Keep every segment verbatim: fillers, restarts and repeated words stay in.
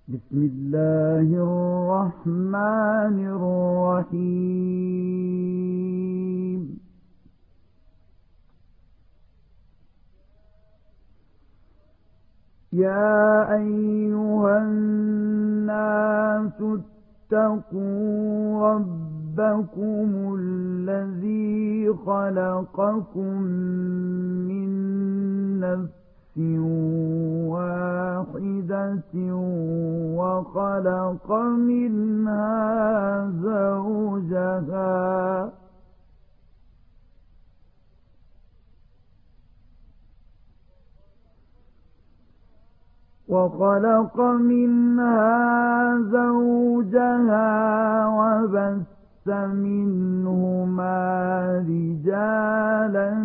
بسم الله الرحمن الرحيم. يا أيها الناس اتقوا ربكم الذي خلقكم من نفس واحدة وخلق منها زوجها وخلق منها زوجها وبث منهما رجالا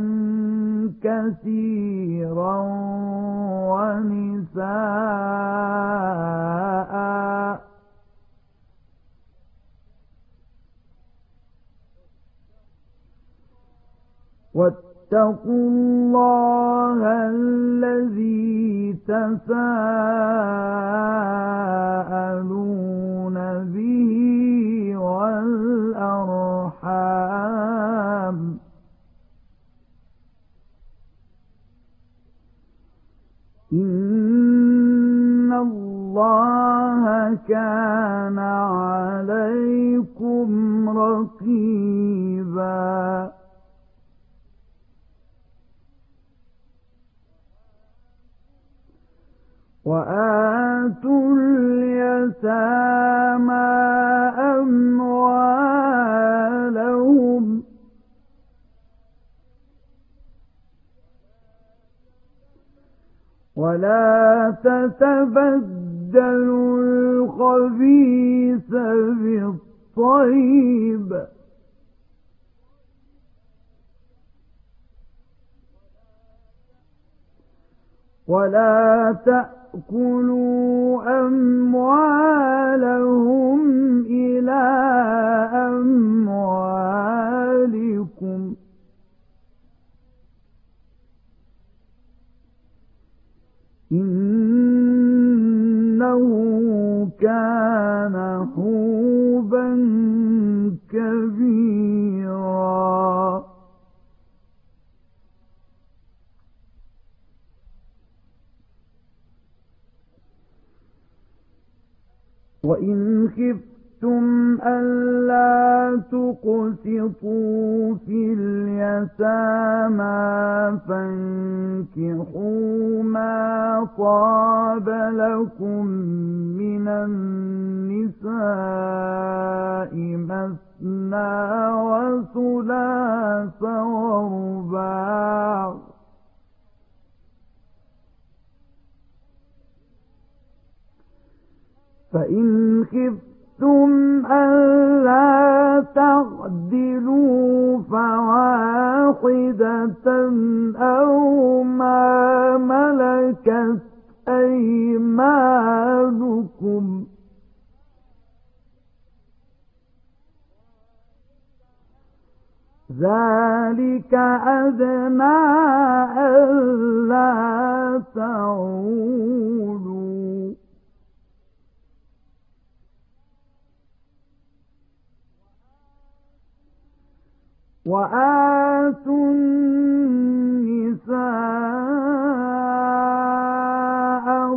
كثيرا ونساء واتقوا الله الذي تساءلون به والأرحام إن الله كان عليكم رقيبا. وآتوا اليتامى أموالهم ولا تتبدلوا الخبيث بالطيب ولا تأكلوا أموالهم إلى أموالكم إنه كان حوبا كبيرا. وإن خفتم ألا تقسطوا في اليتامى فانكحوا ما طاب لكم من النساء مثنى وثلاث ورباع فإن خفتم ألا تعدلوا فواحدة أو ما ملكت أيمانكم ذلك أدنى ألا تعولوا. وآتوا النساء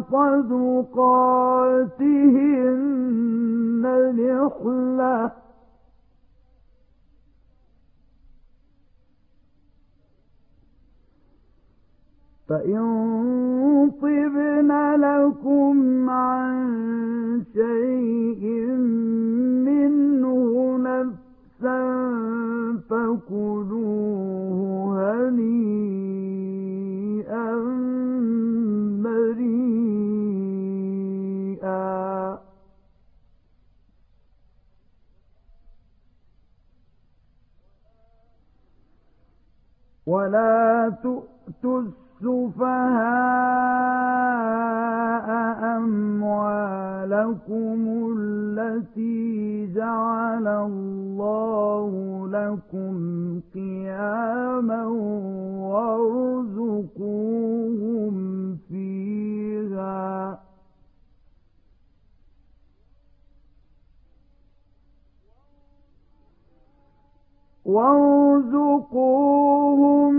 صدقاتهن نحلة فإن طبن لكم عن شيء منه نفسا فكلوه هنيئا مريئا. ولا تؤتوا السفهاء أموالكم التي جعل الله لكم قياما وارزقوهم فيها وارزقوهم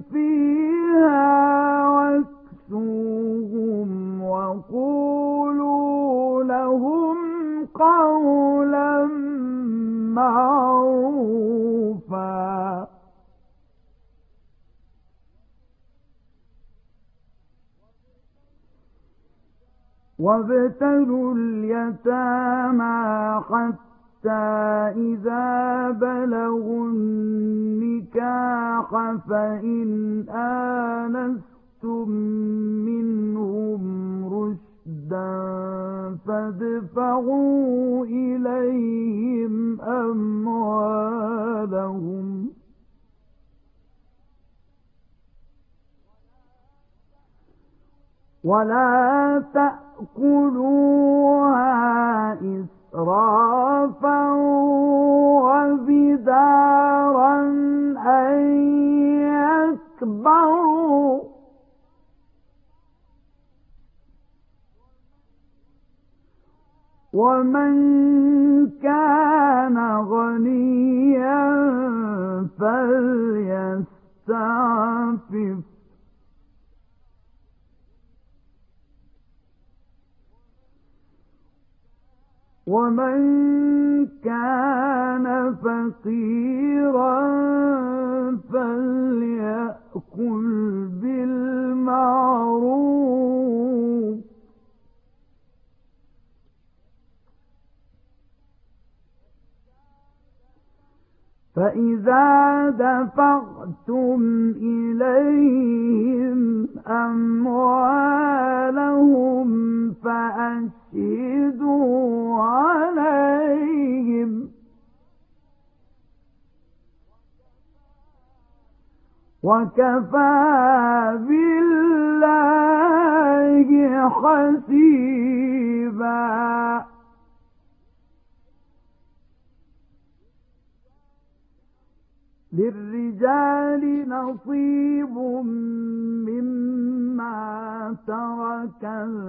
فيها واكسوهم وقولوا لهم قولا معروفا وابتلوا اليتامى حتى إذا بلغوا النكاح فإن آنستم منهم رشدا فادفعوا إليهم أموالهم ولا تأكلوها إسرافا وبدارا أن يكبروا ومن كان غنيا فليستعفف ومن كان فقيرا فليأكل بالمعروف فإذا دفعتم إليهم أموالهم فأشهدوا عليهم وكفى بالله حسيبا للرجال نصيب مما ترك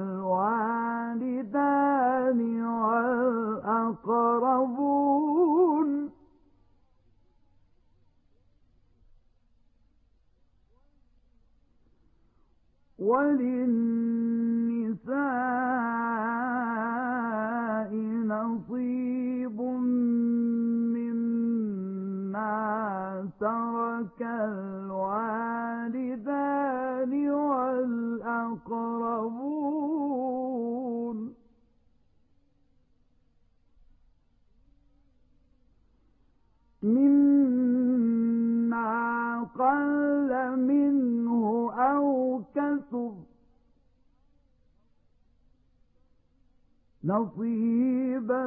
الوالدان والأقربون وللنساء نصيب مما ترك الوالدان والأقربون مما قل منه أو كثر نصيبا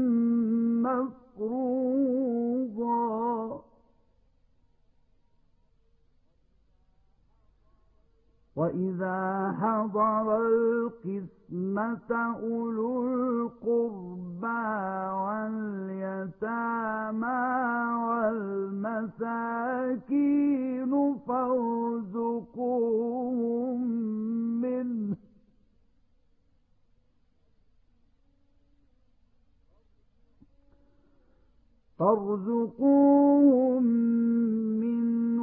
مفروضا وإذا حضر القسمة أولو القربى واليتامى والمساكين فارزقوهم منه فارزقوهم منه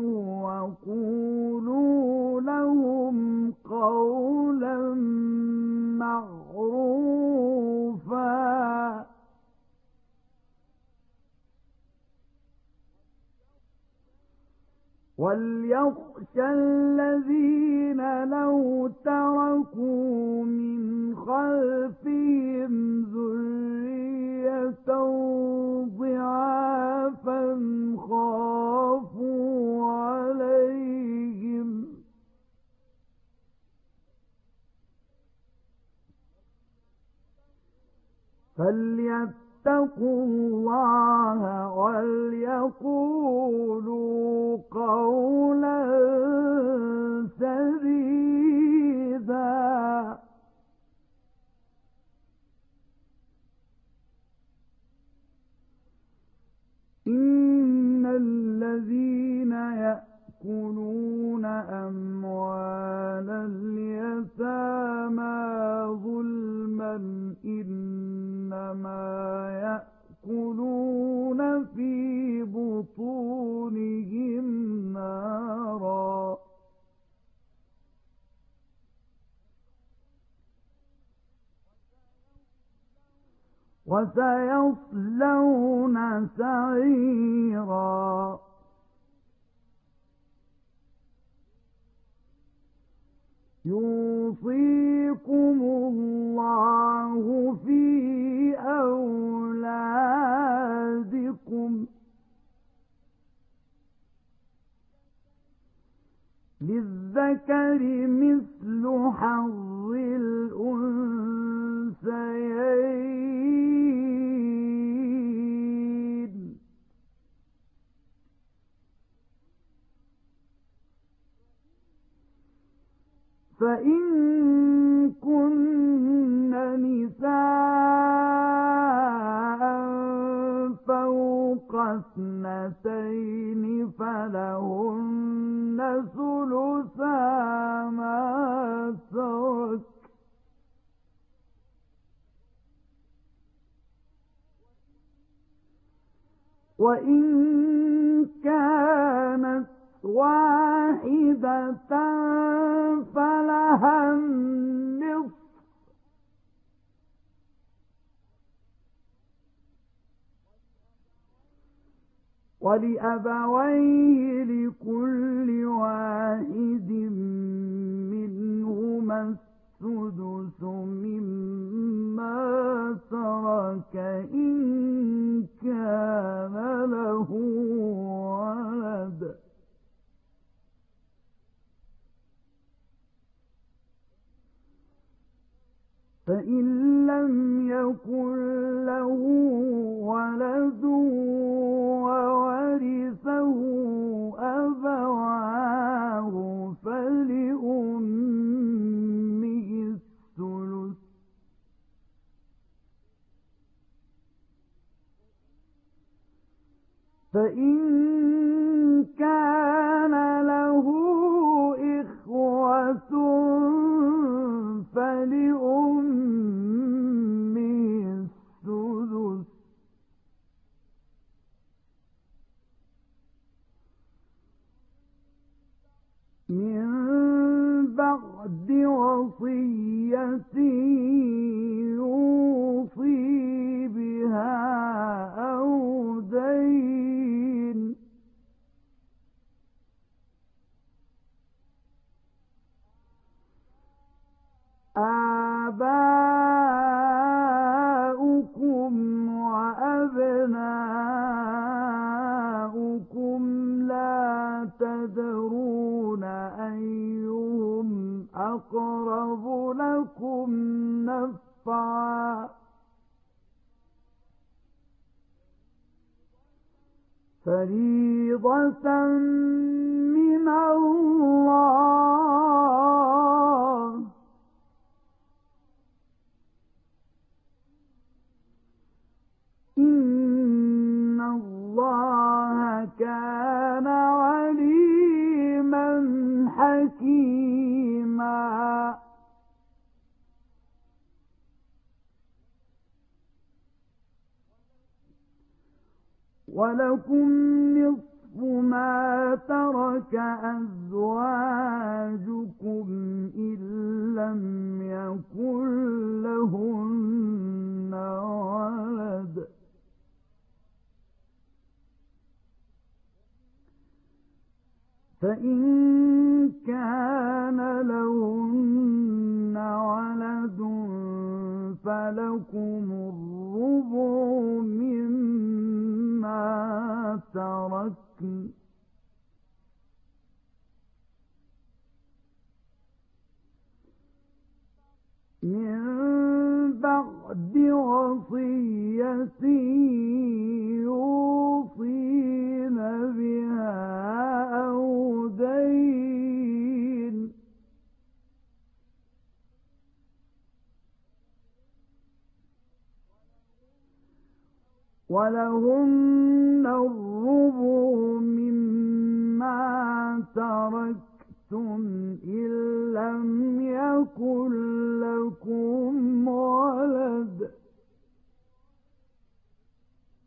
وقولوا لهم قولا معروفا وليخشى الذين لو تركوا من خلفهم ذرية ضعافا خافوا عليهم فليتقوا الله وليقولوا قولا سديدا إن الذين يأكلون أموال اليتامى ظلما إنما يأكلون في بطونهم نارا وسيصلون سعيرا يوصيكم الله في أولادكم للذكر مثل حظ الأنثيين فإن كن نساء فوق اثنتين فلهن ثلثا ما ترك وإن كانت واحدة فلها النصف ولأبويه لكل واحد منهما السدس مما ترك إن كان له ولد فإن لم يكن له ولد وورثه أبواه فلأمه الثلث فإن كان له إخوة فلأمه السدس من بعد وصية يوصي بها أو دين آباؤكم وأبناؤكم لا تدرون أيهم أقرب لكم نفعا فريضة من الله إن الله كان عليما حكيما ولكم نصف ما ترك أزواجكم إن لم يكن لهن ولد فإن كان لهن ولد فلكم الربع مما تركن من بعد وصية يوصين بها أو دين ولهن الربع مما تركتم إن لم يكن لكم ولد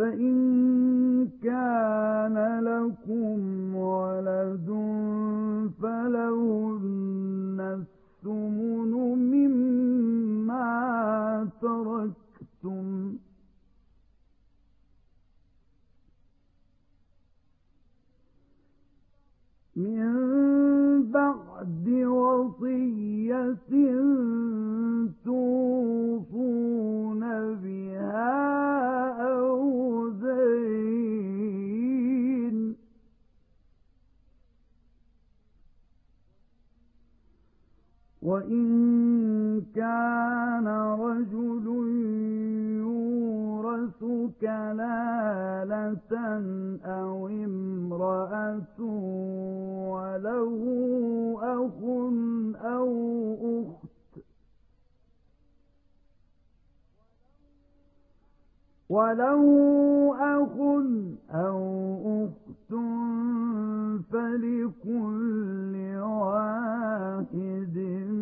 فإن كان لكم ولد فلهن الثمن مما تركتم من بعد وصية توصون بها أو دين وإن كان رجل يورث كلالة أو امرأة وله أخ أو أخت وله أخ أو أخت فلكل واحد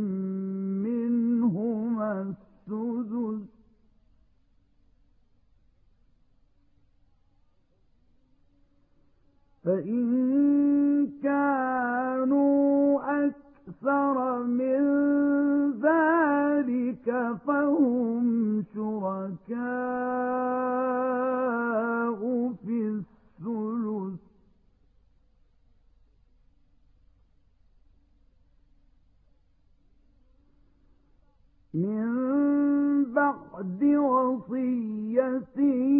منهما السدس فإن كانوا أكثر من ذلك فهم شركاء في الثلث من بعد وصية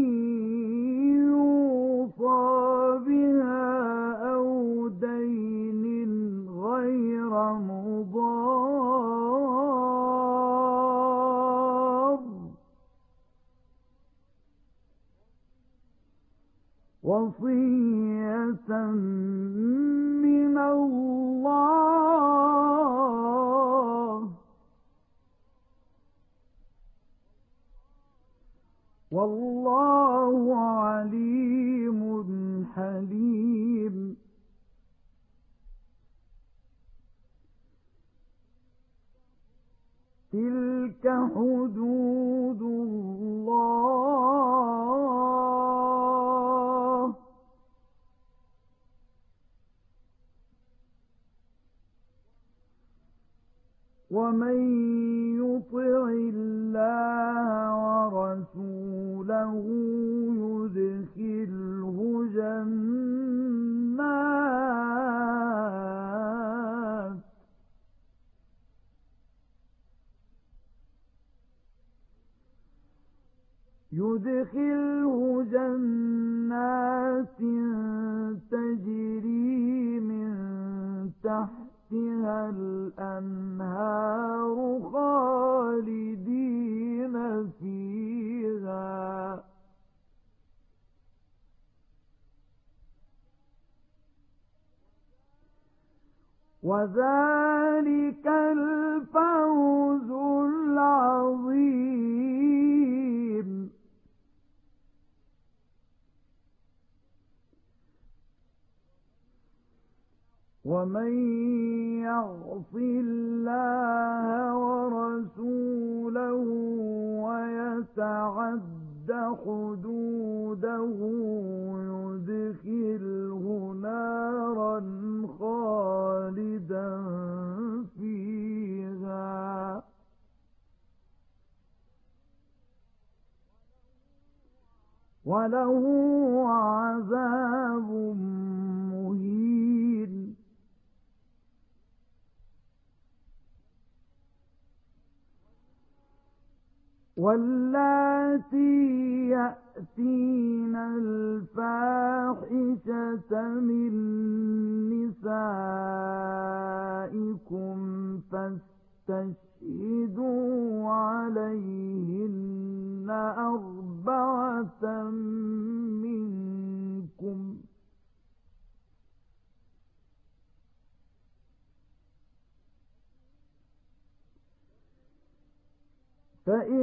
يوصى بها أو دين غير مضار وصية من الله والله عليم حليم تلك حدود الله ومن يطع الله ورسوله يدخله جنات يدخله جنات تجري من تحتها الأنهار خالدين فيها وذلك الفوز العظيم ومن يعص الله ورسوله ويتعد حدوده يدخله نارا خالدا فيها وله عذاب مهين واللاتي يأتين الفاحشة من نسائكم فاستشهدوا عليهن أربعة منكم فإن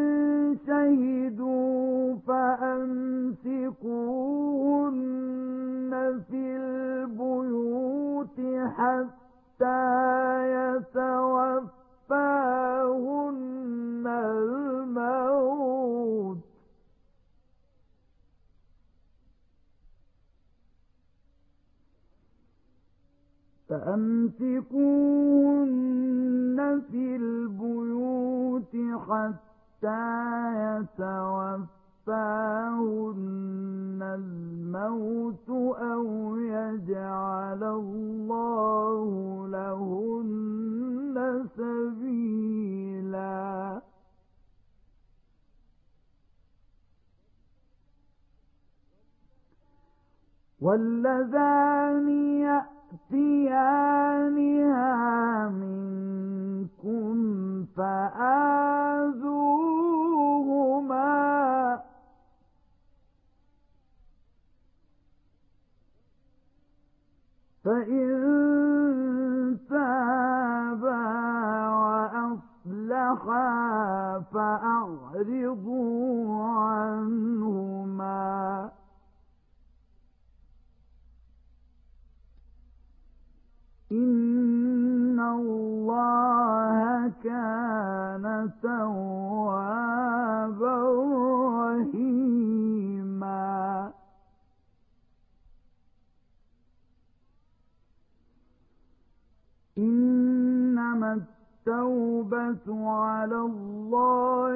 شهدوا فأمسكوهن في البيوت حتى يتوفاهن الموت فأمسكوهن في البيوت حتى يتوفاهن الموت أو يجعل الله لهن سبيلا. واللذان يأتيانها منكم فآذوهما فإن تابا وأصلحا فأعرضوا عنهما إن الله كان توابا رحيما. إنما التوبة على الله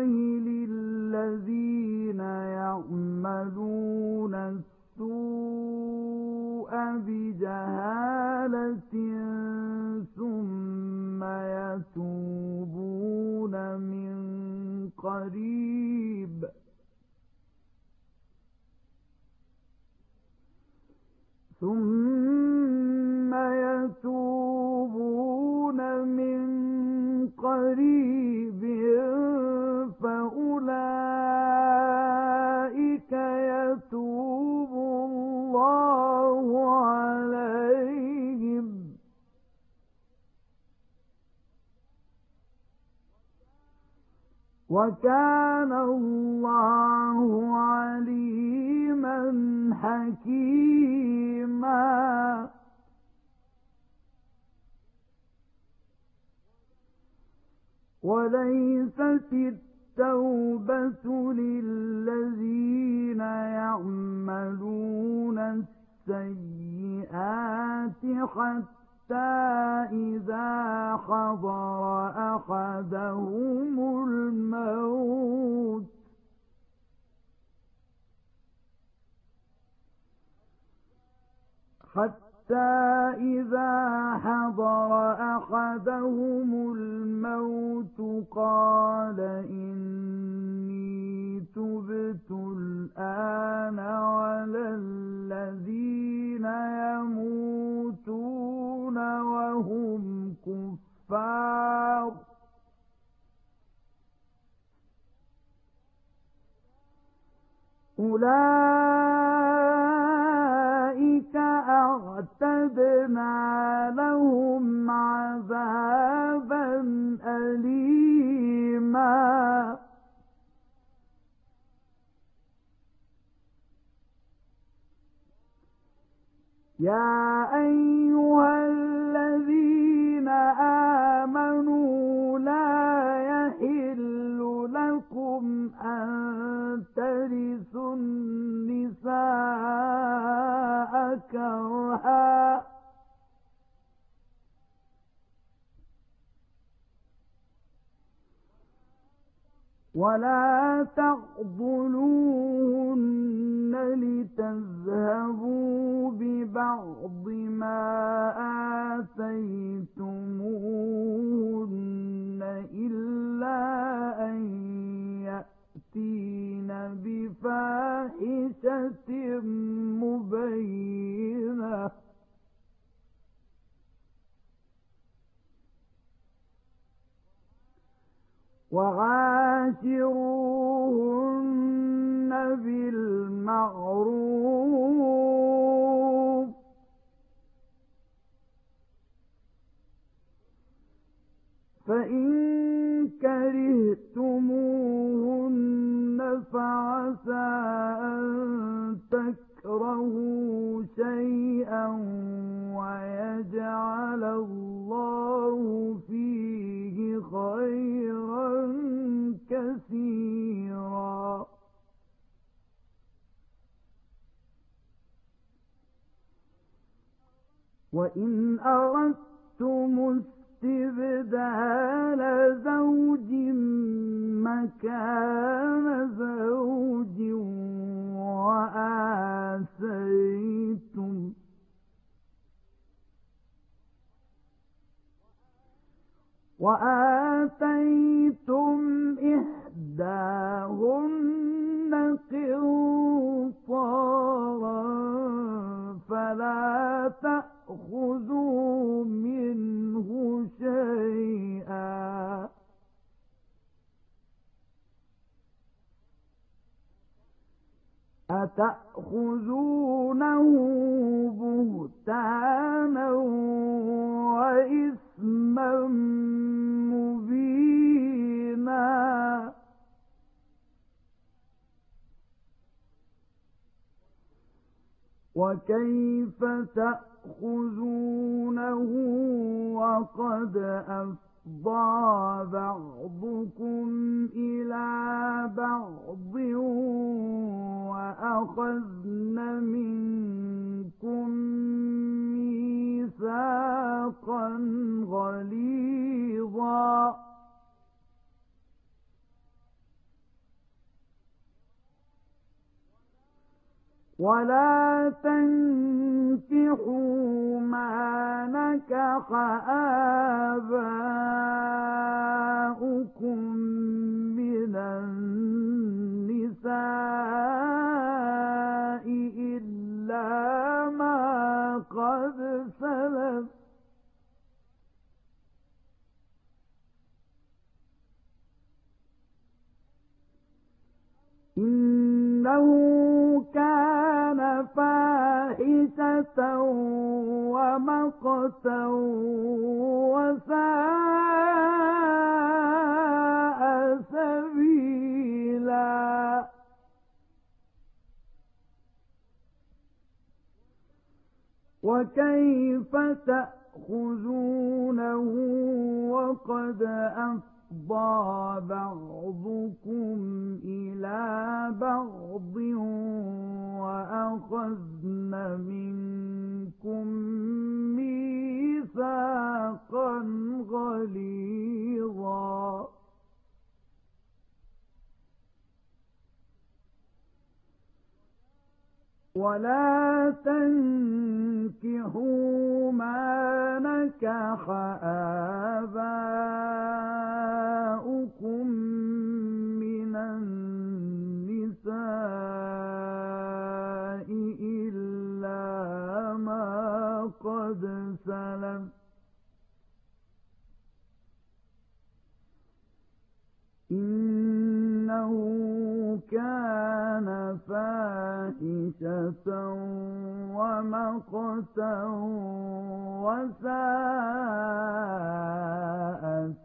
للذين يعملون السوء بجهالة ثم يتوبون من قريب ثم يتوبون من قريب فأولئك يتوب الله عليهم وكان الله عليما حكيما. وليست التوبة للذين يعملون السيئات حتى إذا حضر أحدهم الموت حتى إذا حضر أحدهم الموت قال إني تبت الآن ولا الذين يموتون وهم كفار أولئك أعتدنا لهم عذابا أليما. يا أيها الذين آمنوا لا يحل لكم أن ترثوا النساء كرها ولا تعضلوهن لتذهبوا ببعض ما آتيتموهن إلا أن يأتين بفاحشة مبينة وعاشروهن بالمعروف فإن كرهتموهن فعسى أن تكرهوا شيئا ويجعل الله فيه خيرا كثيرا. وإن أردتم استبدال زوج مكان زوج وآتيتم وآتيتم إحداهن قنطارا فلا تأخذوا منه شيئا أتأخذونه بهتانا وإثما مبينا وكيف تأخذونه وقد أفضى بعضكم إلى بعض وأخذن منكم ميثاقا غليظا ولا تنكحوا ما نكح آباؤكم من النساء إلا ما قد سلف إنه كان فاحشة ومقتا وساء سبيلا وكيف تأخذونه وقد أفضى بعضكم إلى بعض وأخذن منكم ميثاقا غليظا ولا تنكحوا ما نكح آباؤكم من النساء إلا ما قد سلف إنه كان فاحشة ومقتا وساء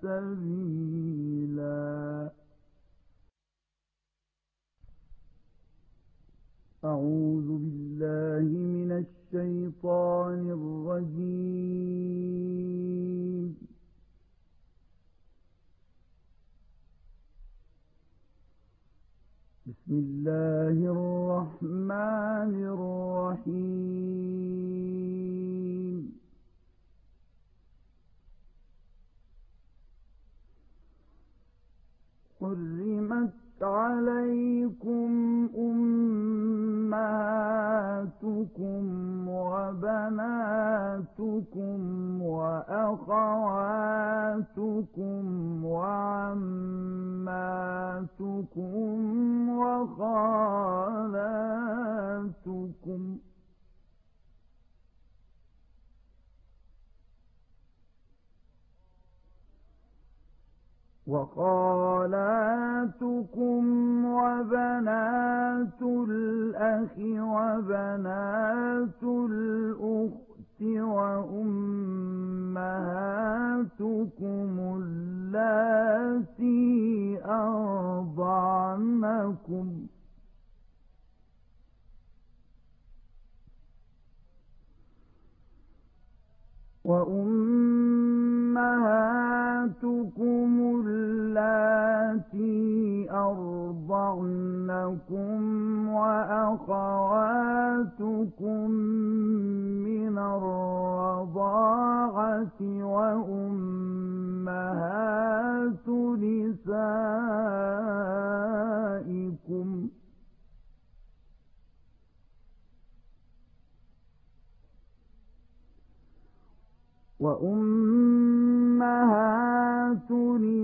سبيلا أعوذ بالله من الشيطان الرجيم بسم الله الرحمن الرحيم حرمت عليكم أمهاتكم وبناتكم وأخواتكم وعماتكم وخالاتكم وخالاتكم وبنات الأخ وبنات الأخت وأمهاتكم اللاتي أرضعنكم وأمهاتكم اللاتي أرضعنكم وأخواتكم من الرضاعة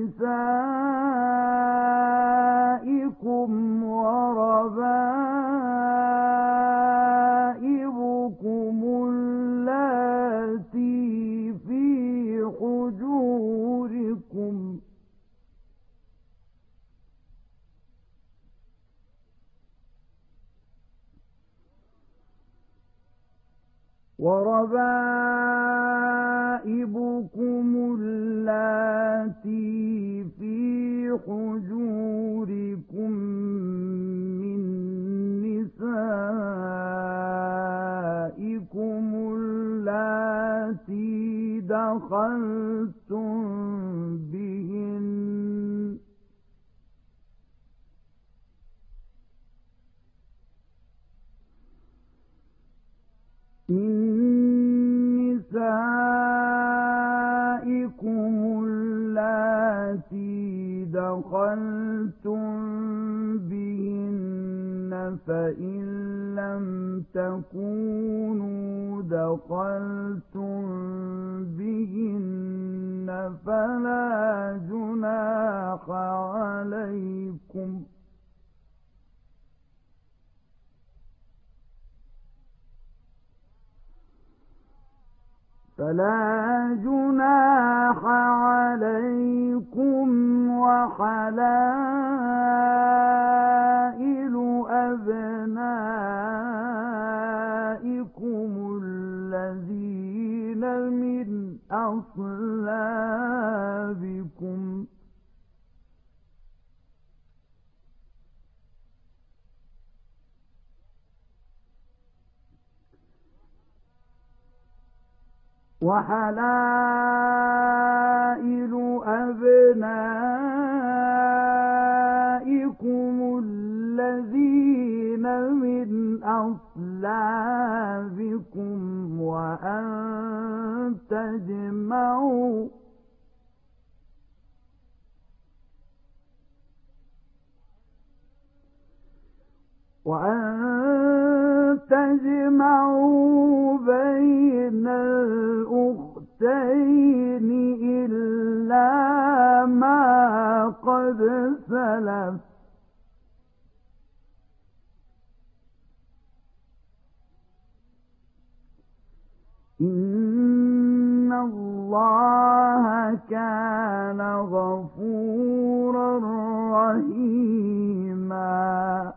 نسائكم وربائبكم اللاتي في حجوركم وربائبكم اللاتي في حجوركم من نسائكم اللاتي دخلتم بهن من نسائكم اللاتي دخلتم بهن فإن لم تكونوا دخلتم بهن فلا جناح عليكم فلا جناح عليكم وحلائل أبنائكم الذين من أصلابكم وحلائل أبنائكم الذين من أصلابكم وأن تجمعوا وأن تجمعوا بين الأختين إلا ما قد سلف إن الله كان غفورا رحيما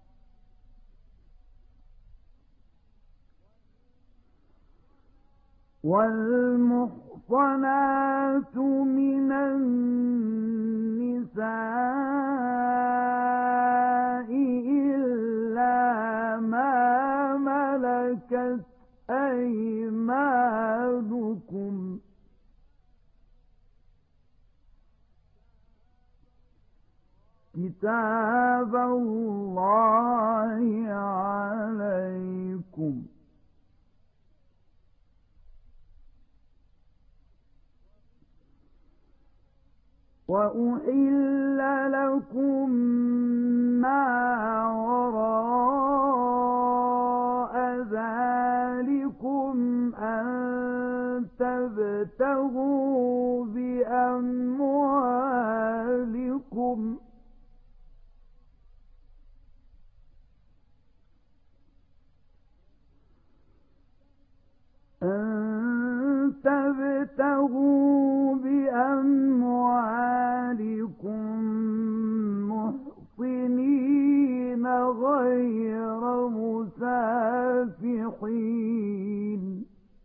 والمحصنات من النساء إلا ما ملكت أيمانكم كتاب الله عليكم وأحل لكم ما وراء ذلكم أن تبتغوا بأموالكم أن تبتغوا بأموالكم محصنين غير مسافحين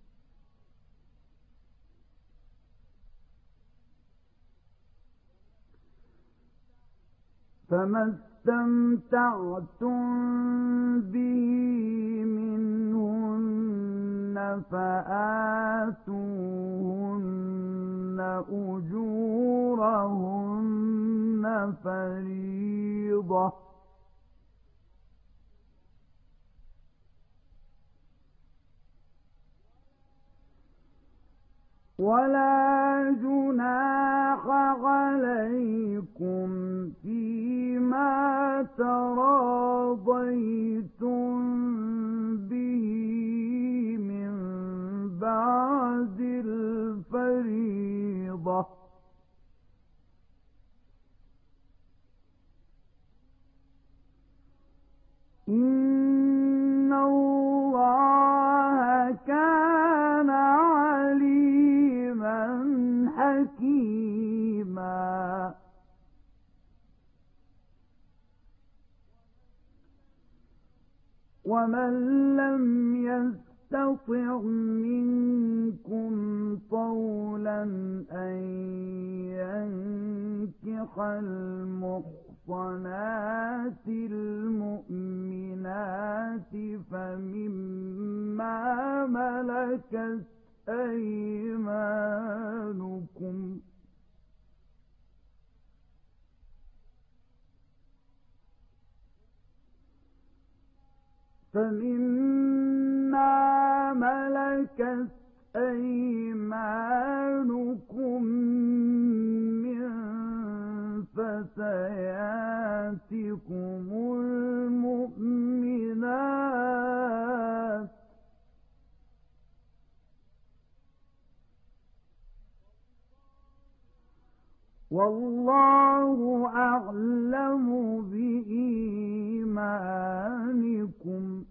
فما استمتعتم به منهن فآتوهن أجورهن فريضة ولا جناح عليكم فيما تراضيتم به من بعد الفريضة ومن لم يستطع منكم طولا أن ينكح المحصنات المؤمنات فمما ملكت أيمانكم فمما ملكت أيمانكم من فتياتكم المؤمنات والله أعلم بإيمانكم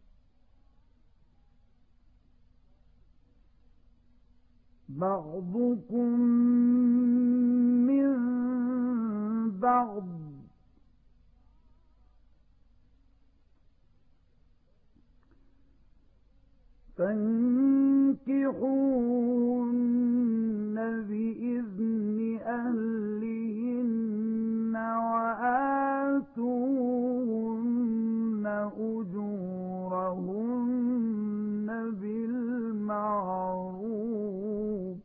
بعضكم من بعض فانكحوهن بإذن أهلهن وآتوهن أجورهن بالمعروف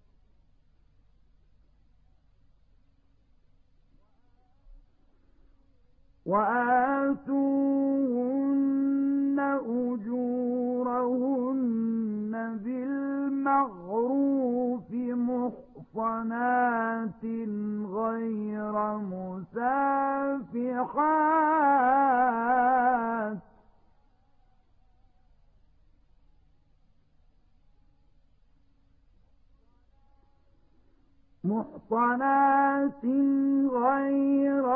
وآتوهن أجورهن بالمعروف محصنات غير مسافحات محصنات غير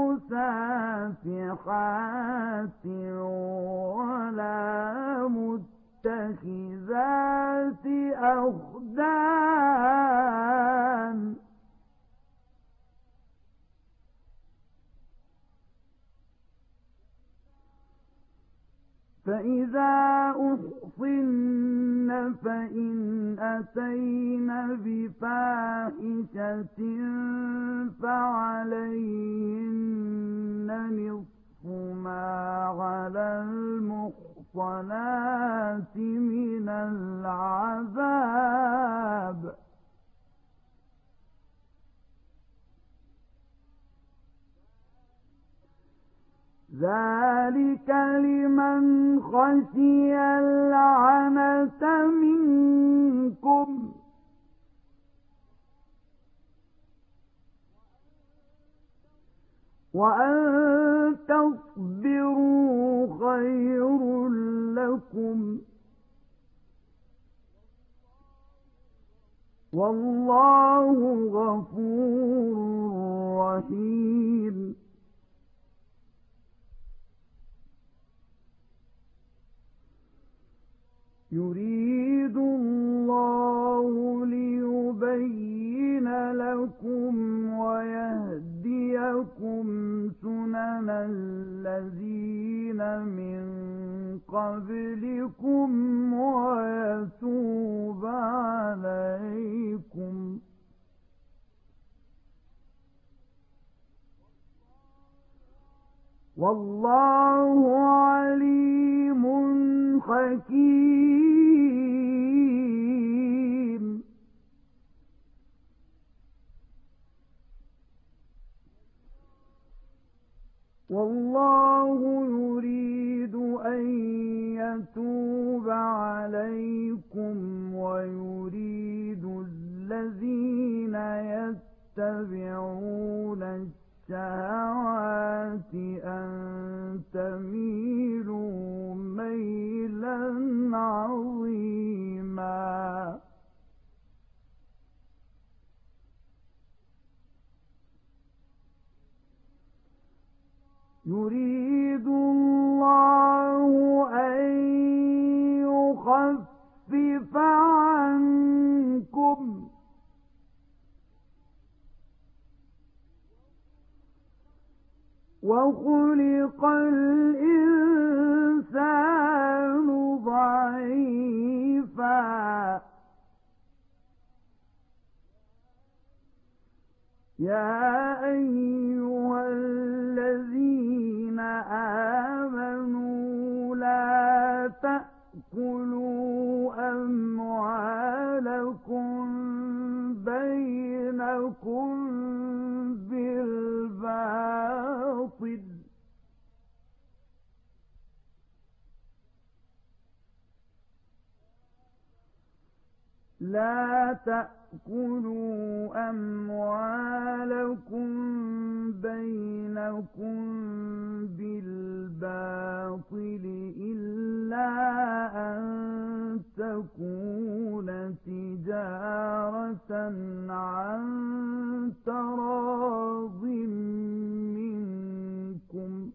مسافحات ولا متخذات أخدان فإذا أحصن فإن أتين بفاحشة فعليهن نصف ما على المحصنات من العذاب ذلك لمن خشي العنة منكم وأن تصبروا خير لكم والله غفور رحيم يريد الله ليبين لكم ويهديكم سنن الذين من قبلكم ويتوب عليكم والله عليم حكيم والله يريد أن يتوب عليكم ويريد الذين يتبعون الشهوات أن تميلوا ميلا عظيما يريد الله أن يخفف عنكم وخلق الإنسان الإنسان ضعيفا يا أيها الذين آمنوا لا تأكلوا أموالكم بينكم بالباطل لا تأكلوا أموالكم بينكم بالباطل إلا أن تكون تجارة عن تراض منكم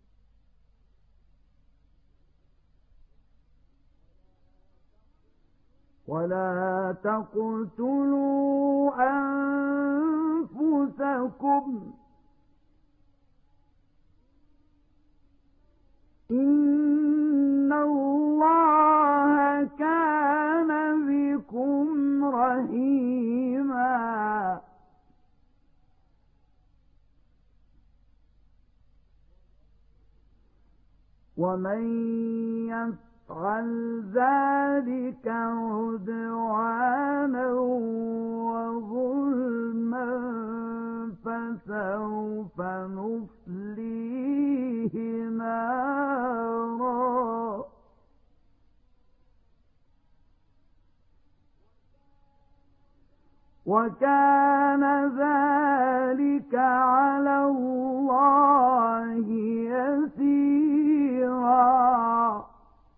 ولا تقتلوا أنفسكم إن الله كان بكم رحيما ومن يفعل ذلك عدوانا وظلما فسوف نصليه نارا وكان ذلك على الله يسيرا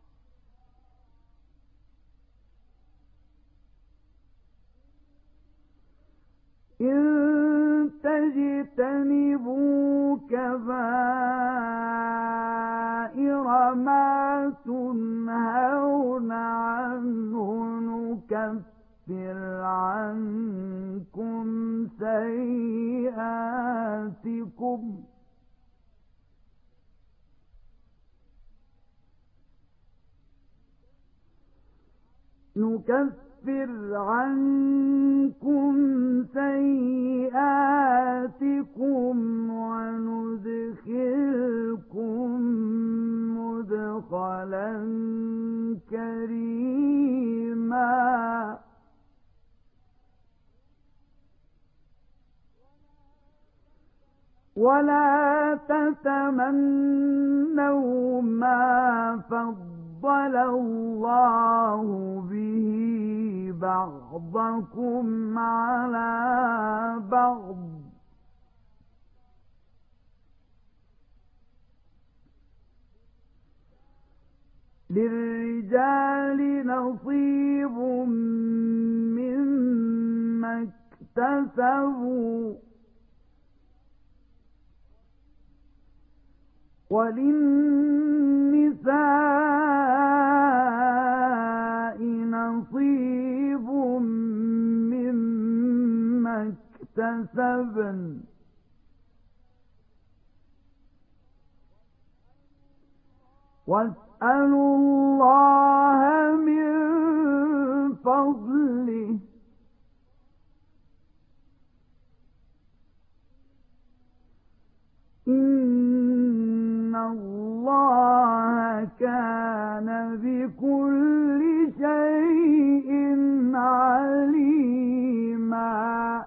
إن تجتنبوا كبائر ما تنهون عنه نكفر عنكم سيئاتكم نكفر عنكم سيئاتكم وندخلكم مدخلا كريما ولا تتمنوا ما فضل الله به بعضكم على بعض للرجال نصيب مما اكتسبوا وللنساء نصيب مما اكتسبن واسألوا الله من فضله إن الله كان بكل شيء عليما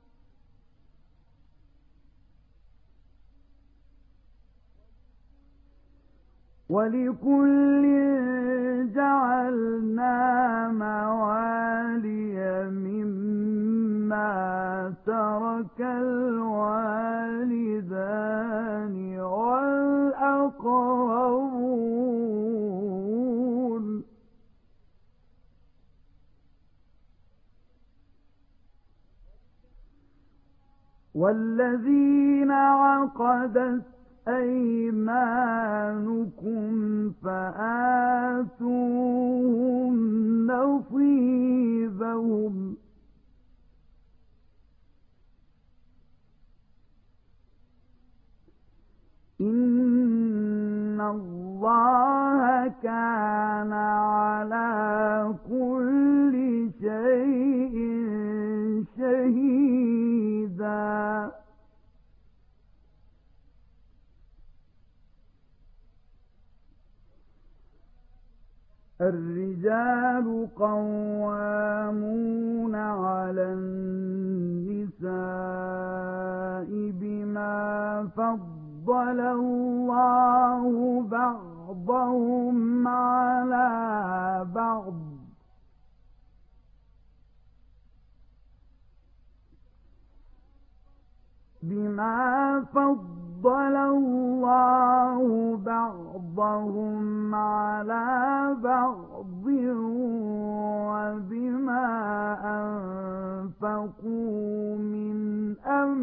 ولكل جعلنا موالي مما ترك الوالدان والأقربون والذين عقدت أيمانكم فآتوهم نصيبهم إن الله كان على كل شيء شهيدا الرجال قوامون على النساء بما فضل الله بعضهم على بعض بما فضل الله بعضهم على بعض وبما أنفقوا من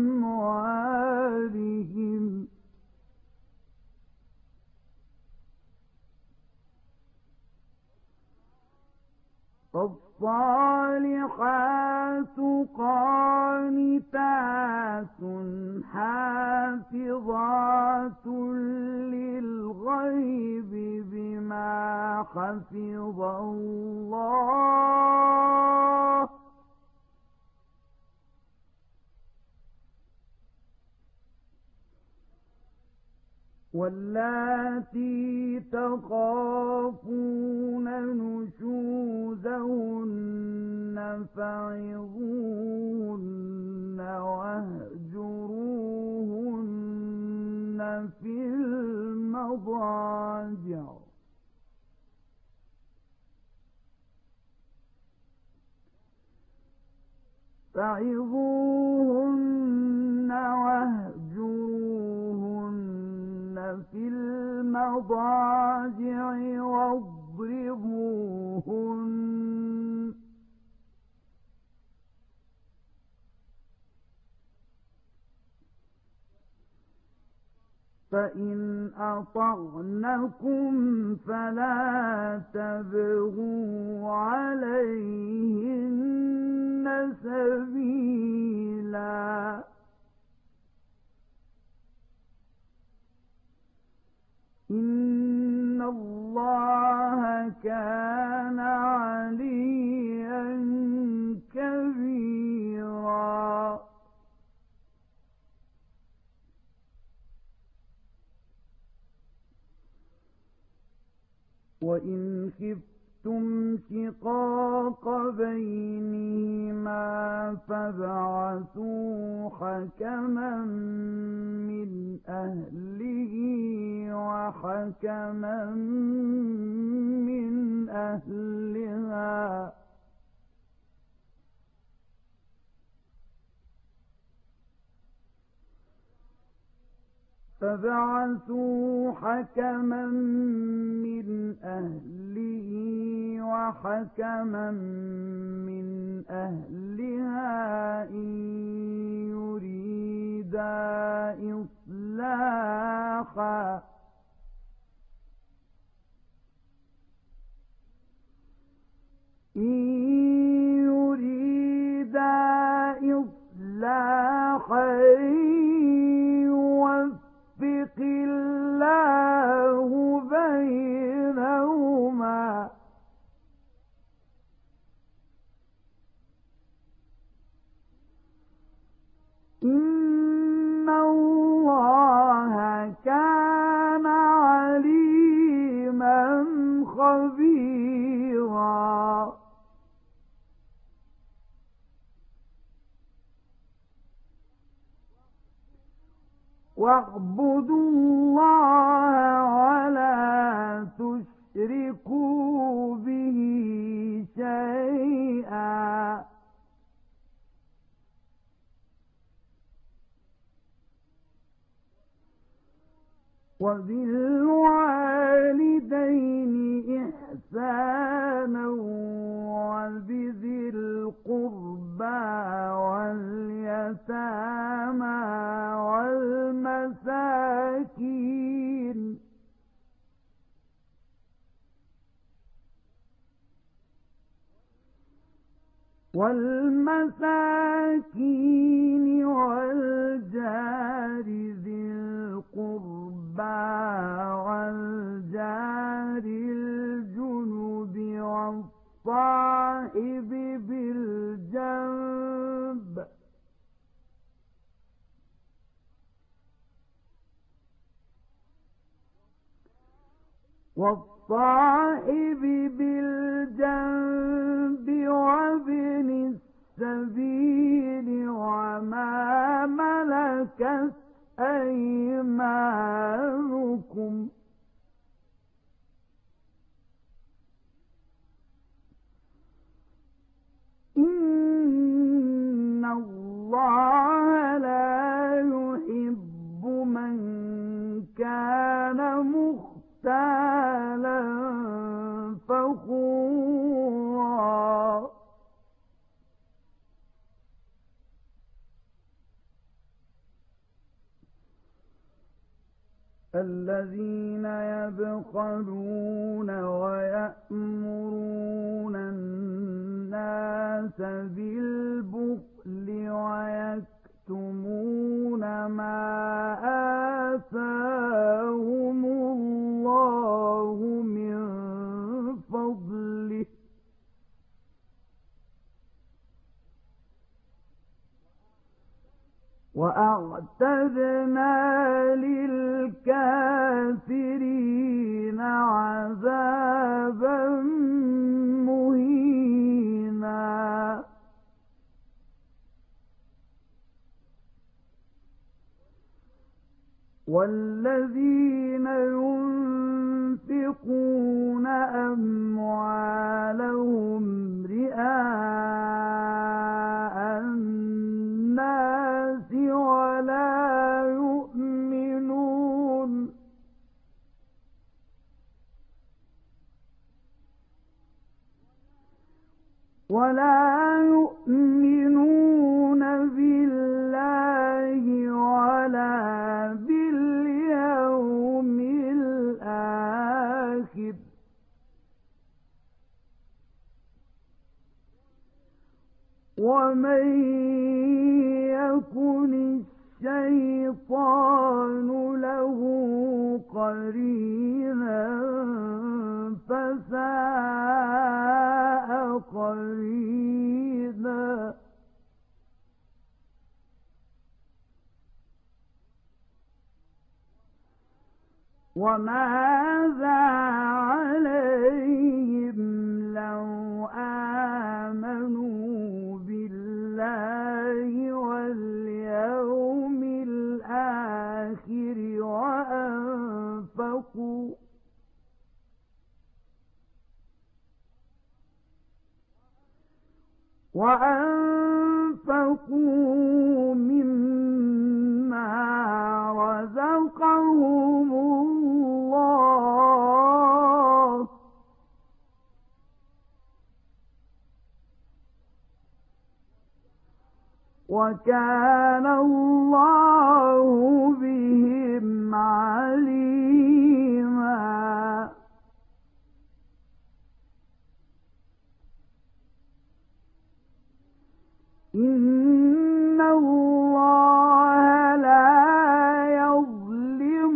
أموالهم فالصالحات قانتات حافظات للغيب بما حفظ الله واللاتي تخافون نشوزهن فعظوهن واهجروهن في المضاجع فعظوهن واهجروهن في المضاجع واضربوهن فإن أطعنكم فلا تبغوا عليهن سبيلا إن الله كان عليا كبيرا وإن خفتم شقاق بينهما فابعثوا حكما من أهله وحكما من أهلها فبعثوا حكما من أهله وحكما من أهلها إن يريدا إصلاحا إن يريدا إصلاحا يوفق الله بينهما إن الله كان عليما خبيرا واعبدوا الله ولا تشركوا به شيئا وبالوالدين إحسانا وبذي القربى واليتامى والمساكين والمساكين والجار ذي القربى والجار والصاحب بالجنب وابن السبيل وما ملكت أيمانكم إن الله لا يحب من كان مختالا فخورا الذين يبخلون ويأمرون الناس بالبخل ويكتمون ما آتاهم الله من فضله وأعتدنا للكافرين عذابا مهينا والذين ينفقون أموالهم رئاء الناس ولا يؤمنون ولا يؤمنون بالله ولا باليوم الآخر ومن يكن الشيطان له قرينا فساء قرينا وماذا عليهم لو آمنوا بالله واليوم الآخر وأنفقوا وأنفقوا مما رزقهم الله وكان الله بهم عليما إن الله لا يظلم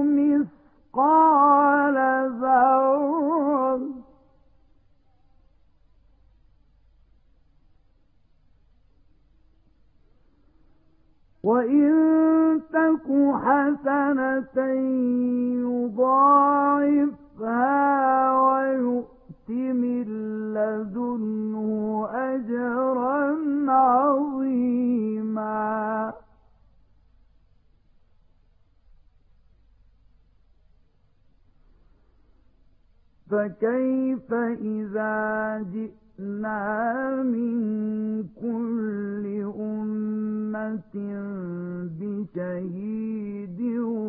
مثقال ذرة وإن تك حسنة يضاعفها ويؤت من لدنه أجرا عظيما فكيف إذا جئنا من كل أمة بشهيد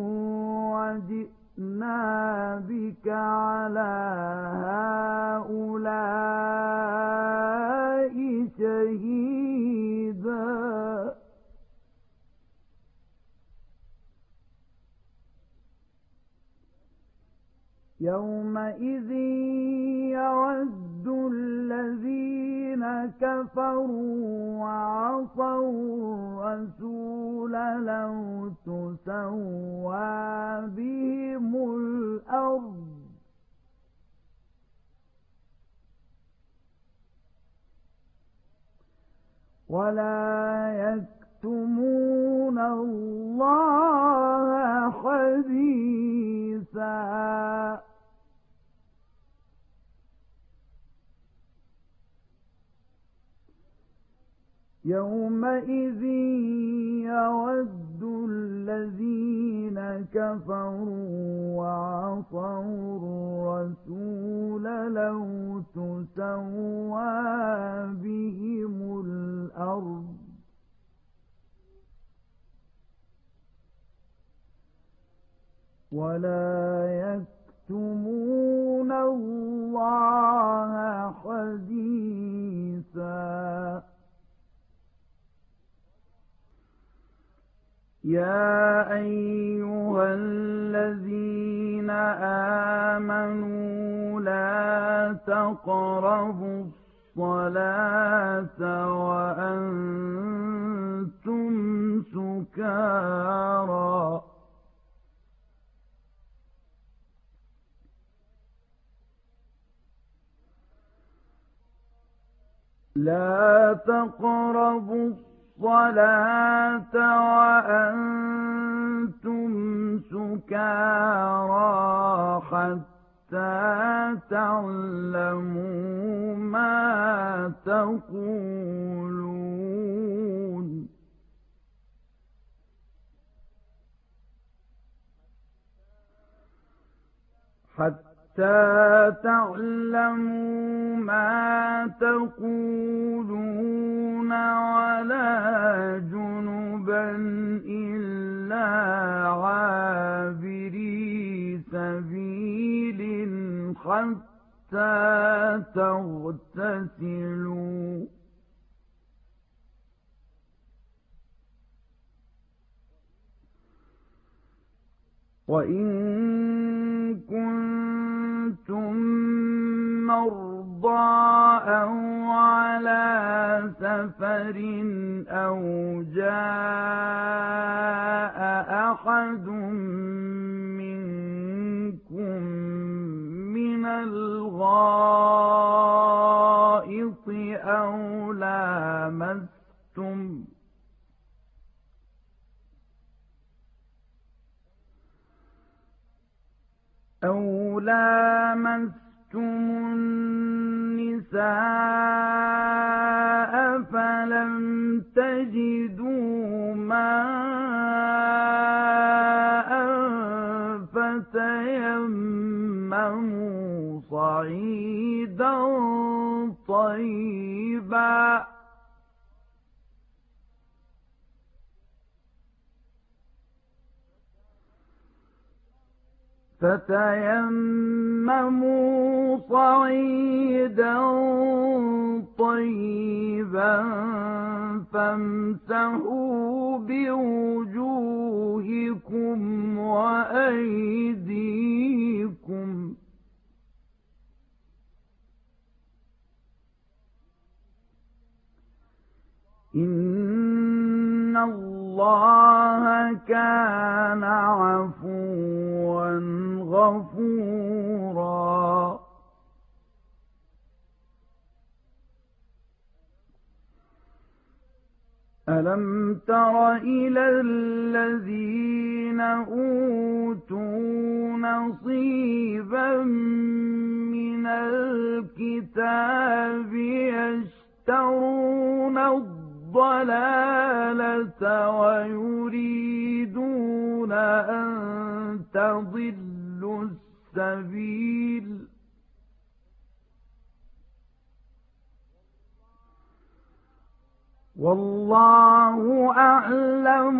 وجئنا بك على هؤلاء شهيدا يومئذ يود الذين كفروا وعصوا الرسول لو تسوى بهم الأرض ولا يكتمون الله حديثا يومئذ يود الذين كفروا وعصوا الرسول لو تسوى بهم الأرض ولا يكتمون الله حديثا. يا أيها الذين آمنوا لا تقربوا الصلاة وأنتم سكارى لا تقربوا الصلاة وأنتم سكارى حتى تعلموا ما تقولون حتى تعلموا ما تقولون ولا جنبا إلا عابري سبيل حتى تغتسلوا وإن كنتم مرضى أو على سفر أو جاء أحد منكم من الغائط أو لامستم أو لامستم النساء فلم تجدوا ماء فتيمموا صعيدا طيبا فتيمموا صعيدا طيبا فامسحوا بوجوهكم وأيديكم إن الله كان عفوا غفورا. ألم تر إلى الذين أوتوا نصيبا من الكتاب يشترون الضلالة ويريدون أن تضلوا السبيل والله أعلم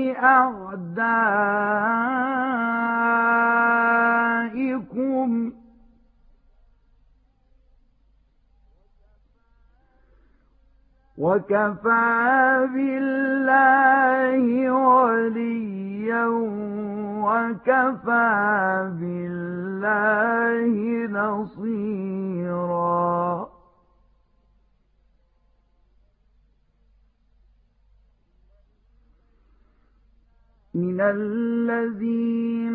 بأعدائكم وكفى بالله وليا وكفى بالله نصيرا. من الذين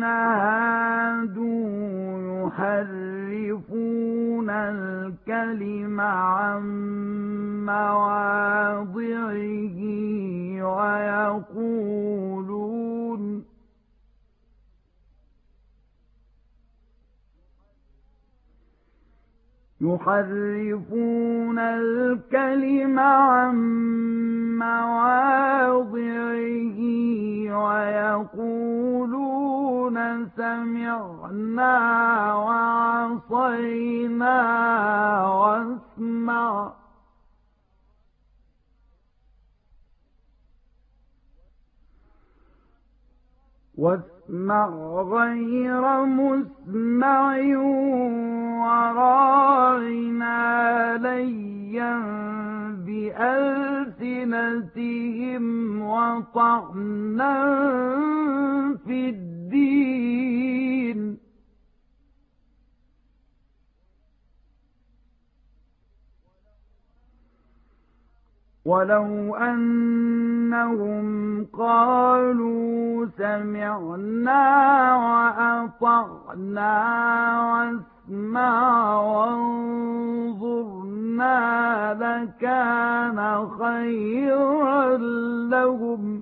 هادوا يحرفون الكلم عن مواضعه ويقولون يحرفون الكلم عن مواضعه ويقولون سمعنا وعصينا واسمع واسمع غير مسمع وراعنا ليا بألسنتهم وطعنا في الدين ولو أنهم قالوا سمعنا وأطعنا واسمع وانظرنا لكان خيرا لهم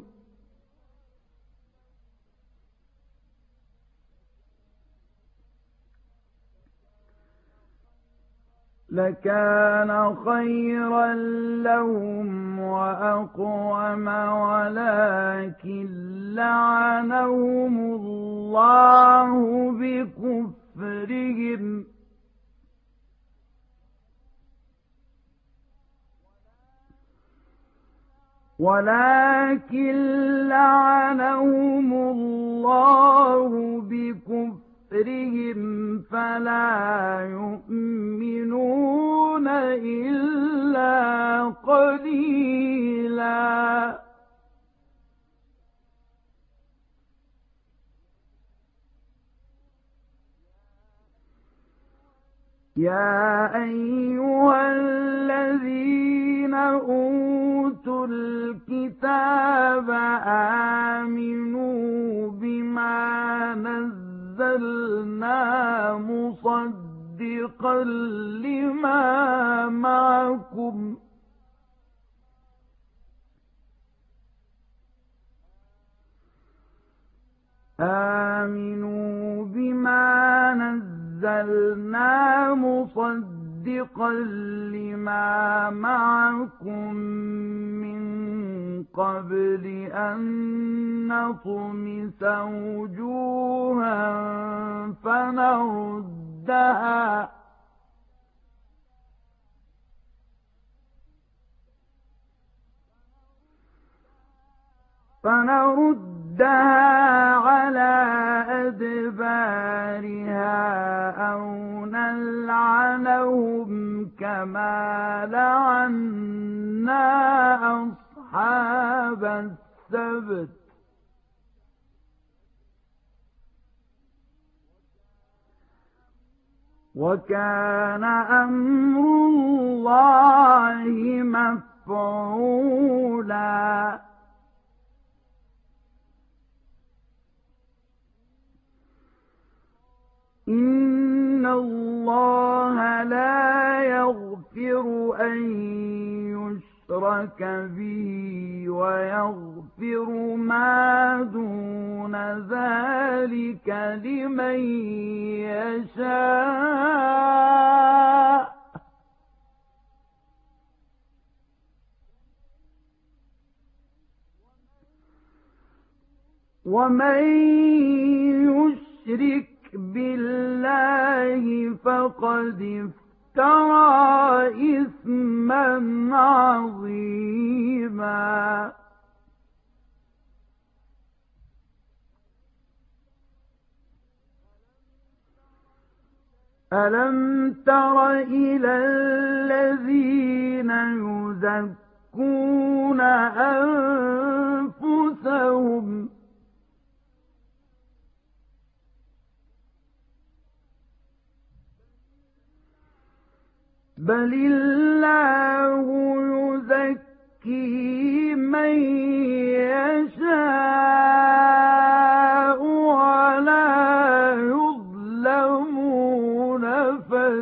لكان خيرا لهم وأقوم ولكن لعنهم الله بكفرهم ولكن لعنهم الله بكفرهم فلا يؤمنون إلا قليلا يا أيها الذين أوتوا الكتاب آمنوا بما نزلنا مصدقا لما معكم آمنوا بما نزلنا مصدقا لما معكم من قبل أن نطمس وجوها فنردها فنردها على أدبارها أو نلعنهم كما لعنا أصحاب السبت وكان أمر الله مفعولا إن الله لا يغفر أن يشرك به ويغفر ما دون ذلك لمن يشاء ومن يشرك بالله فقد افترى إثما عظيما ألم تر إلى الذين يزكون أنفسهم بل الله يزكي من يشاء ولا يظلمون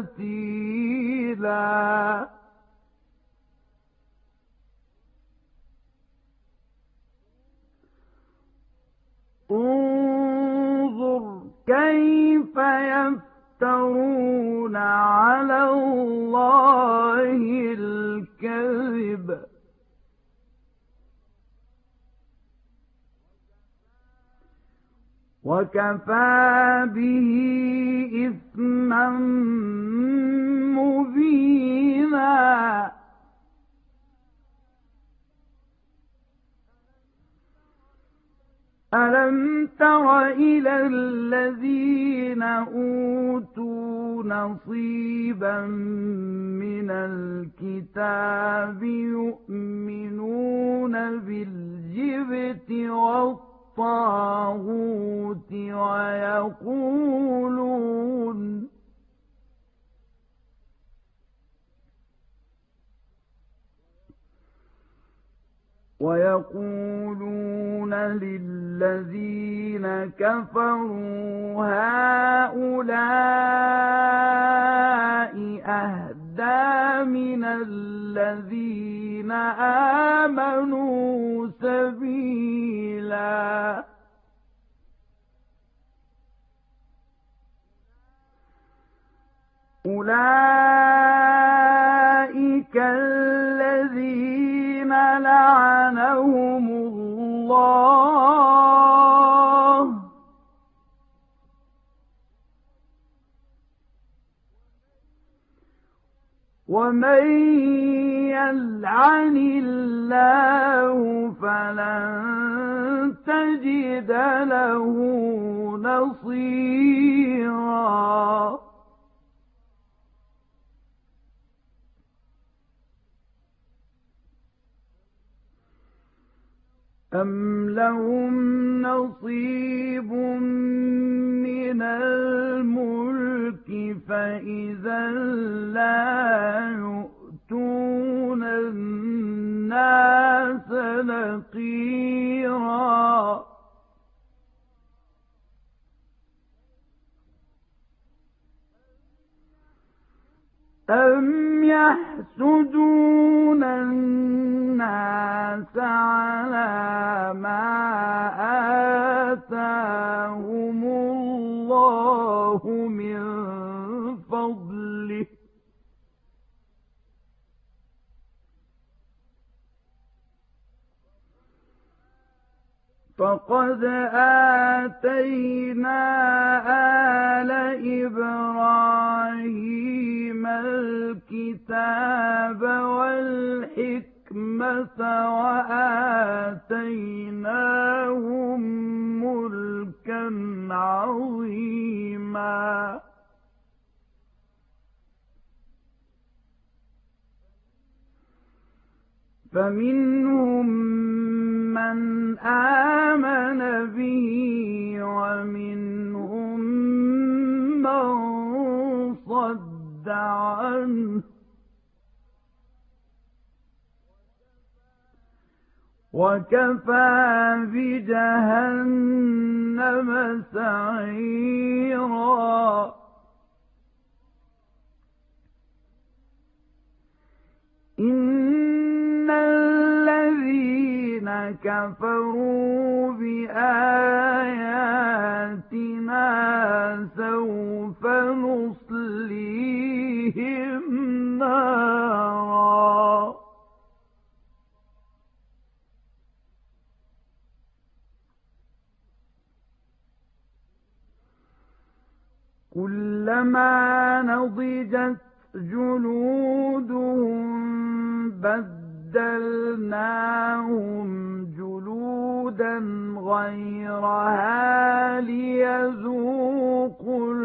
فتيلا انظر كيف يفترون على اللَّهِ الْكَذِبَ وَكَفَىٰ بِهِ إِثْمًا مُّبِينًا. أَلَمْ تَرَ إِلَى الَّذِينَ أُوتُوا نَصِيبًا مِّنَ الْكِتَابِ يُؤْمِنُونَ بِالْجِبْتِ وَالطَّاغُوتِ وَيَقُولُونَ وَيَقُولُونَ لِلَّذِينَ كَفَرُوا هَٰؤُلَاءِ أَهْدَىٰ مِنَ الَّذِينَ آمَنُوا سَبِيلًا. أُولَٰئِكَ الَّذِينَ لَعَنَهُمُ اللَّهُ وَمَن يَلْعَنِ اللَّهُ فَلَن تَجِدَ لَهُ نَصِيرًا. أَمْ لَهُمْ نَصِيبٌ مِّنَ الْمُلْكِ فَإِذًا لَّا يُؤْتُونَ النَّاسَ نَقِيرًا. أَمْ يَحْسُدُونَ النَّاسَ عَلَىٰ مَا آتَاهُمُ اللَّهُ مِن فَضْلِهِ فَقَدْ آتَيْنَا آلَ إِبْرَاهِيمَ الْكِتَابَ وَالْحِكْمَةَ وَآتَيْنَاهُم مُّلْكًا عَظِيمًا. فَمِنْهُم مَّنْ آمَنَ بِهِ وَمِنْهُم مَّن صَدَّ عَنْهُ وَكَفَىٰ بِجَهَنَّمَ سَعِيرًا. إِنَّ الَّذِينَ كَفَرُوا بِآيَاتِنَا سَوْفَ نُصْلِيهِمْ نَارًا كُلَّمَا نَضِجَتْ جُلُودُهُم بَدَّلْنَاهُمْ جُلُودًا غَيْرَهَا لِيَذُوقُوا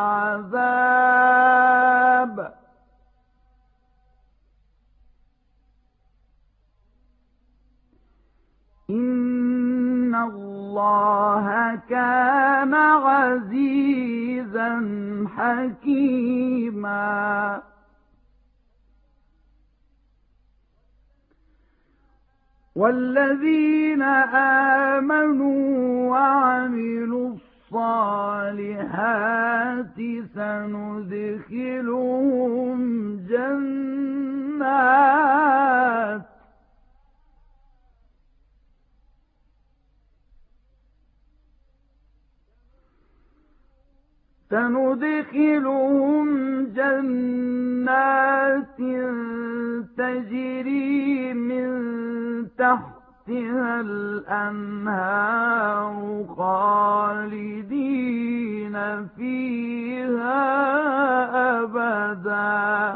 الْعَذَابَ إِنَّ اللَّهَ كَانَ عَزِيزًا حَكِيمًا. وَالَّذِينَ آمَنُوا وَعَمِلُوا الصَّالِحَاتِ سَنُدْخِلُهُمْ جَنَّاتٍ سندخلهم جنات تجري من تحتها الأنهار خالدين فيها أبدا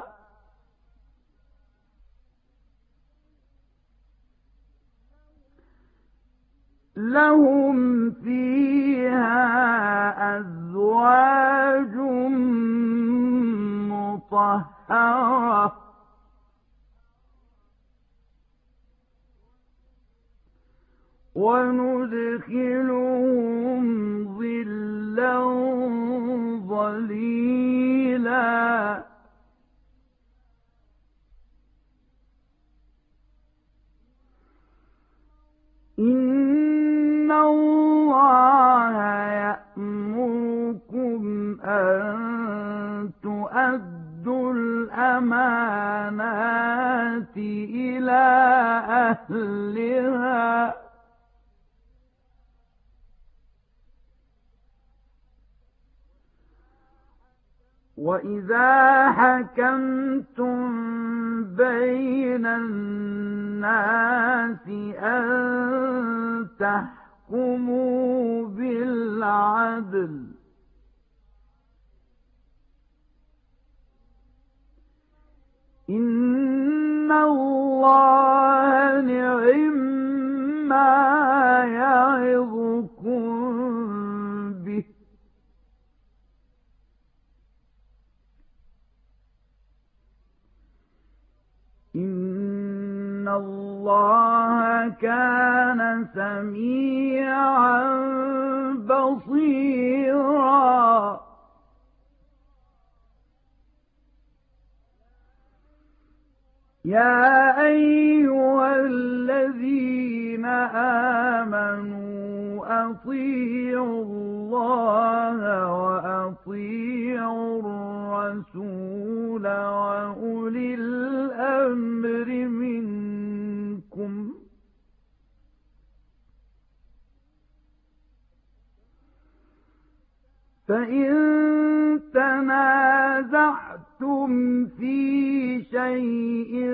لهم فيها أزواج مطهرة وندخلهم ظلا ظليلا إن الله يأمركم أن تؤدوا الأمانات إلى أهلها وإذا حكمتم بين الناس أن تحكموا بالعدل إن الله نعما يعظكم به إن الله كان سميعا بصيرا يا أيها الذين آمنوا أطيعوا الله وأطيعوا الرسول وأولي الأمر منكم فإن تنازعتم في شيء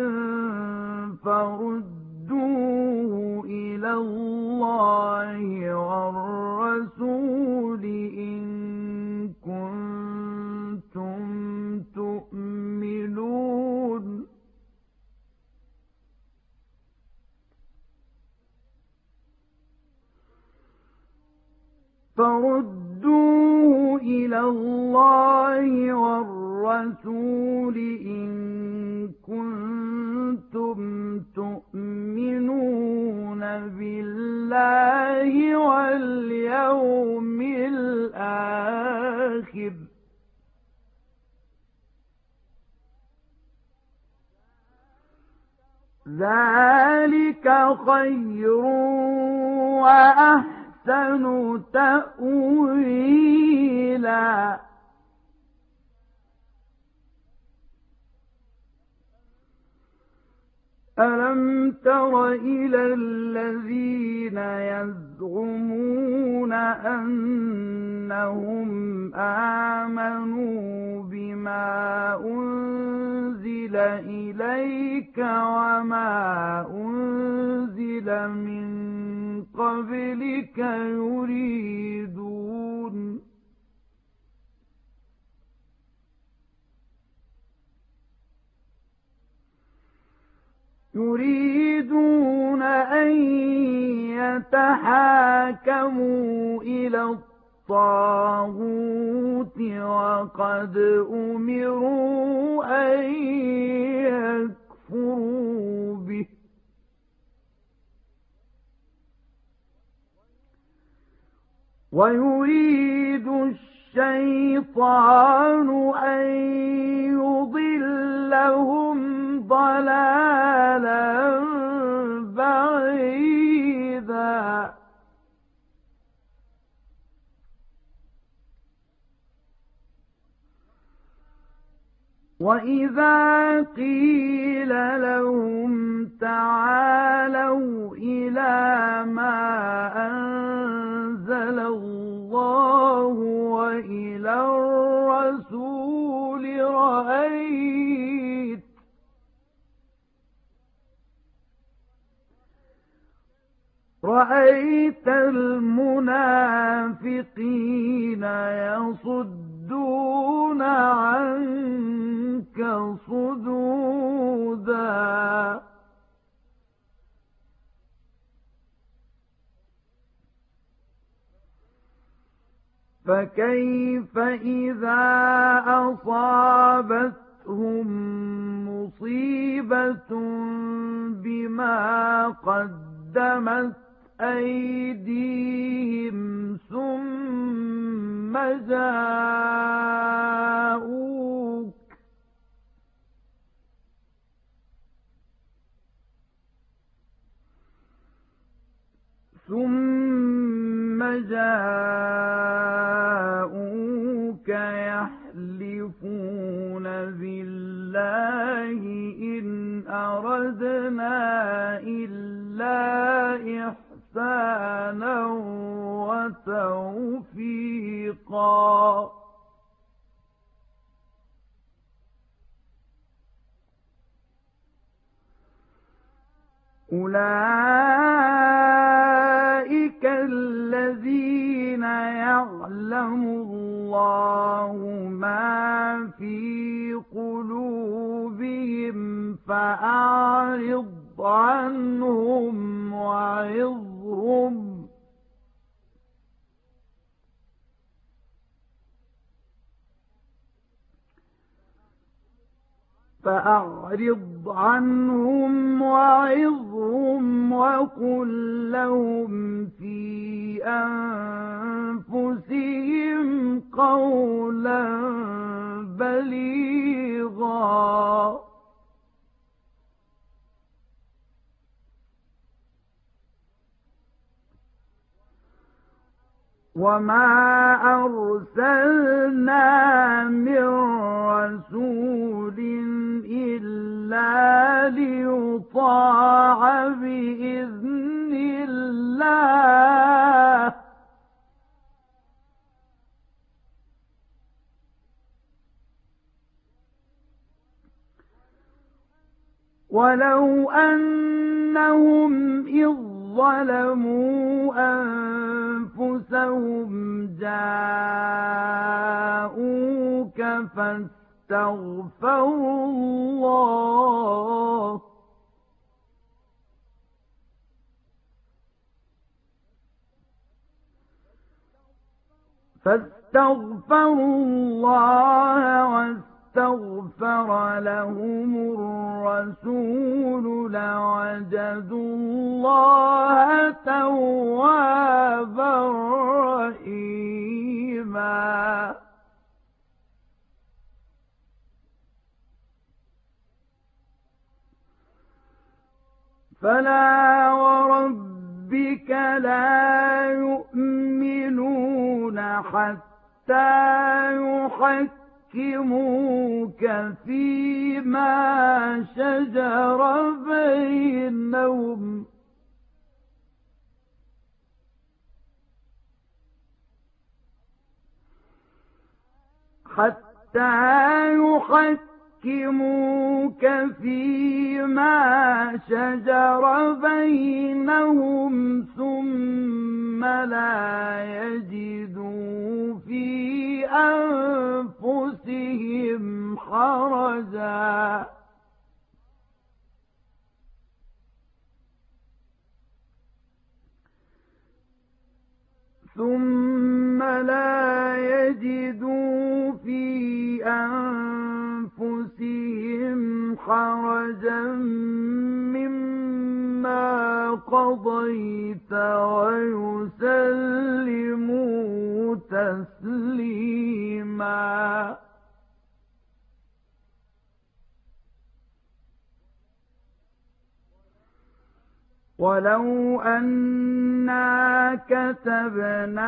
فردوه إلى الله والرسول إن كنتم تؤمنون فردوه إلى الله والرسول إن كنتم تؤمنون بالله واليوم الآخر ذلك خير وأحسن أحسن تأويلا ألم تر إلى الذين يزعمون أنهم آمنوا بما أنزل إليك وما أنزل من قبلك يريدون يريدون أن يتحاكموا إلى الطاغوت وقد أمروا أن يكفروا به ويريد الشيطان أن يضلهم ضلالا بعيدا وإذا قيل لهم تعالوا إلى ما أنزل الله وإلى الرسول المنافقين يصدون عنك صدودا فكيف إذا أصابتهم مصيبة بما قدمت أيديهم ثم جاءوك ثم جاءوك يحلفون بالله إن أردنا إلا إحسانا وتوفيقا أولئك الذين يعلم الله ما في قلوبهم فأعرض عنهم وعظهم فأعرض عنهم وعظهم وقل لهم في أنفسهم قولا بليغا وما أرسلنا من رسول إلا ليطاع بإذن الله ولو أنهم إذ ظلموا أنفسهم جاءوك فاستغفروا الله فاستغفروا الله واستغفر لهم الرسول لوجدوا الله توابا رحيما فلا وربك لا يؤمنون حتى يحكموك فيما شجر بينهم حتى يحكموك فيما شجر بينهم ثم لا يجدوا في أنفسهم حرجا ثم لا يجدوا في أنفسهم حرجا مما قضيت ويسلموا تسليما ولو أنا كتبنا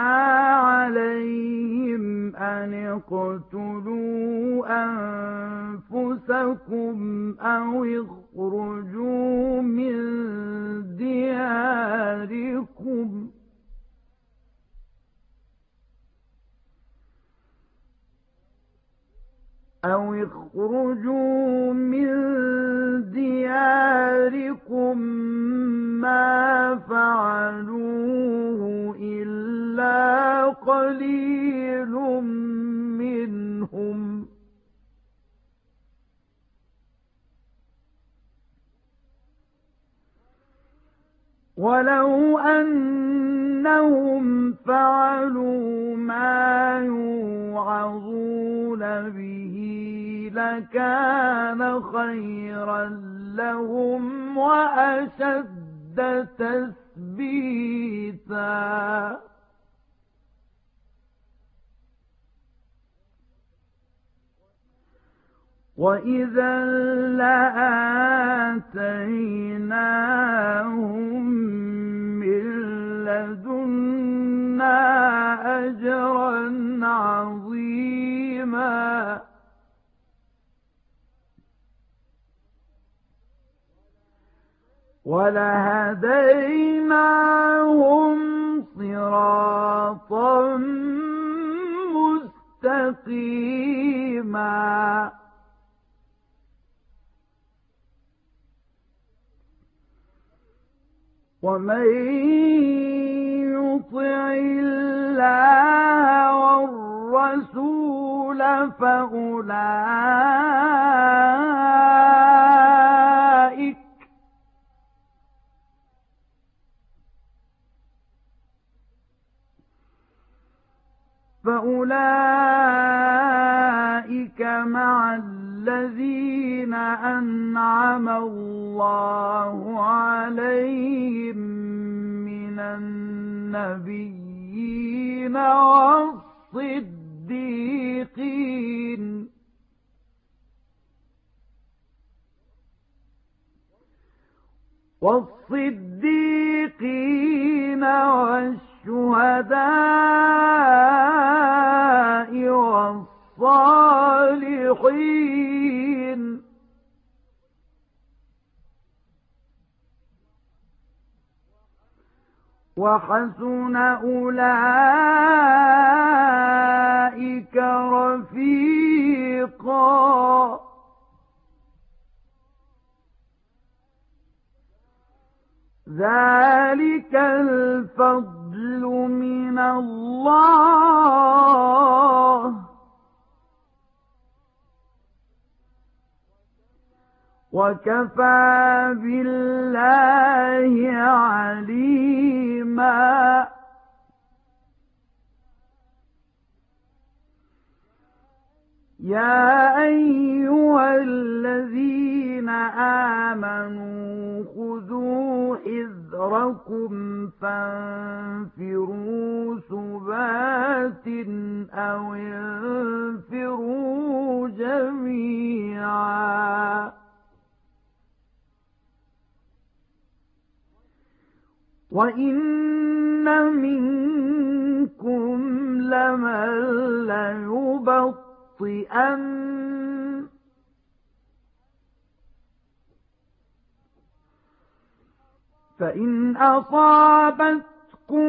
عليهم أن اقتلوا أنفسكم أو اخرجوا من دياركم أو اخرجوا من دياركم ما فعلوه إلا قليل منهم ولو أنهم فعلوا ما يوعظون به لكان خيرا لهم وأشد تثبيتا وإذا لآتيناهم من لدنا أجرا عظيما ولهديناهم صراطا مستقيما ومن يطع الله والرسول فأولئك فأولئك مع الذين أنعم الله عليهم من النبيين والصديقين والصديقين والشهداء والصالحين وحسن أولئك رفيقا ذلك الفضل من الله وكفى بالله عليما يا أيها الذين آمنوا خذوا حذركم فانفروا ثبات أو انفروا جميعا وإن منكم لمن ليبطئن فإن أصابتكم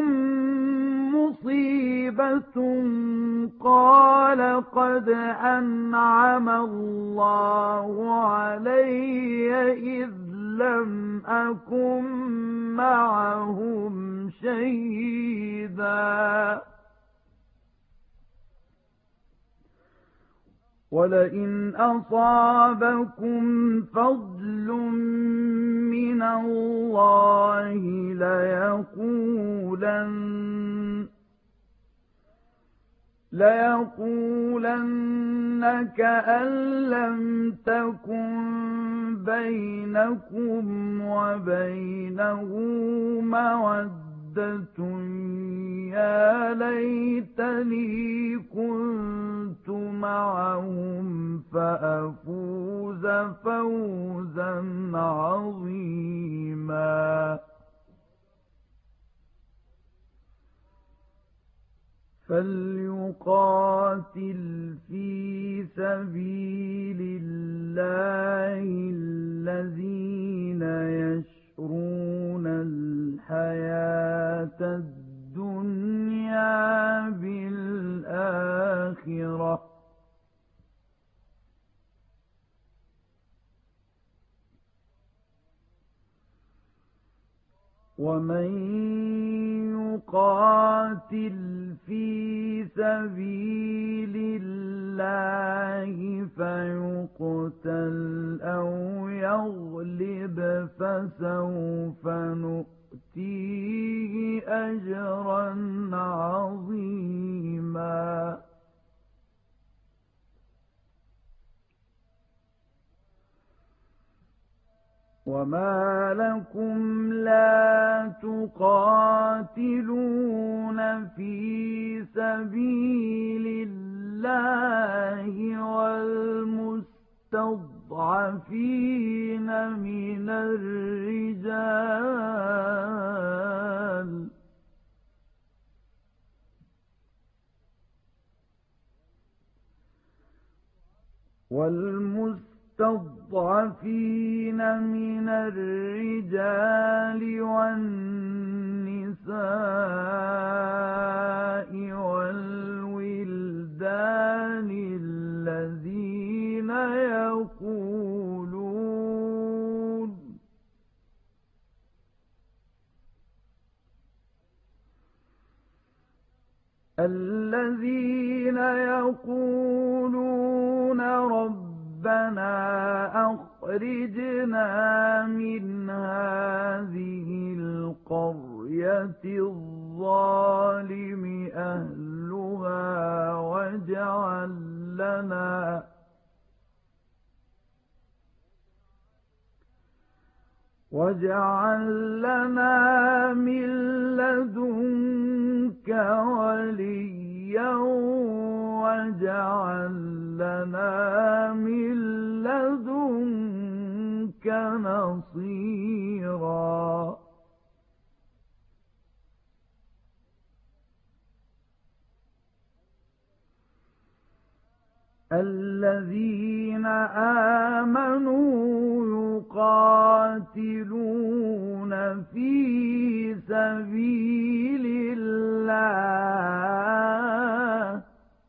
مصيبة قال قد أنعم الله علي إذ لم أكن معهم شهيدا ولئن أصابكم فضل من الله ليقولن ليقولن كأن لم تكن بينكم وبينه مودة يا ليتني كنت معهم فأفوز فوزا عظيما فليقاتل في سبيل الله الذين يشرون الحياة الدنيا بالآخرة ومن يقاتل في سبيل الله فيقتل أو يغلب فسوف نؤتيه أجرا عظيما. وما لكم لا تقاتلون في سبيل الله والمستضعفين من الرجال والمستضعفين من الرجال والنساء والولدان الذين يقولون الذين يقولون ربنا أخرجنا من هذه القرية الظالم أهلها واجعل لنا واجعل لنا من لدنك وليا واجعل لنا من لدنك نصيرا. الذين آمنوا يقاتلون في سبيل الله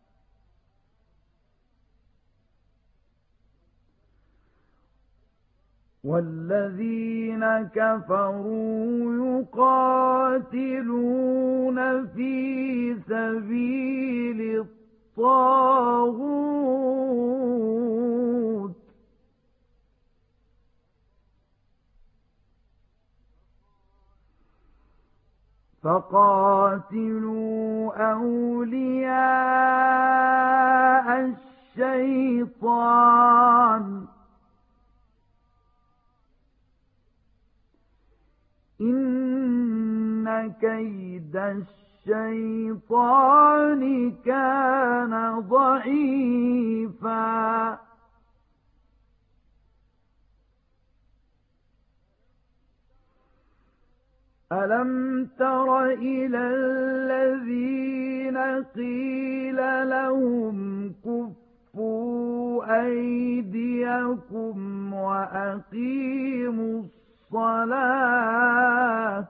والذين كفروا يقاتلون في سبيل الطاغوت فقاتلوا أولياء الشيطان إن كيد الشيطان كان ضعيفا. ألم تر إلى الذين قيل لهم كفوا أيديكم وأقيموا الصلاة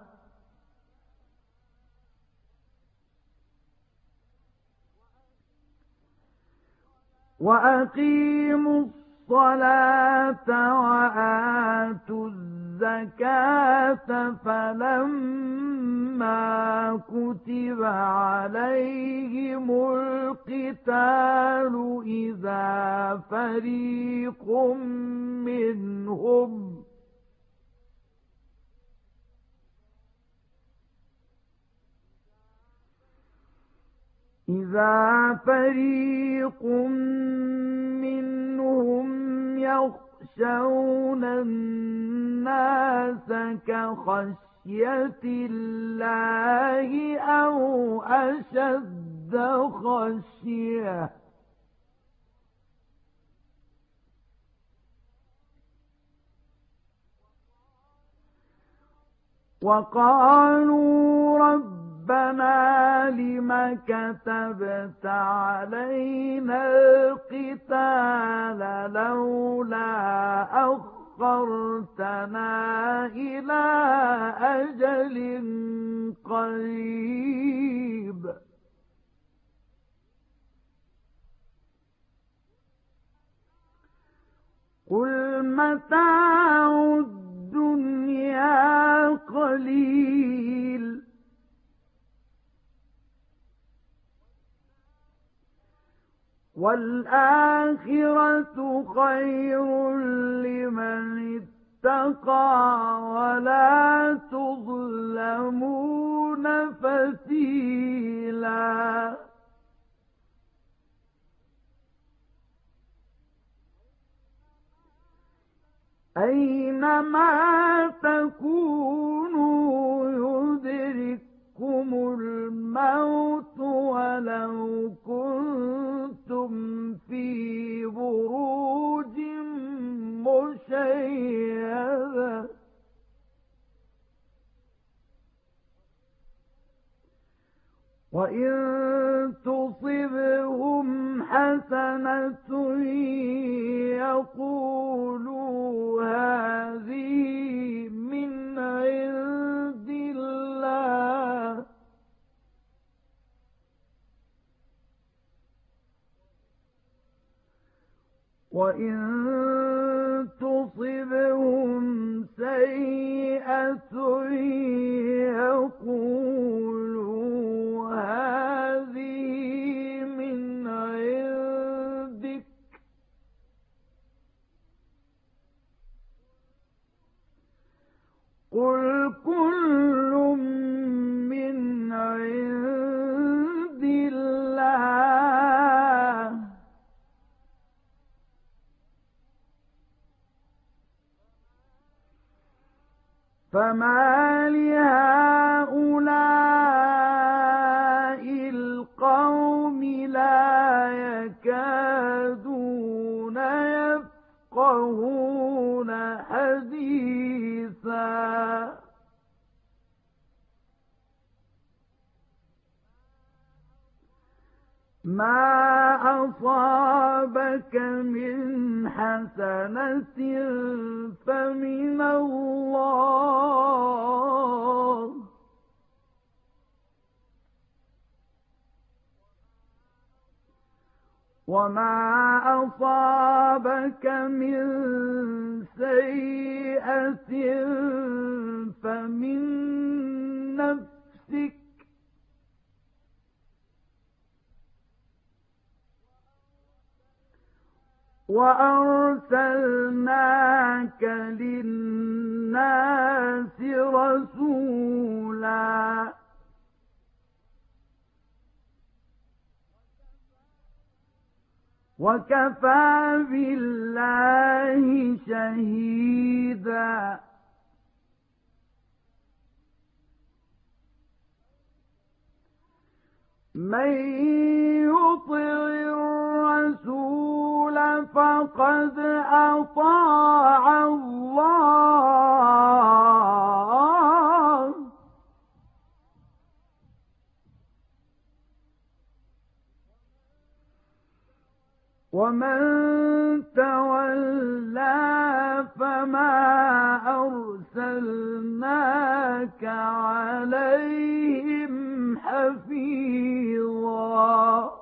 وأقيموا الصلاة وآتوا الزكاة فلما كتب عليهم القتال إذا فريق منهم إذا فريق منهم يخشون الناس كخشية الله أو أشد خشية وقالوا رب ربنا لم كتبت علينا القتال لولا أخرتنا إلى أجل قريب قل متاع الدنيا قليل والآخرة خير لمن اتقى ولا تظلمون فتيلا. أينما تكونوا يدرككم الموت ولو كنتم في بروج مشيدة. وإن تصبهم حسنة يقولوا هذه من عند الله وإن تصبهم سيئة يقولوا هذه من عندك قل كل من عند الله فما لهؤلاء القوم لا يكادون يفقهون حديثا. ما أصابك من حسنة فمن الله وما أصابك من سيئة فمن نفسك وأرسلناك للناس رسولا وكفى بالله شهيدا. من يطع الرسول فقد أطاع الله ومن تولى فما أرسلناك عليهم حفيظا.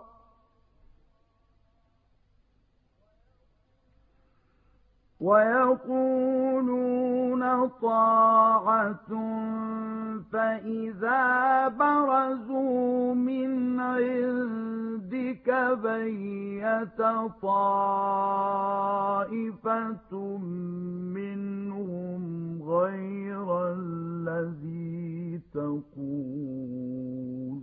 ويقولون طاعة فإذا برزوا من عندك بيت طائفة منهم غير الذي تقول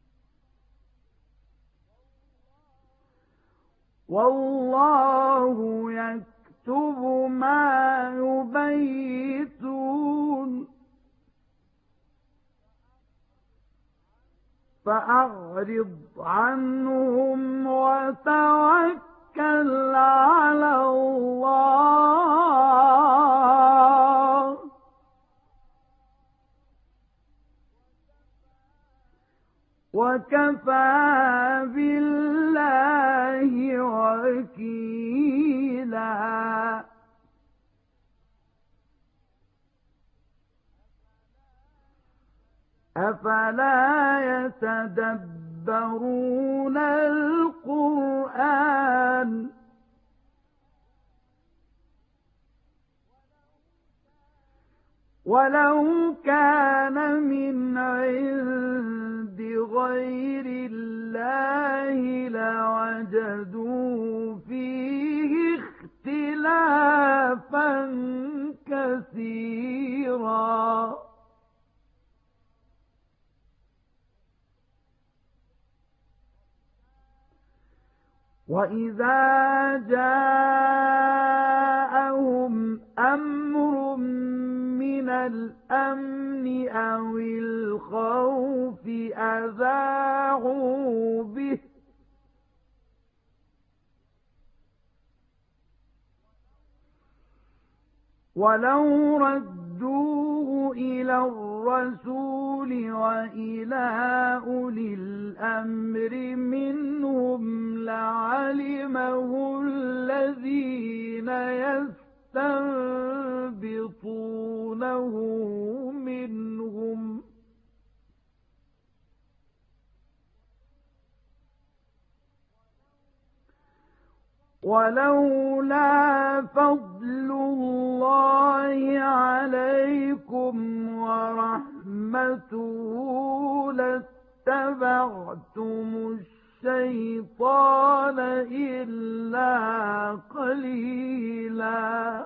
والله يكتب ما يبيتون فأعرض عنهم وتوكل على الله وكفى بالله وكيلا. أفلا يتدبرون القرآن ولو كان من عند غير الله لوجدوا وَإِذَا جَاءَهُمْ أَمْرٌ مِّنَ الْأَمْنِ أَوِ الْخَوْفِ أَذَاعُوا بِهِ وَلَوْ رَدُّوهُ إِلَى الرَّسُولِ وَإِلَى أُولِي الْأَمْرِ مِنْهُمْ لَعَلِمَهُ الَّذِينَ يَسْتَنبِطُونَهُ مِنْهُمْ ۗ وَلَوْلَا فَضْلُ اللَّهِ عَلَيْكُمْ وَرَحْمَتُهُ لَاتَّبَعْتُمُ الشَّيْطَانَ إِلَّا قَلِيلًا.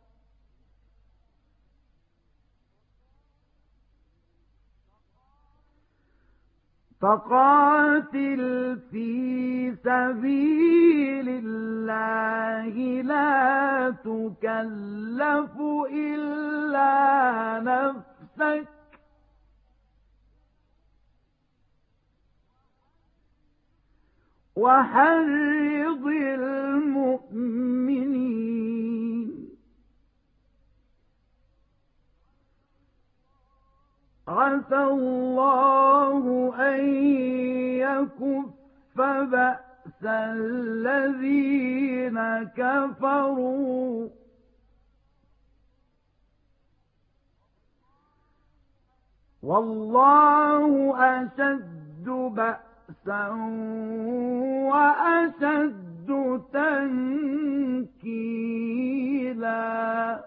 فَقَاتِلْ فِي سَبِيلِ اللَّهِ لَا تُكَلَّفُ إِلَّا نَفْسَكَ ۚ وَحَرِّضِ الْمُؤْمِنِينَ. عَسَى اللَّهُ أَن يَكُفَّ بَأْسَ الَّذِينَ كَفَرُوا ۚ وَاللَّهُ أَشَدُّ بَأْسًا وَأَشَدُّ تَنكِيلًا.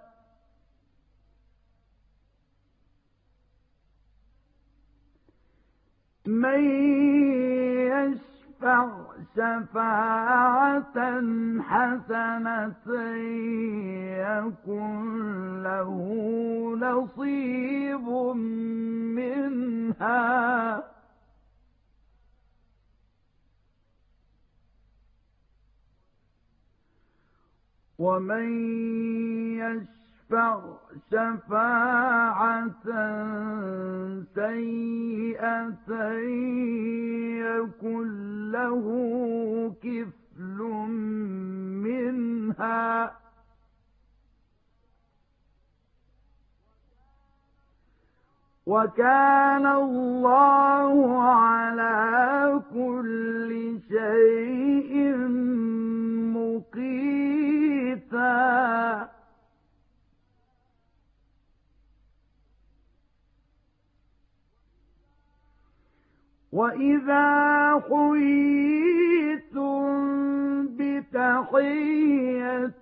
مَن يَشْفَعْ شَفَاعَةً حَسَنَةً يَكُن لَّهُ نَصِيبٌ مِّنْهَا ۖ وَمَن يَشْفَعْ شَفَاعَةً سَيِّئَةً يَكُن لَّهُ كِفْلٌ مِّنْهَا ۗ وَكَانَ اللَّهُ عَلَى كُلِّ شَيْءٍ مُّقِيتًا. وَإِذَا حُيِّيتُم بِتَحِيَّةٍ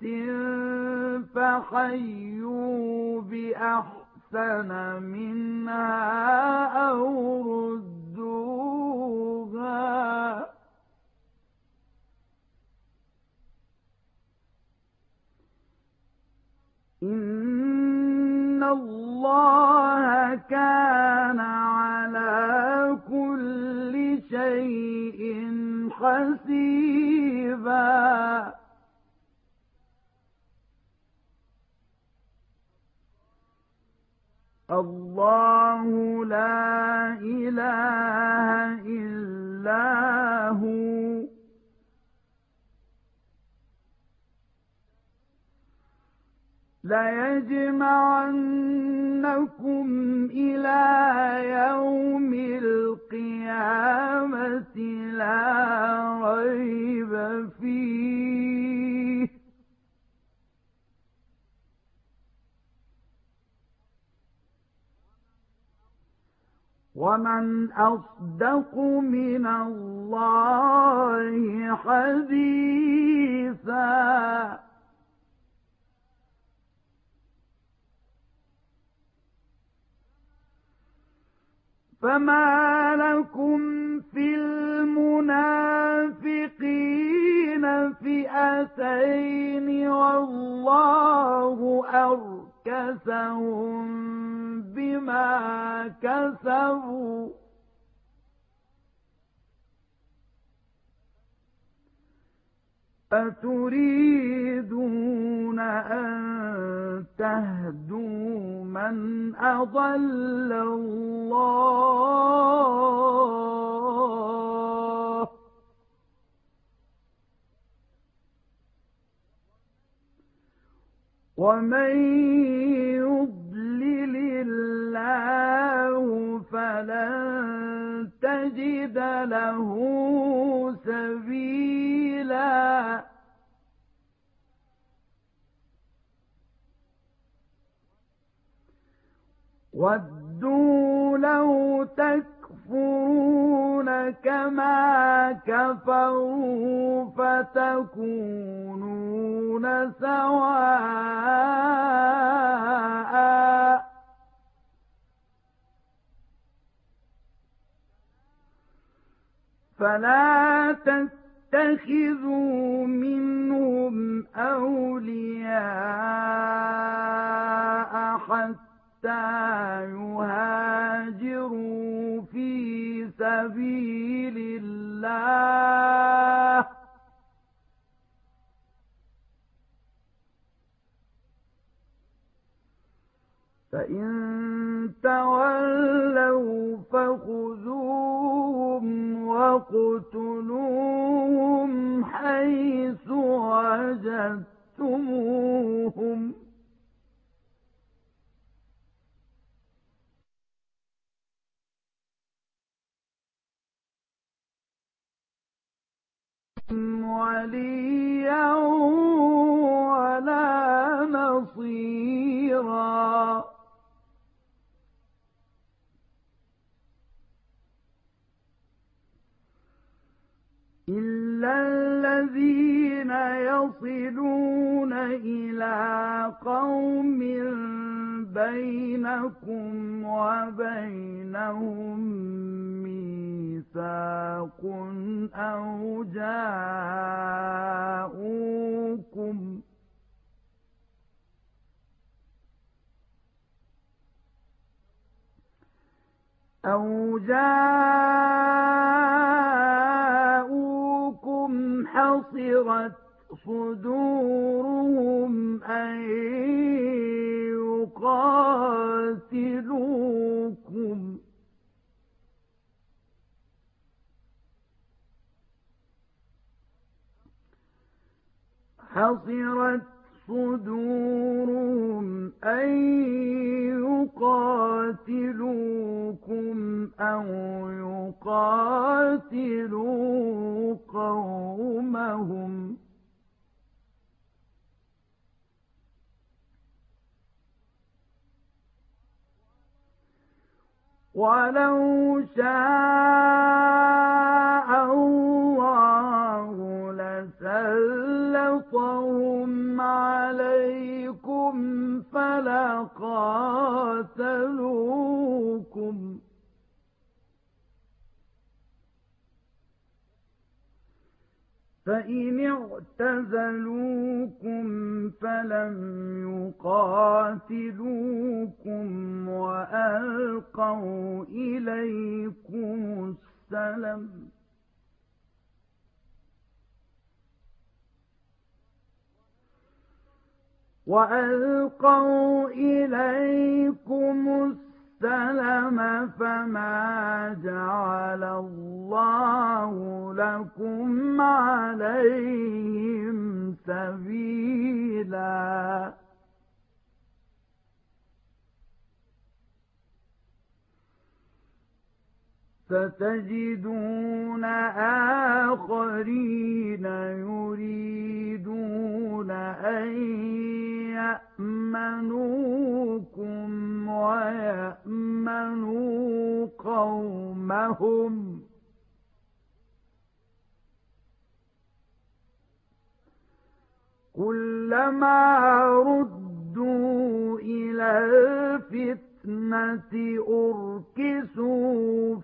فَحَيُّوا بِأَحْسَنَ مِنْهَا أَوْ رُدُّوهَا ۗ إِنَّ اللَّهَ كَانَ عَلَى كُلِّ شَيْءٍ حَسِيبًا. اللَّهُ لَا إِلَٰهَ إِلَّا هُوَ لَيَجْمَعَنَّكُمْ إِلَىٰ يَوْمِ الْقِيَامَةِ لَا رَيْبَ فِيهِ ۚ وَمَنْ أَصْدَقُ مِنَ اللَّهِ حَدِيثًا. فَمَا لَكُمْ فِي الْمُنَافِقِينَ فِئَتَيْنِ وَاللَّهُ أَرْكَسَهُم بِمَا كَسَبُوا ۚ أتريدون أن تهدوا من أضل الله ومن يضلل الله فلن تجد له سبيلا وَدُّوا لَوْ تَكْفُرُونَ كَمَا كَفَرُوا فَتَكُونُونَ سَوَاءً فَلَا تَتَّخِذُوا مِنْهُمْ أَوْلِيَاءَ حَتَّى يهاجروا في سبيل الله فإن تولوا فخذوهم واقتلوهم حيث وجدتموهم وليا ولا نصيرا إلا الذين يصلون إلى قوم بينكم وبينهم ميثاق أو جاءوكم أو جاءوكم حصرت صدورهم أن يقاتلوكم حصرت صدورهم أن يقاتلوكم أو يقاتلوا قومهم ولو شاء الله لسلطهم عليكم فلقاتلوكم فإن اعتزلوكم فلم يقاتلوكم وألقوا إليكم السلم وألقوا إليكم السلم فما جعل الله لكم عليهم سبيلا ستجدون آخرين يريدون أن يأمنوكم ويأمنوا قومهم كلما ردوا إلى الفتنة أركسوا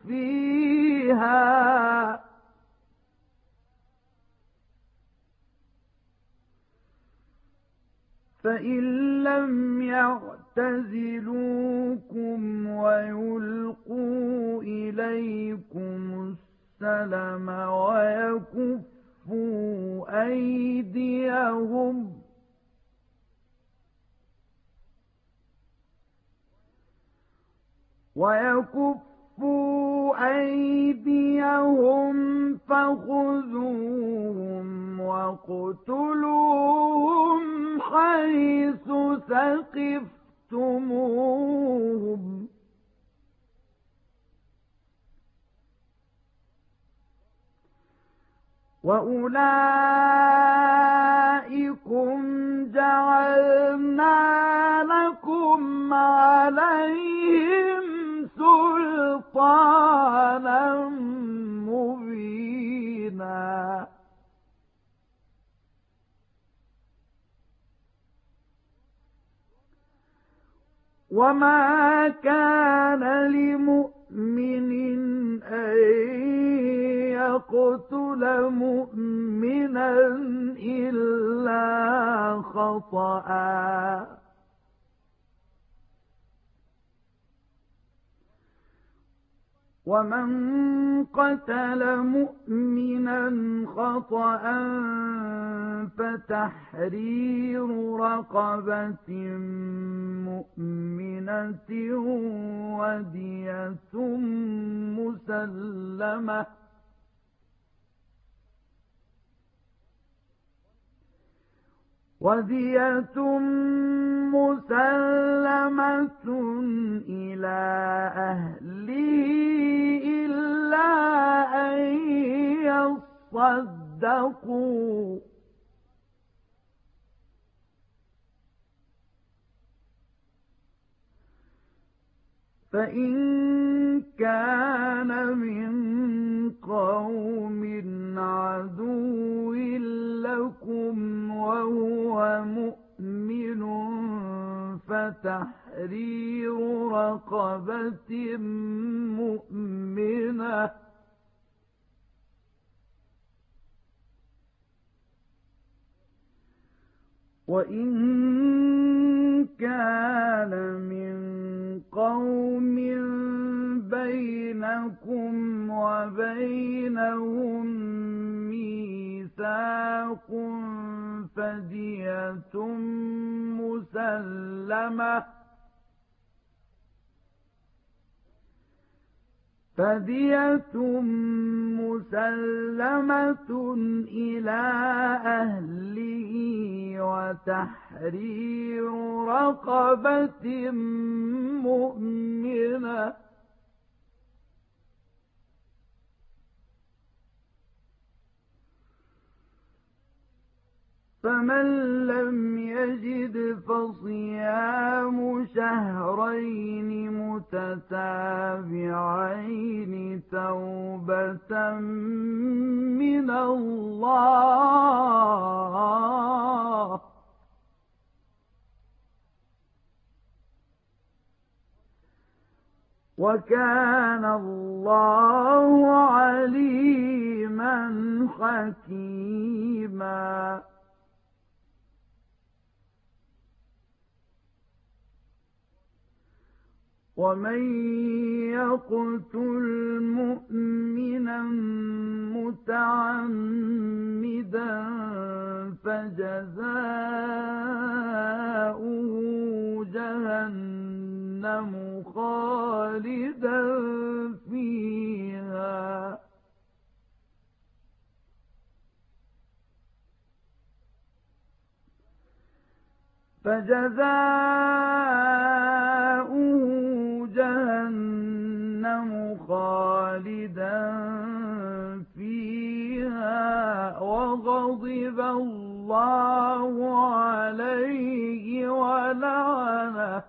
فيها فإن لم يعتزلوكم ويلقوا إليكم السلم ويكفوا أيديهم ويكفوا أيديهم فخذوهم واقتلوهم حيث ثقفتموهم وأولئكم جعلنا لكم عليهم سلطانا مبينا وما كان لمؤمن أن يقتل مؤمنا إلا خطأ ومن قتل مؤمنا خطأ فتحرير رقبة مؤمنة ودية مسلمة ودية مسلمة إلى أهله إلا أن يصدقوا فإن كان من قوم عدو لكم وهو مؤمن فتحرير رقبة مؤمنة وإن كان من قوم بينكم وبينهم ميثاق فدية مسلمة فدية مسلمة إلى أهله وتحرير رقبة مؤمنة فمن لم يجد فصيام شهرين متتابعين توبة من الله وكان الله عليما حكيما ومن يقتل مؤمنا متعمدا فجزاؤه جهنم خالدا فيها فجزاؤه جهنم خالدا فيها وغضب الله عليه ولعنه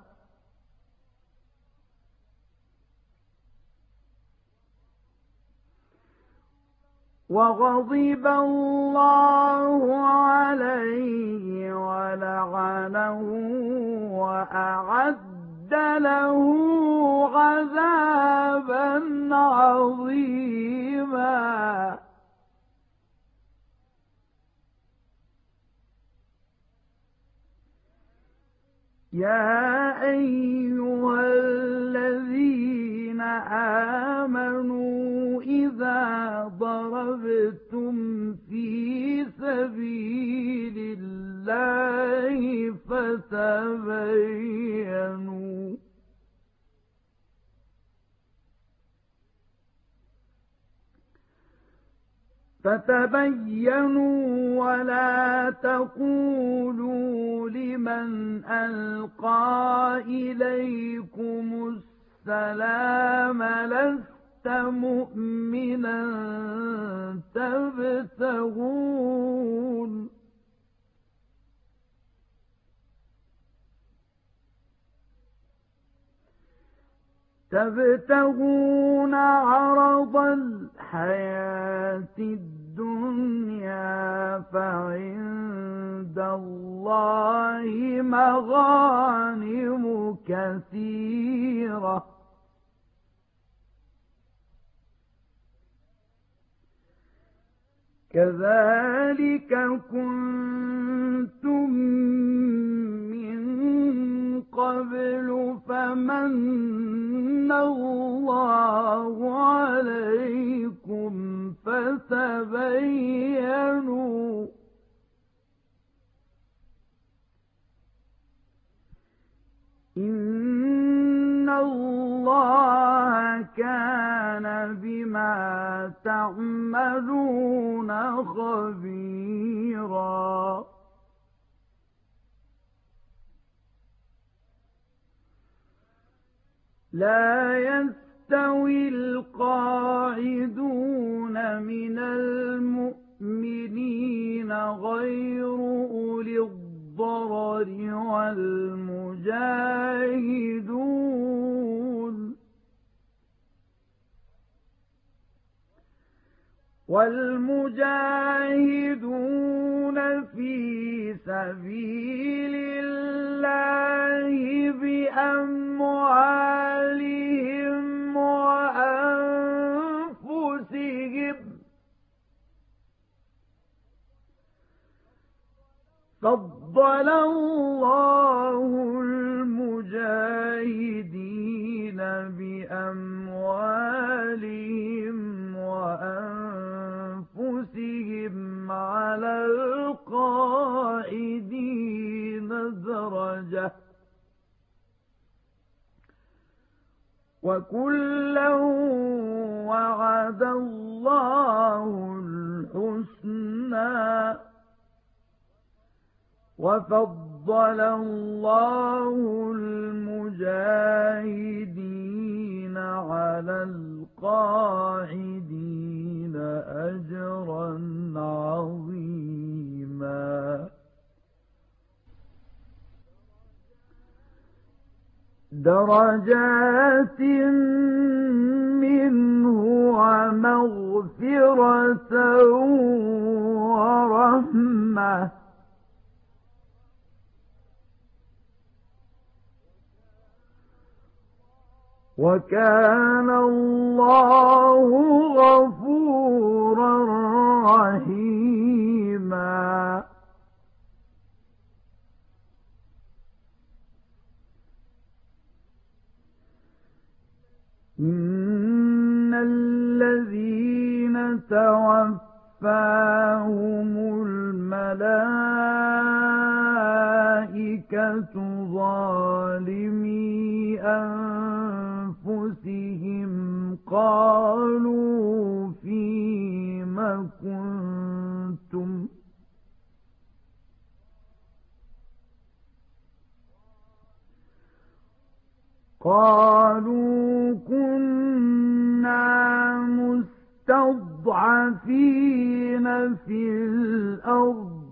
وغضب الله عليه ولعنه وأعد له عذابا عظيما يا أيها الذين آمنوا إذا ضربتم في سبيل فتبينوا ولا تقولوا لمن ألقى إليكم السلام لست مؤمنا تبتغون تبتغون عرض الحياة الدنيا فعند الله مغانم كثيرة كذلك كنتم من قبل فمن الله عليكم فتبينوا إن الله كان بما تعملون خبيرا لا يستوي القاعدون من المؤمنين غير أولي الضرر والمجاهدون والمجاهدون في سبيل الله بأموالهم وأنفسهم فضل الله المجاهدين بأموالهم وأنفسهم على القاعدين درجة وكلا وعد الله الحسنى وفضل الله المجاهدين على القاعدين أجرا عظيما درجات منه ومغفرة ورحمة وكان الله غفورا رحيما إن الذين توفاهم الملائكة ظالمي أنفسهم قالوا فيم كنتم قالوا كنا مستضعفين في الأرض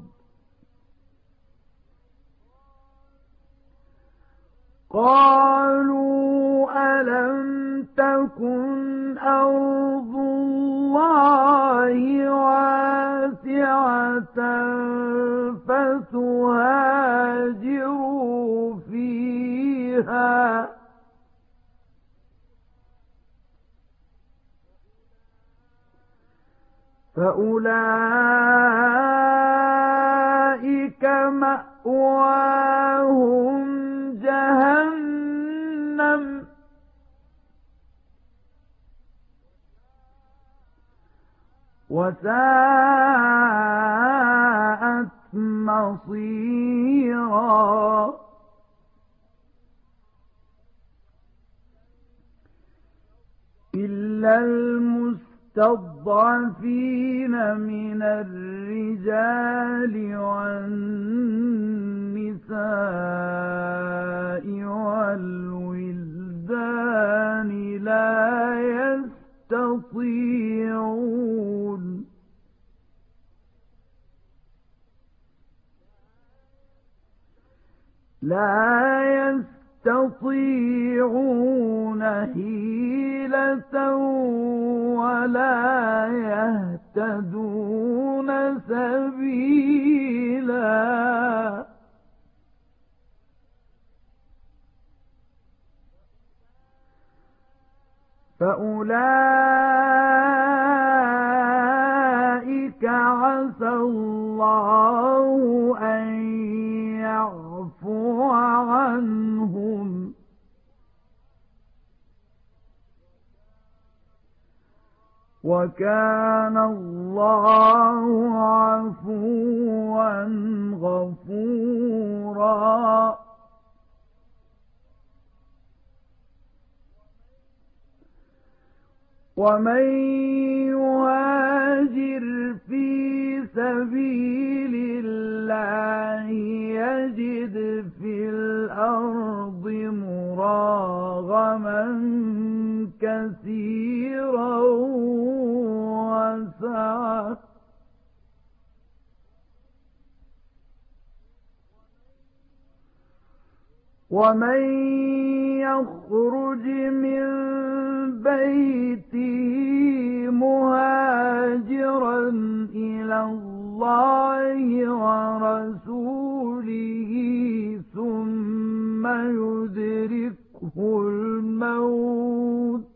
قالوا ألم تكن أرض الله واسعة فتهاجروا فيها فأولئك مأواهم جهنم وساءت مصيرا إلا المستضعفين المستضعفين من الرجال والنساء والولدان لا يستطيعون لا يستطيعون حيلة ولا يهتدون سبيلا فأولئك عسى الله أن يعفو عنهم وكان الله عفوا غفورا ومن يهاجر في سبيل الله يجد في الأرض مراغما كثيرا وسعة ومن يخرج من بيته مهاجرا إلى الله ورسوله ثم يدركه الموت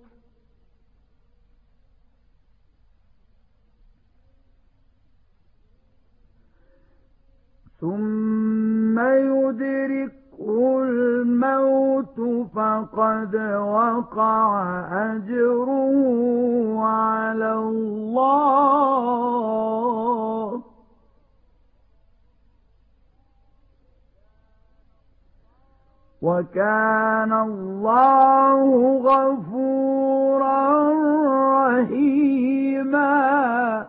ثم يدركه الموت فقد وقع أجره على الله وكان الله غفورا رحيما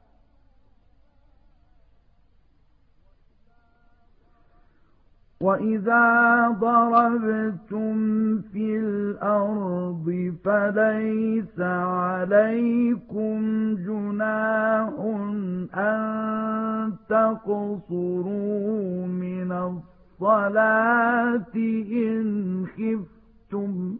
وَإِذَا ضَرَبْتُمْ فِي الْأَرْضِ فَلَيْسَ عَلَيْكُمْ جُنَاحٌ أَن تَقْصُرُوا مِنَ الصَّلَاةِ إِنْ خِفْتُمْ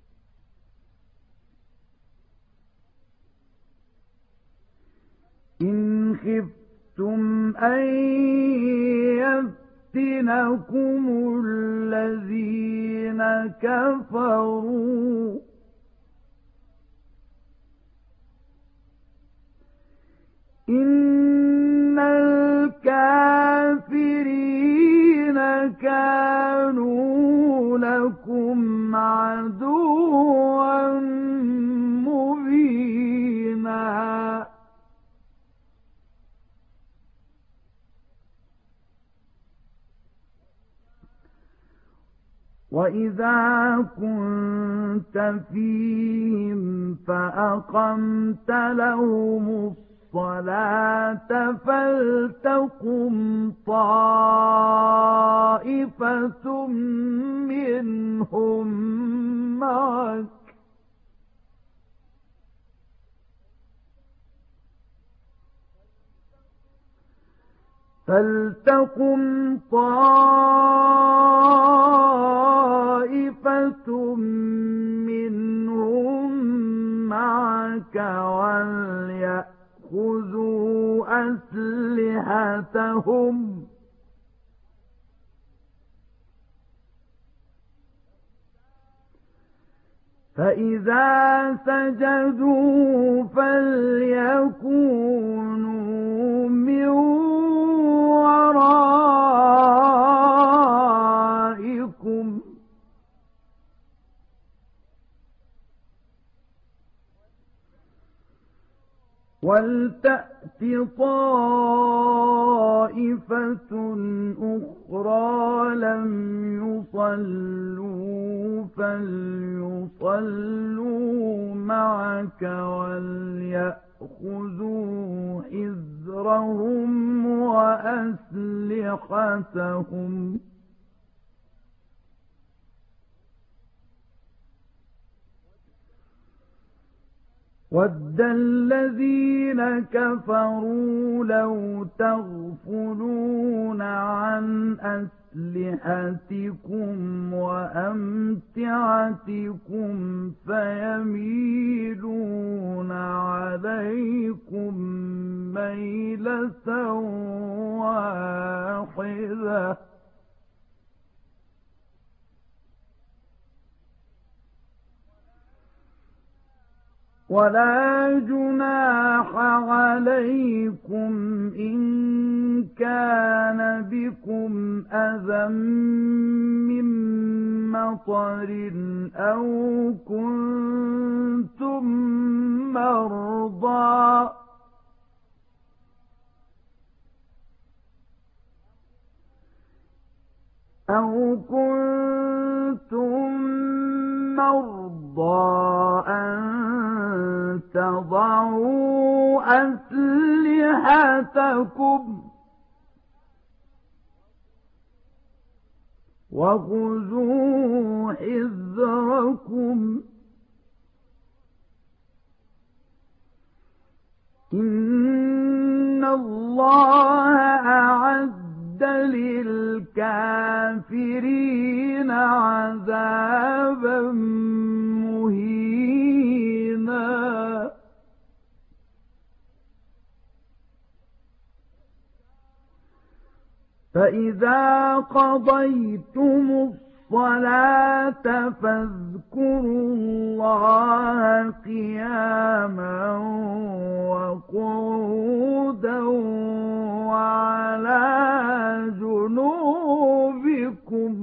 إِنْ خِفْتُمْ أَن يَفْتِنَكُمُ الَّذِينَ كَفَرُوا إِنَّ الْكَافِرِينَ كَانُوا لَكُمْ عَدُوًّا مُبِينًا وَإِذَا كُنْتَ فِيهِمْ فَأَقَمْتَ لَهُمُ الصَّلَاةَ فَلْتَقُمْ طَائِفَةٌ مِّنْهُمْ مَعَكَ فَلْتَقُمْ طَائِفَةٌ مِّنْهُمْ مَعَكَ وَلْيَأْخُذُوا أَسْلِحَتَهُمْ فَإِذَا سَجَدُوا فَلْيَكُونُوا مِنْ وَرَائِكُمْ وَلْتَأْتِ طَائِفَةٌ أُخْرَى لَمْ يُصَلُّوا فَلْيُصَلُّوا معك وليأخذوا حذرهم وأسلحتهم وَدَّ الَّذِينَ كَفَرُوا لَوْ تَغْفُلُونَ عَنْ أَسْلِحَتِكُمْ وَأَمْتِعَتِكُمْ فَيَمِيلُونَ عَلَيْكُمْ مَيْلَةً وَاحِدَةً وَلَا جُنَاحَ عَلَيْكُمْ إِن كَانَ بِكُمْ أَذًى مِّن مَّطَرٍ أَوْ كُنتُم مَّرْضَىٰ أَوْ كُنتُم مَّرْضَىٰ أَن تَضَعُوا أَسْلِحَتَكُمْ وَخُذُوا حِذْرَكُمْ إِنَّ اللَّهَ أَعَدَّ لِلْكَافِرِينَ عَذَابًا مُّهِينًا فَإِذَا قَضَيْتُمُ الصَّلَاةَ فَاذْكُرُوا اللَّهَ قِيَامًا وَقُعُودًا وَعَلَى جُنُوبِكُمْ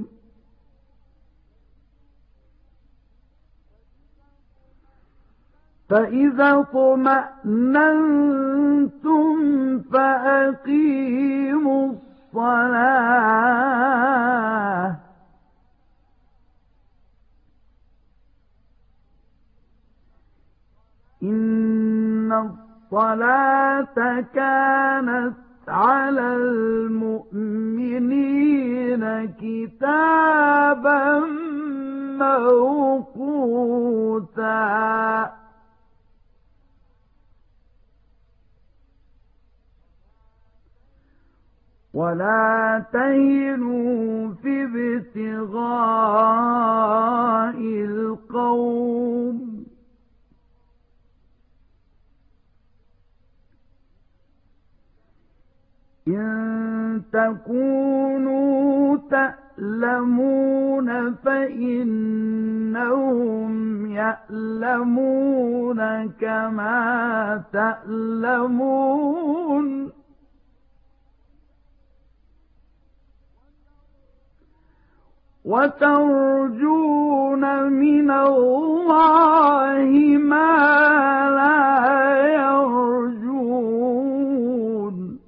فَإِذَا اطْمَأْنَنتُمْ فَأَقِيمُوا الصَّلَاةَ إِنَّ الصَّلَاةَ كَانَتْ عَلَى الْمُؤْمِنِينَ كِتَابًا مَّوْقُوتًا وَلَا تَهِنُوا فِي ابْتِغَاءِ الْقَوْمِ إِن تَكُونُوا تَأْلَمُونَ فَإِنَّهُمْ يَأْلَمُونَ كَمَا تَأْلَمُونَ وَتَرْجُونَ مِنَ اللَّهِ مَا لَا يَرْجُونَ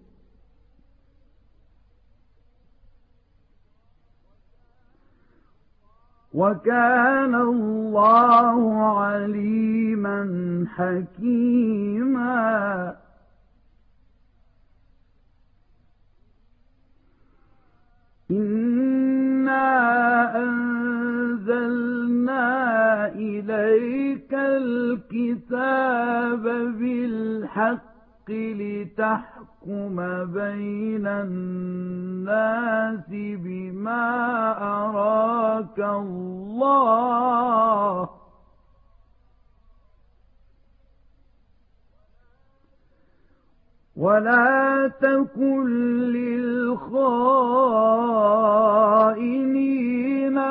وَكَانَ اللَّهُ عَلِيمًا حَكِيمًا إِنَّا أَنزَلْنَا إِلَيْكَ الْكِتَابَ بِالْحَقِّ لِتَحْكُمَ بَيْنَ النَّاسِ بِمَا أَرَاكَ اللَّهُ وَلَا تَكُن لِّلْخَائِنِينَ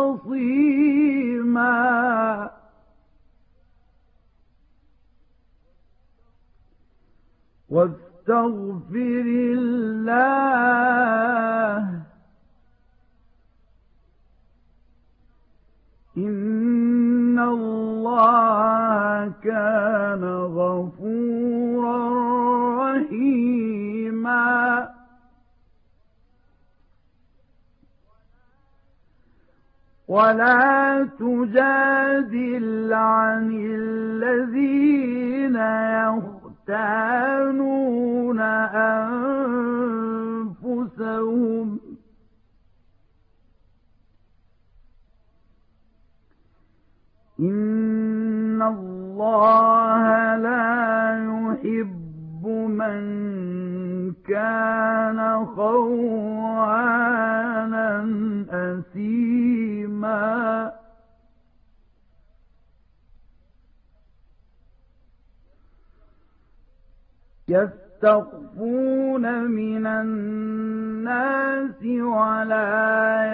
خَصِيمًا وَاسْتَغْفِرِ اللَّهَ إِنَّ اللَّهَ كَانَ غَفُورًا رَّحِيمًا ولا تجادل عن الذين يختانون أنفسهم إن الله لا يحب من كان خوانا أثيما يستخفون من الناس ولا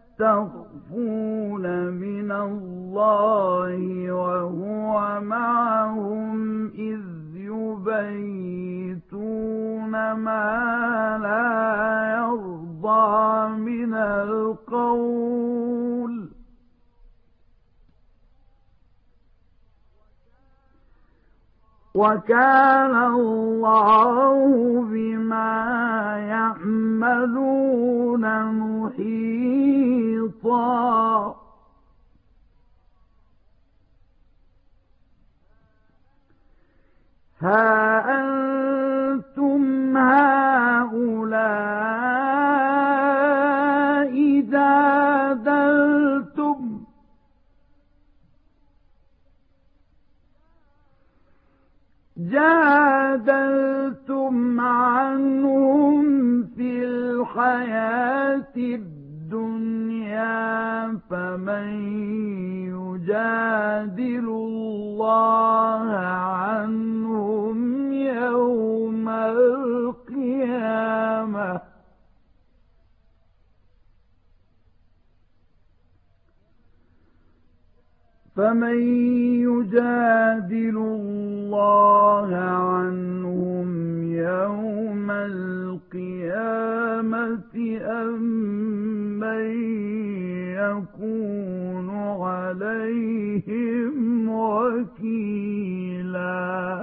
يستخفون من الله وهو معهم إذ يبيتون ما لا يرضى من القول وكان الله بما يعملون محيطا ها أنتم هؤلاء جادلتم جادلتم عنهم في الحياة الدنيا فمن يجادل الله عنهم يوم القيامة فمن يجادل الله عنهم يوم القيامة أم من يكون عليهم وكيلا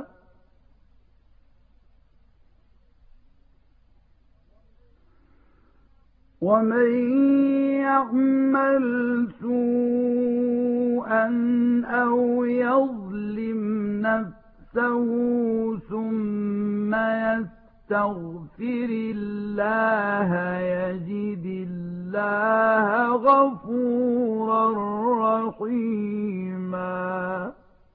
ومن يعمل سوءا أو يظلم نفسه ثم يستغفر الله يجد الله غفورا رحيما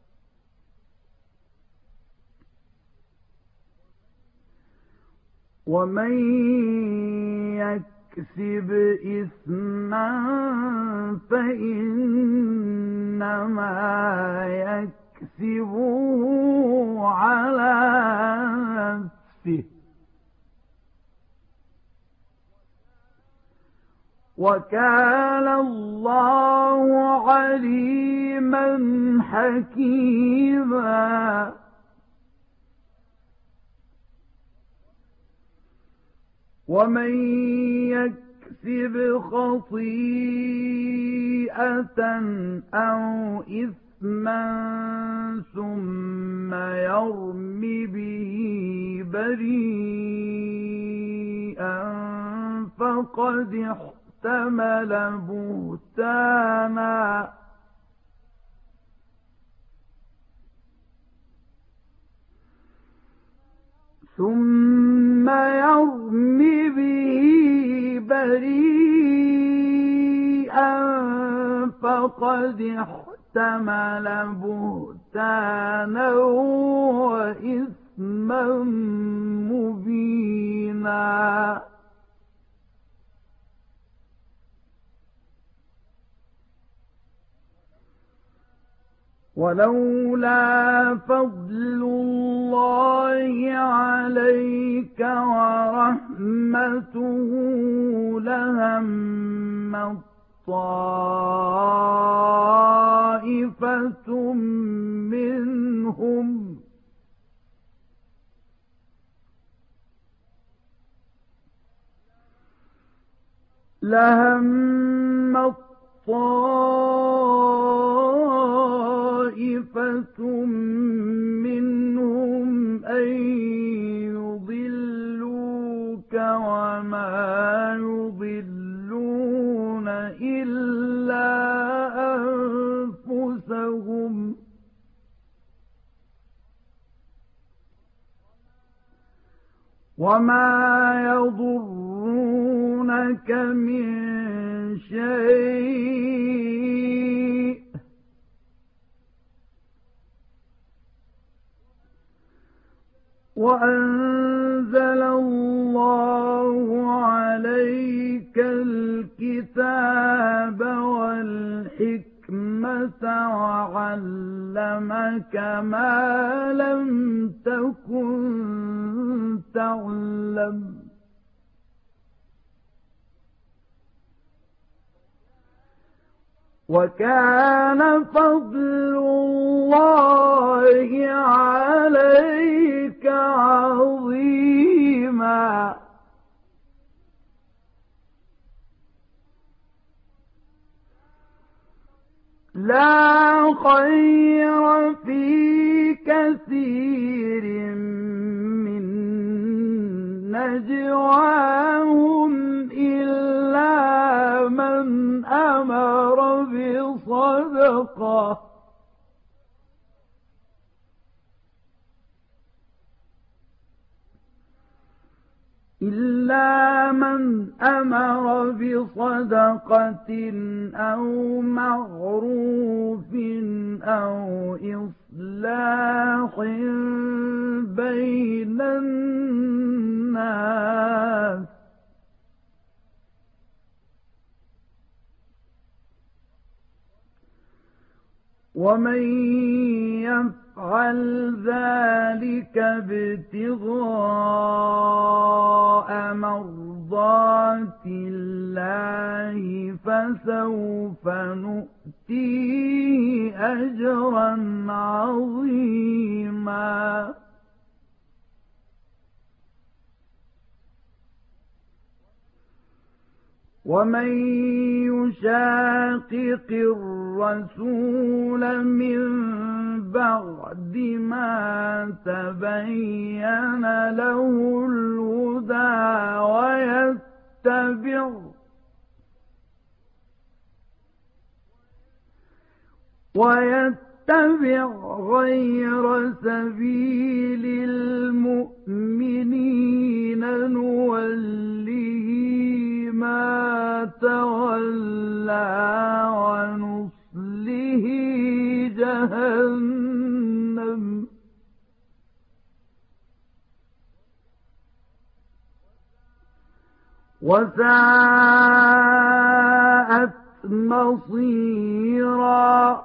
ومن يكسب إثما فإنما يكسبه على نفسه وكان الله عليما حكيما ومن يكسب خطيئة أو إثما ثم يرم به بريئا فقد احتمل بهتانا ثم يرم به بريئا فقد احتمل بهتانا وإثما مبينا ولولا فضل الله عليك ورحمته لهم طائفة منهم لهم طائفة منهم أن يضلوك وما يضلون إلا وما يضرونك من شيء وأنزل الله عليك الكتاب والحكمة وعلمك ما لم تكن تعلم وكان فضل الله عليك عظيما لا خير في كثير من نجواهم إلا من أمر بصدقة إلا من أمر بصدقة أو معروف أو إصلاح بين الناس ومن يفعل ذلك ابتغاء مرضات الله فسوف نؤتيه أجرا عظيما ومن يشاقق الرسول من بعد ما تبين له الهدى ويتبع ويتبع غير سبيل المؤمنين نوله ما تولى ونصله جهنم وساءت مصيرا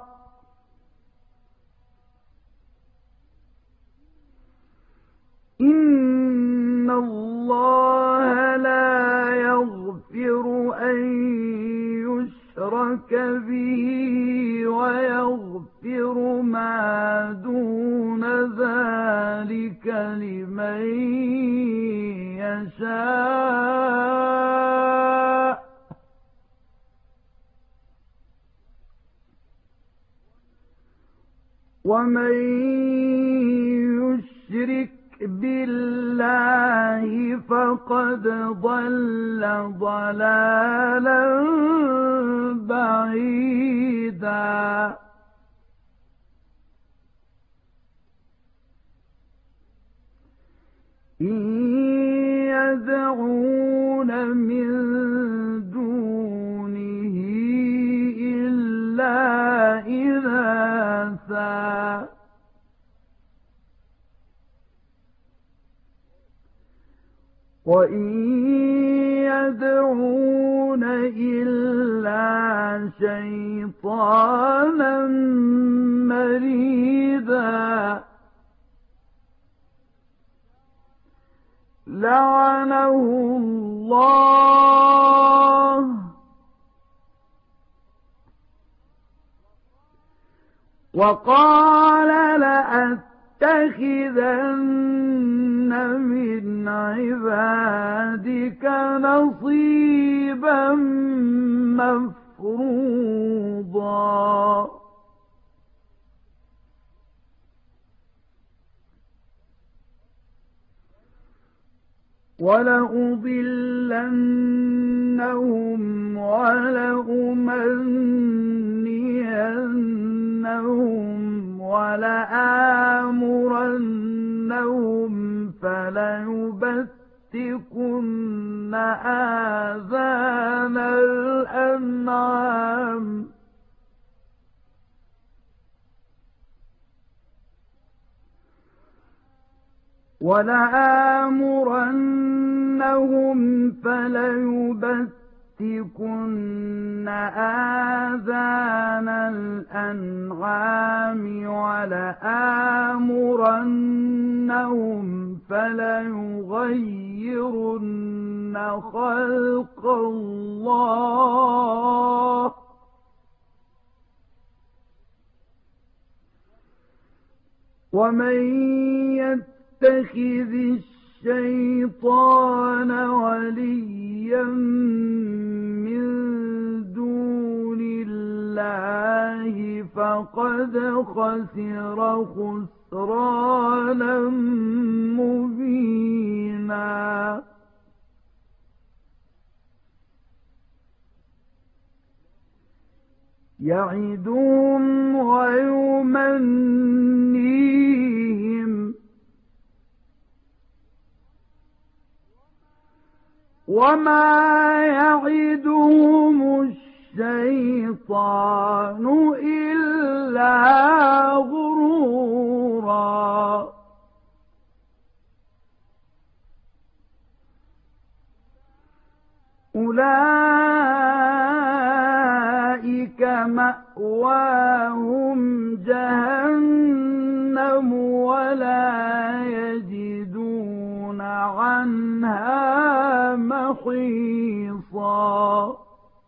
إن الله لا يغفر أن يشرك به ويغفر ما دون ذلك لمن يشاء ومن يشرك بالله فقد ضل ضلالا بعيدا إن يدعون من دونه إلا إناثا وإن يدعون إلا شيطانا مريدا لعنه الله وقال لأتخذن من عبادك نصيبا مفروضا ولأضلنهم ولأمنينهم ولآمرنهم فليبتكن ليبتكن آذان الأنعام ولآمرنهم فليبتكن آذان الأنعام ولآمرنهم فليغيرن خلق الله ومن يتخذ الشيطان وليا من دون الله فقد خسر خسرانا مبينا يعدهم ويمنيهم وما يعدهم الشيطان إلا غرورا أولئك مأواهم جهنم ولا يجدون عنها محيصا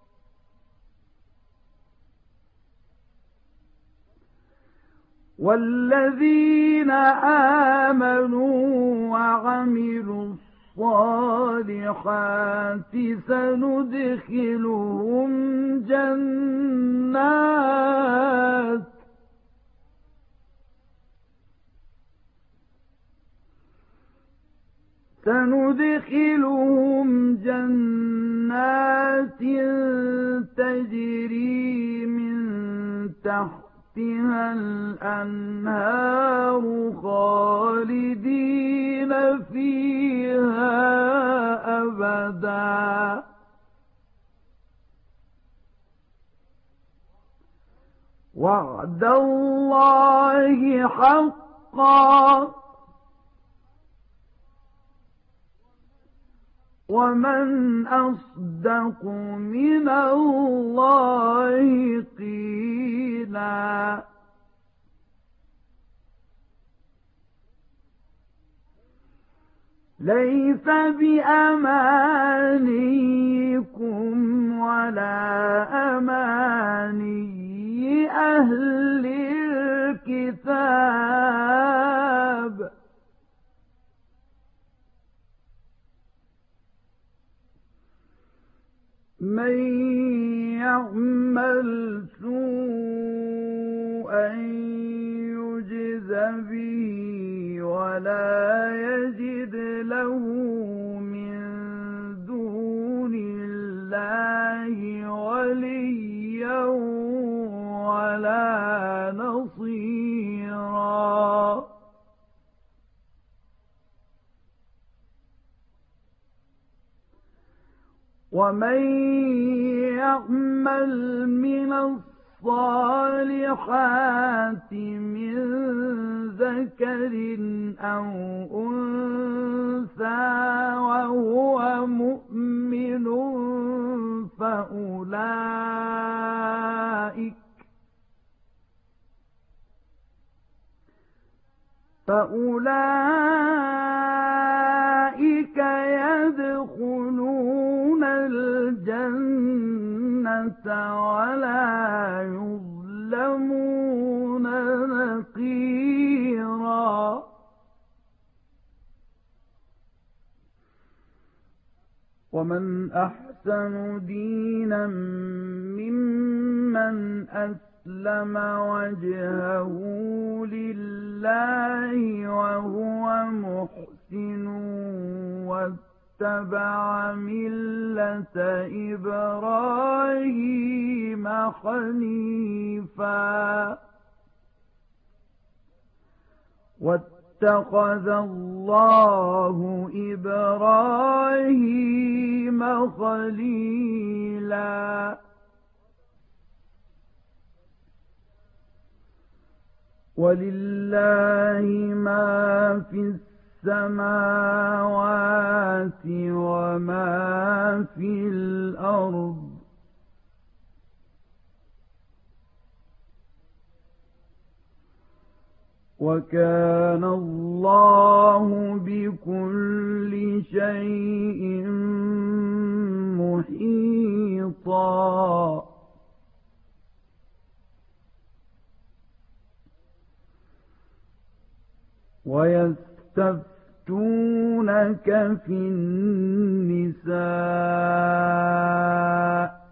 والذين آمنوا وعملوا الصالحات سندخلهم جنات سندخلهم جنات تجري من تحتها الأنهار خالدين فيها أبدا وعد الله حقا ومن أصدق من الله قيلا ليس بأمانيكم ولا أماني أهل الكتاب من يعمل سوءا يجز به ولا يجد له من دون الله وليا ولا نصيرا ومن يعمل من الصالحات من ذكر أو أنثى وهو مؤمن فأولئك فأولئك يدخلون الجنة ولا يظلمون نقيرا ومن أحسن دينا ممن أسلم وجهه لله وهو محسن واتبع ملة إبراهيم حنيفا اتخذ الله إبراهيم خليلا ولله ما في السماوات وما في الأرض وكان الله بكل شيء محيطا ويستفتونك في النساء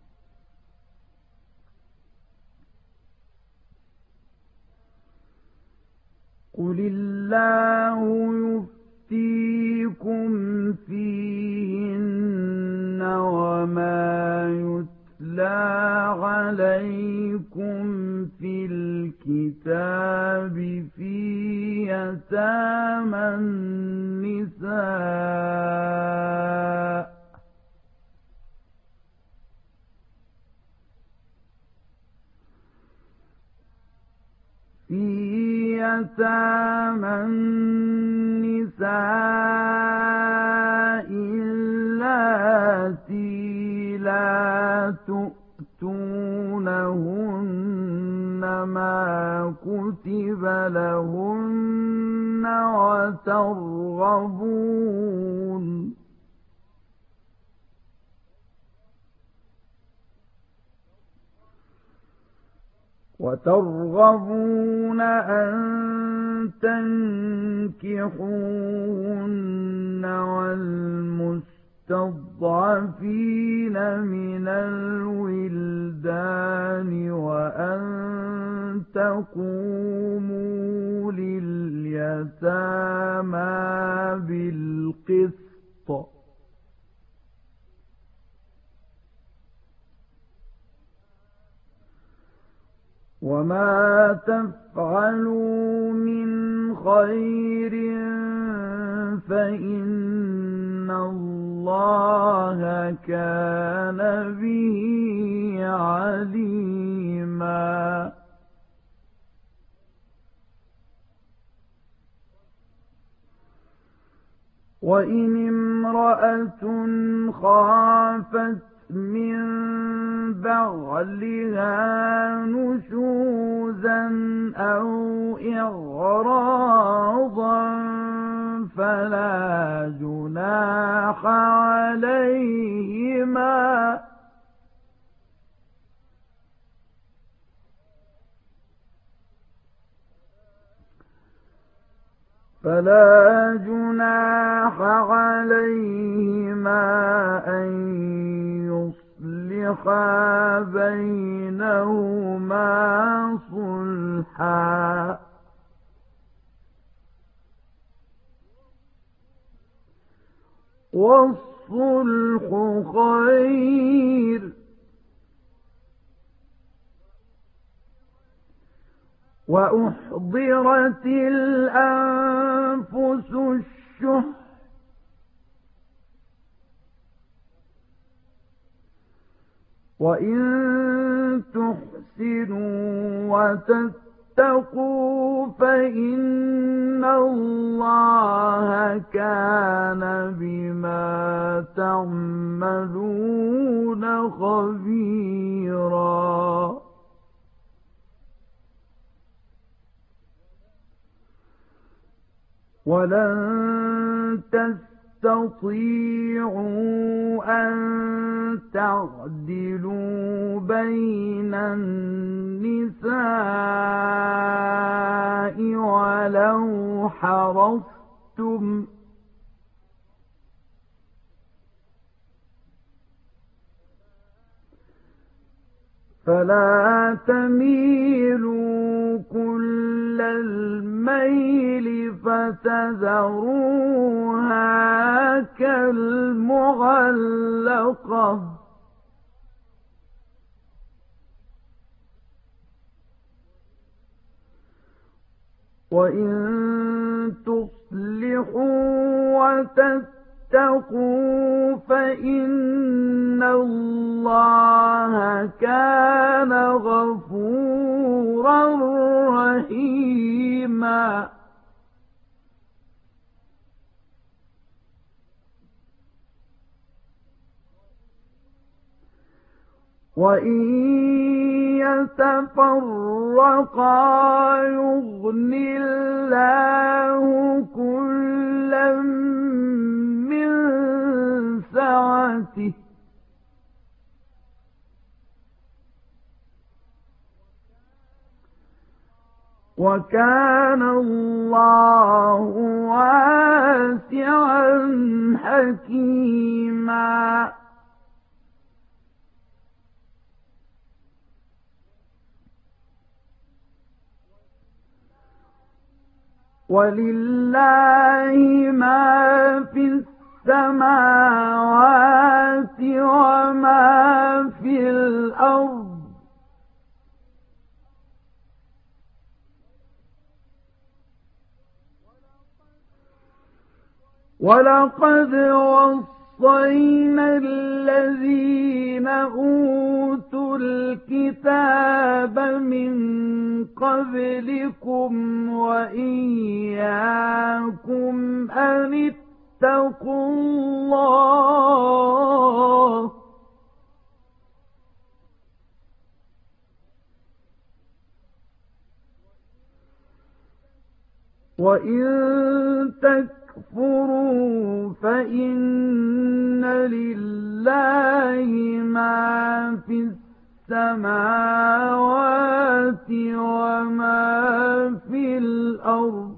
قل الله يفتيكم فيهن وما يتلى عليكم في الكتاب في يتامى النساء في يتامى النساء اللاتي لا تؤتونهن ما كتب لهن وترغبون وترغبون أن تنكحوهن والمستضعفين من الولدان وأن تقوموا لليتامى بالقسط وما تفعلوا من خير فإن الله كان به عليما وإن امرأة خافت من بعلها نشوزا أو إعراضا فلا جناح عليهما فلا جناح عليهما أن يصلحا بينهما صلحا والصلح خير وأحضرت الأنفس الشح وإن تحسنوا وتتقوا فإن الله كان بما تعملون خبيرا ولن تستطيعوا أن تعدلوا بين النساء ولو حرصتم فلا تميلوا كل الميل فتذروها كالمعلقة وإن تصلحوا وتتقوا فإن الله كان غفورا رحيما. وَإِن يَتَفَرَّقَا يُغْنِ اللَّهُ كُلًّا مِّن سَعَتِهِ وَكَانَ اللَّهُ وَاسِعًا حَكِيمًا. وَلِلَّهِ مَا فِي السَّمَاوَاتِ وَمَا فِي الْأَرْضِ وَلَقَدْ وَصَّيْنَا الَّذِينَ أُوتُوا الْكِتَابَ مِنْ قَبْلِكُمْ وَإِيَّاكُمْ أَنِ اتَّقُوا اللَّهَ وَإِن تَكْفُرُوا فَإِنَّ لِلَّهِ مَا فِي السَّمَاوَاتِ وَمَا فِي الْأَرْضِ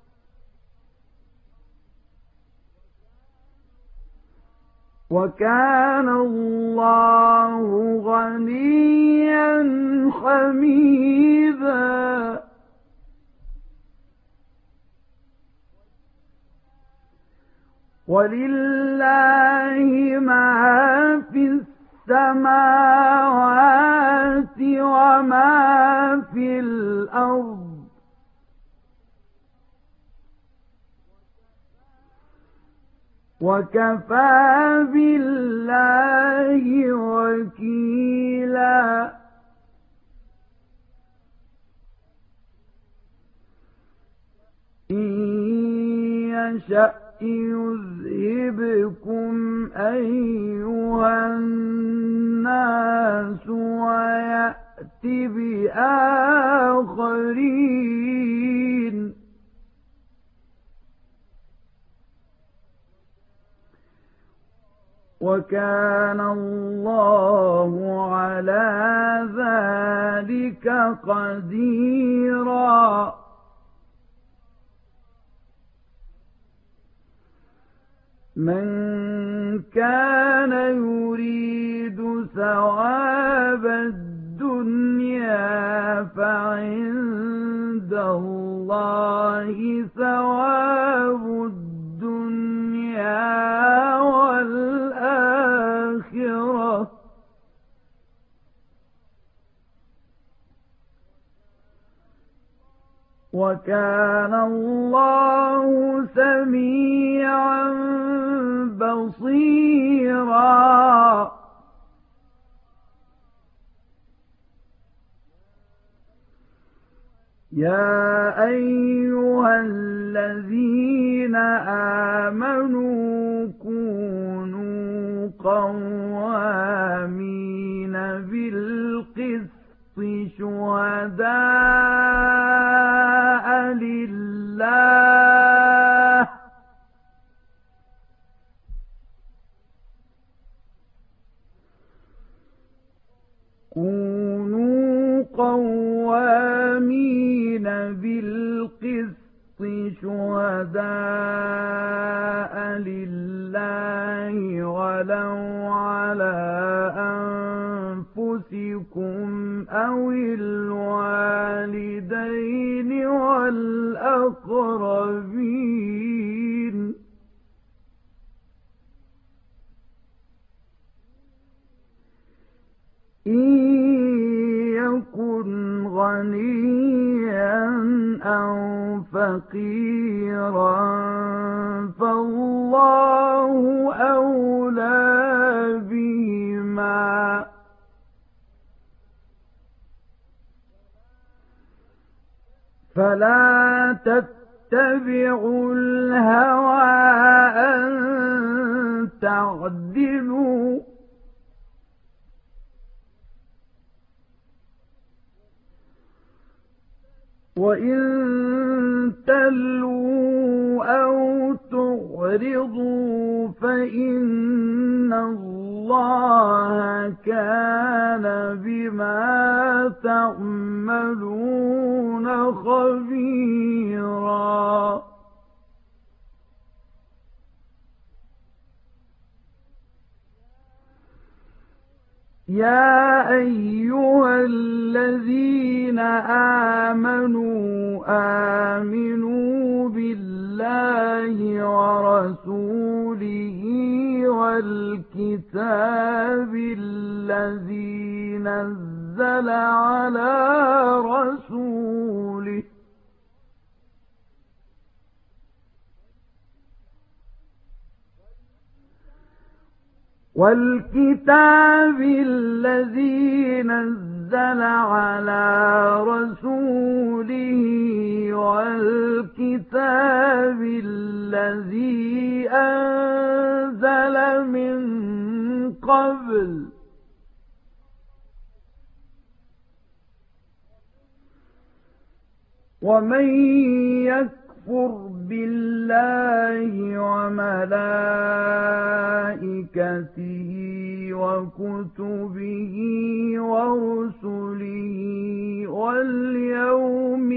وَكَانَ اللَّهُ غَنِيًّا حَمِيدًا. وَلِلَّهِ مَا فِي السَّمَاوَاتِ وَمَا فِي الْأَرْضِ وَكَفَى بِاللَّهِ وَكِيلًا. إِن يَشَأْ يُذْهِبْكُمْ أَيُّهَا النَّاسُ وَيَأْتِ بِآخَرِينَ وَكَانَ اللَّهُ عَلَى ذَلِكَ قَدِيرًا. مَنْ كَانَ يُرِيدُ ثَوَابَ الدُّنْيَا فَعِندَ اللَّهِ ثَوَابُ الدُّنْيَا وَالْآخِرَةِ وَكَانَ اللَّهُ سَمِيعًا بَصِيرًا. يَا أَيُّهَا الَّذِينَ آمَنُوا كُونُوا قَوَّامِينَ بِالْقِسْطِ شُهَدَاءَ لِلَّهِ كُونُوا قَوَّامِينَ بِالْقِسْطِ شُهَدَاءَ لِلَّهِ وَلَوْ عَلَى أَنفُسِكُمْ أَوِ الْوَالِدَيْنِ وَالْأَقْرَبِينَ إِن يَكُنْ غَنِيًّا أَوْ فَقِيرًا فقيرا فالله أولى بهما. فلا تتبعوا الهوى أن تعدلوا وإن تلووا أو تعرضوا فإن الله كان بما تعملون خبيرا. يا أيها الذين آمنوا آمنوا بالله ورسوله والكتاب الذي نزل على رسوله والكتاب الذي نزل على رسوله والكتاب الذي أنزل من قبل ومن يكفر بالله وملائكته وكتبه ورسله واليوم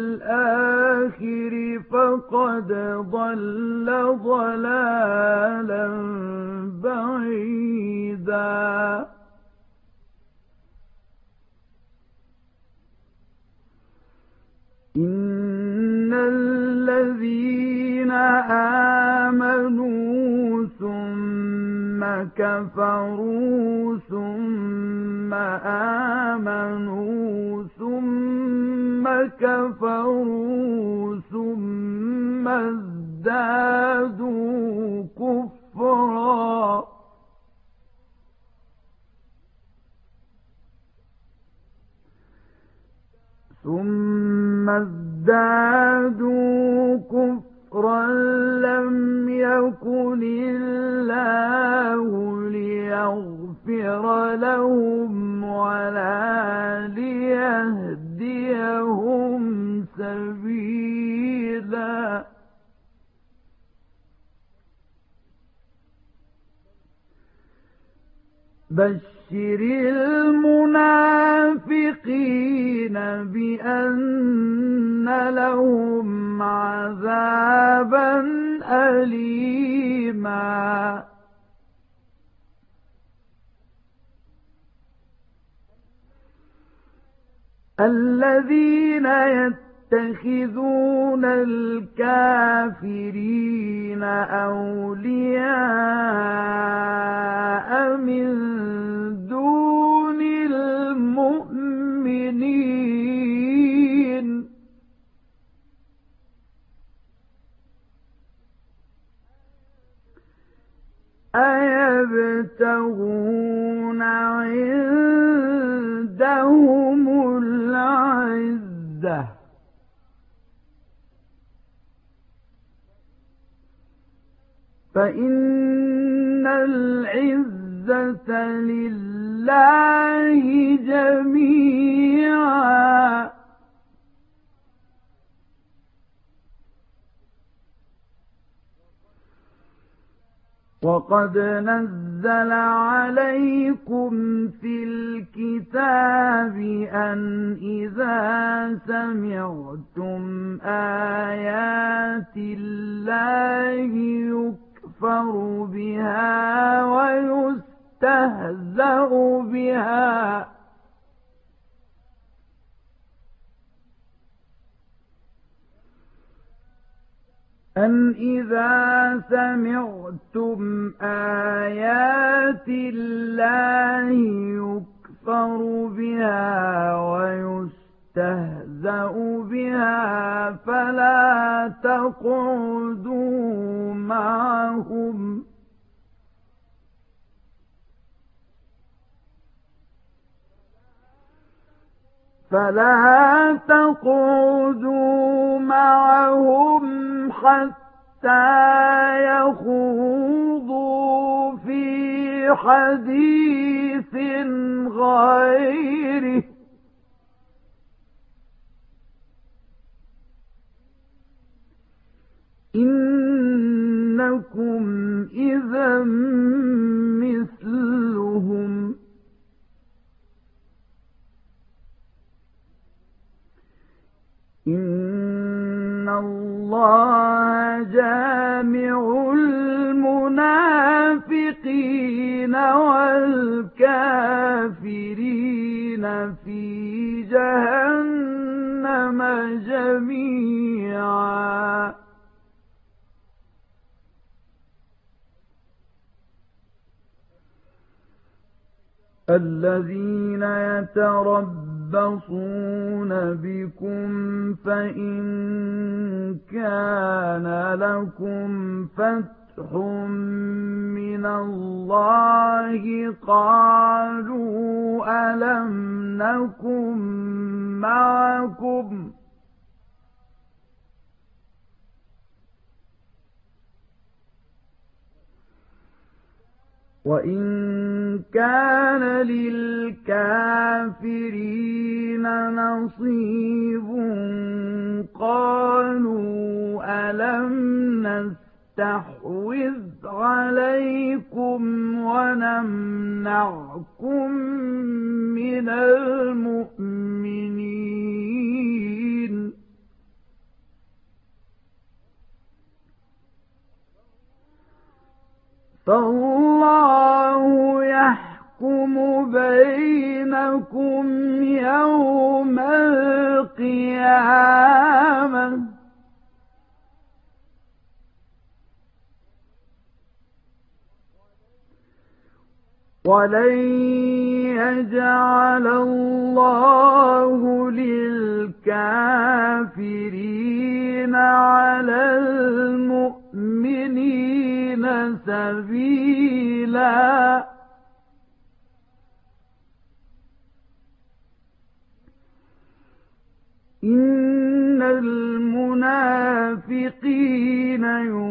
الآخر فقد ضل ضلالا بعيدا. إن الذين آمنوا ثم كفروا ثم آمنوا ثم كفروا ثم ازدادوا كفرا ثم ازدادوا كفرا لم يكن الله ليغفر لهم ولا ليهديهم سبيلا. بشر المنافقين بأن لهم عذابا أليما. الذين يتخذون الكافرين أولياء من دون المؤمنين أيبتغون عندهم العزة فإن العزة لله جميعا. وقد نزل عليكم في الكتاب أن إذا سمعتم آيات الله يكفر بها ويستهزأ بها أن إذا سمعتم آيات الله يكفر بها ويستهزأ بها فلا تقعدوا معهم فلا تقعدوا معهم حتى يخوضوا في حديث غيره إنكم إذا مثلهم إن الله جامع المنافقين والكافرين في جهنم جميعا الذين يتربصون بكم فإن كان لكم فتح من الله قالوا ألم نكن معكم وإن كان للكافرين نصيب قالوا ألم نستحوذ عليكم ونمنعكم من المؤمنين فالله يحكم بينكم يوم القيامة ولن يجعل الله للكافرين على المؤمنين سبيلا إن المنافقين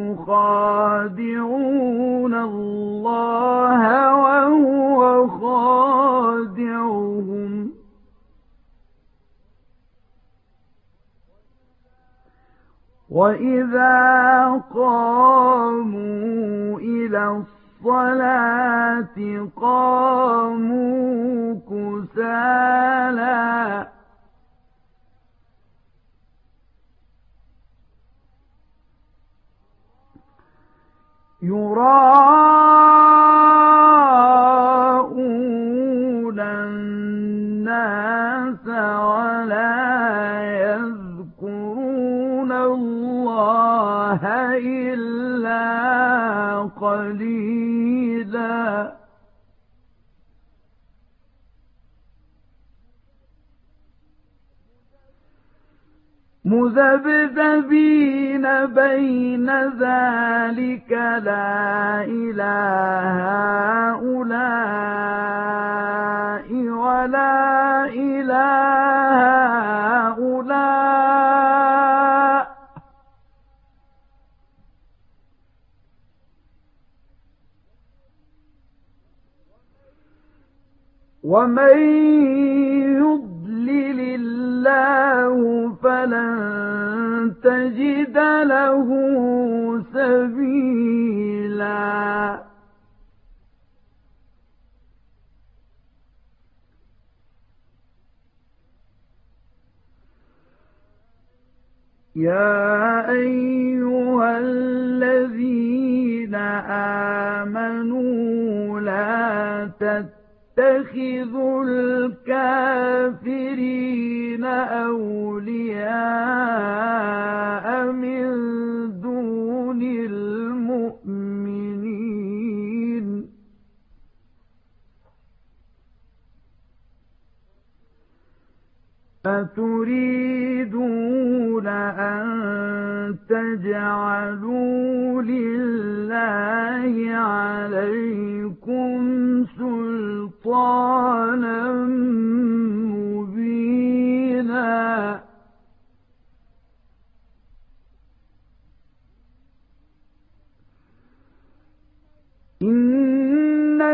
يخادعون الله وهو خادعهم وإذا قاموا إلى الصلاة قاموا كسالى يراءون الناس ولا يذكرون الله إلا قليلا مذبذبين بين ذلك لا إله هؤلاء ولا إله هؤلاء ومن يضلل الله فلن تجد له سبيلا يا أيها الذين آمنوا لا تتخذوا الكافرين أولياء من دون المؤمنين أتريدون أن تجعلوا لله عليكم سلطانا مبينا إن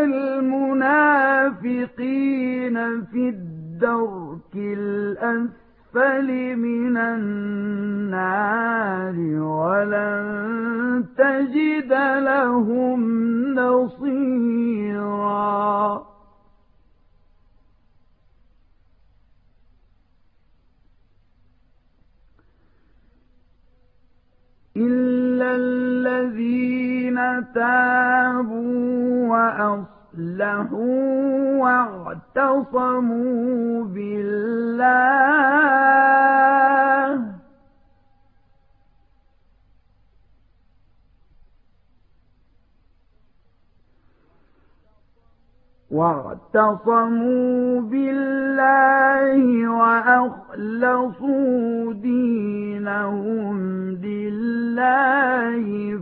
المنافقين في الدرك الأسفل من النار ولن تجد لهم نصيرا إلا الذين تابوا وأصلحوا واعتصموا بالله واعتصموا بالله وأخلصوا دينهم لله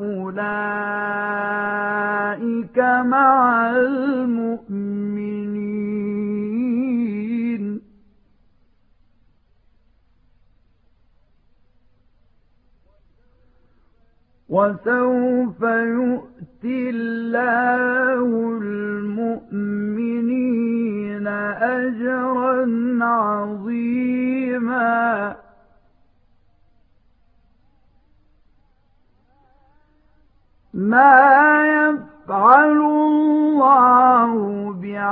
فأولئك مع المؤمنين وسوف يؤتي الله المؤمنين أجرا عظيما ما يفعل الله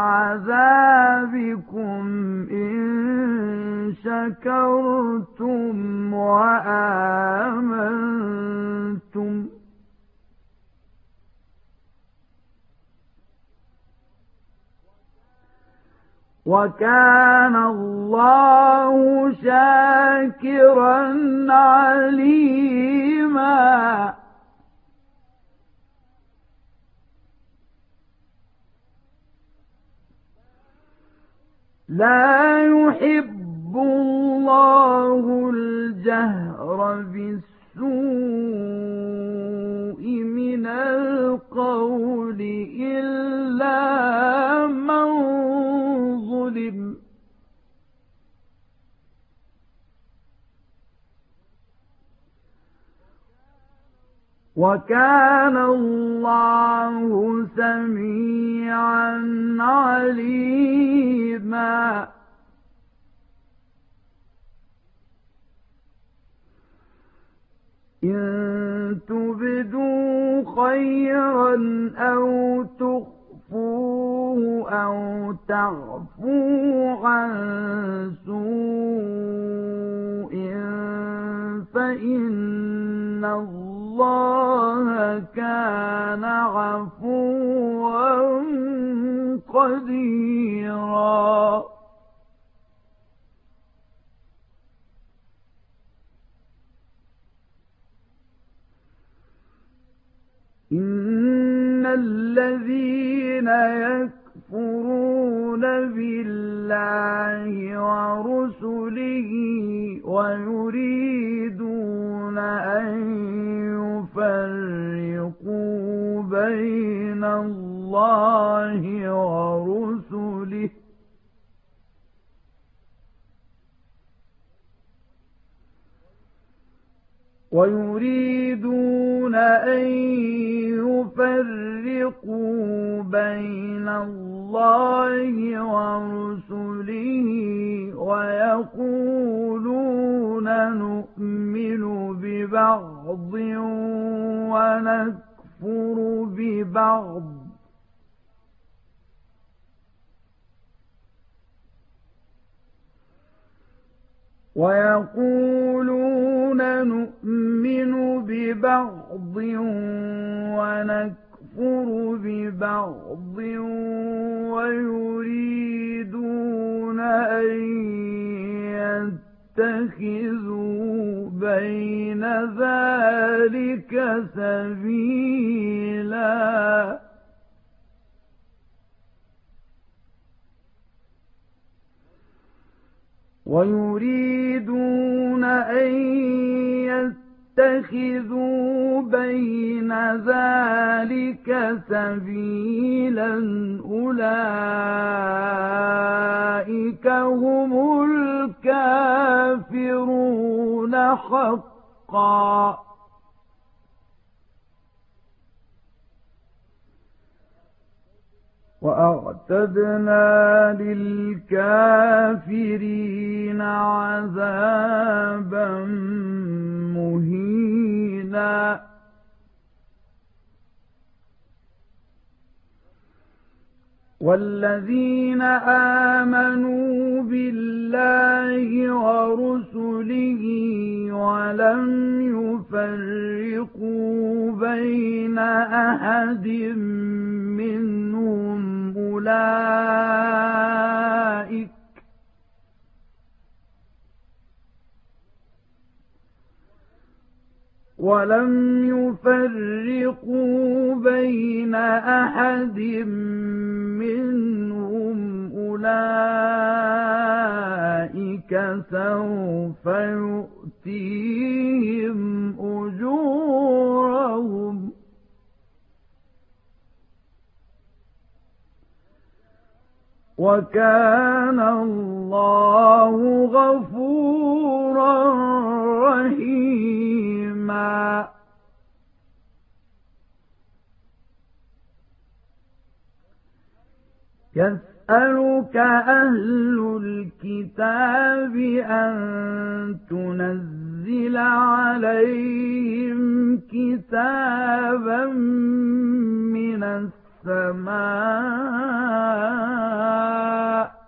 بعذابكم إن شكرتم وآمنتم وكان الله شاكرا عليما لا يحب الله الجهر بالسوء من القول إلا من ظلم وكان الله سميعا عليما إن تبدوا خيرا أو تخفوه أو تعفوا عن سوء فإن الله كان عفوا قديرا إن الذين يكفرون بالله ورسله ويريدون أن يفرقوا بين الله ورسله ويريدون أن يفرقوا بين الله ورسله ويقولون نؤمن ببعض ونكفر ببعض ويقولون نؤمن ببعض ونكفر ببعض ويريدون أن يتخذوا بين ذلك سبيلا ويريدون أن يتخذوا بين ذلك سبيلا أولئك هم الكافرون حقا. وأعتدنا للكافرين عذابا مهينا. والذين آمنوا بالله ورسله ولم يفرقوا بين أحد منهم أولئك ولم يفرقوا بين أحد منهم أولئك سوف يؤتيهم أجورهم وكان الله غفورا رحيما. يسألك أهل الكتاب أن تنزل عليهم كتابا من السماء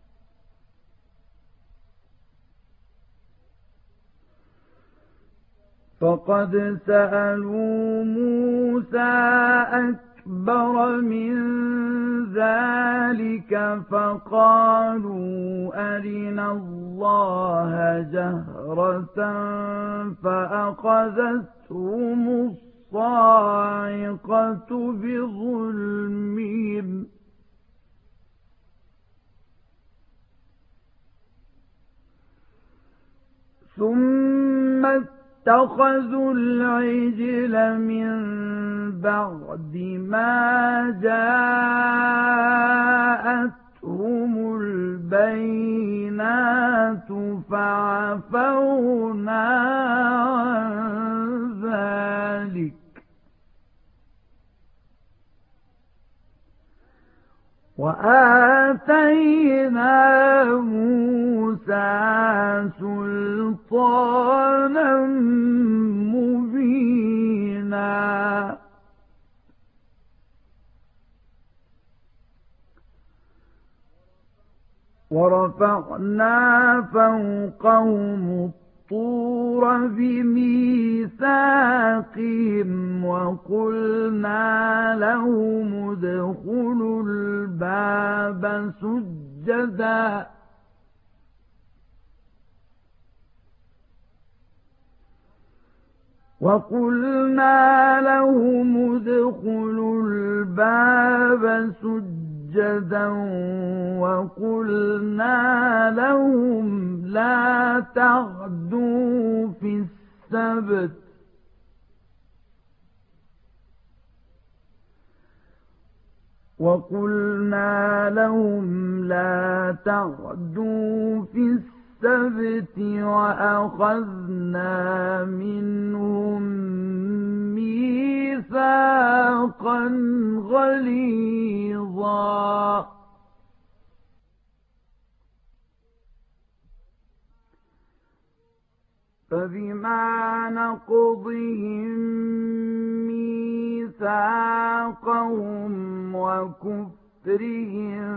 فقد سألوا موسى أكبر من ذلك فقالوا أرنا الله جهرة فأخذتهم الصاعقة بظلمهم ثم اتخذوا العجل من بعد ما جاءتهم البينات فعفونا عن ذلك وآتينا موسى سلطانا مبينا. ورفعنا فوقهم الطور بميثاقهم وقلنا لهم ادخلوا الباب سجدا وقلنا لهم ادخلوا الباب سجدا وقلنا لهم لا تعدوا في السبت وقلنا لهم لا تعدوا في السبت وأخذنا منهم ميثاقا غليظا. فبما نقضهم ميثاقهم وكفرهم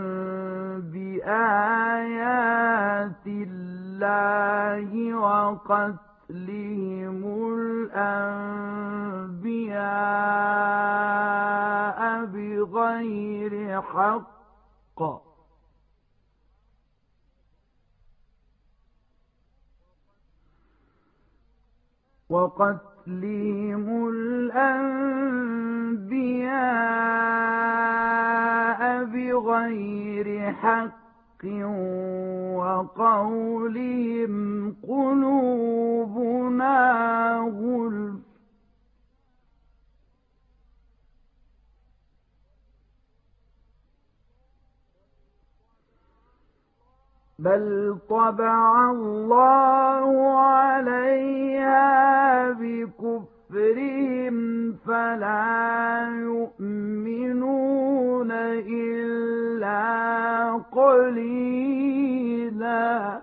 بآيات الله وقتلهم الأنبياء بغير حق وقتلهم الأنبياء بغير حق وقولهم قلوبنا غلف بل طبع الله عليها بكفرهم فلا يؤمنون إلا قليلا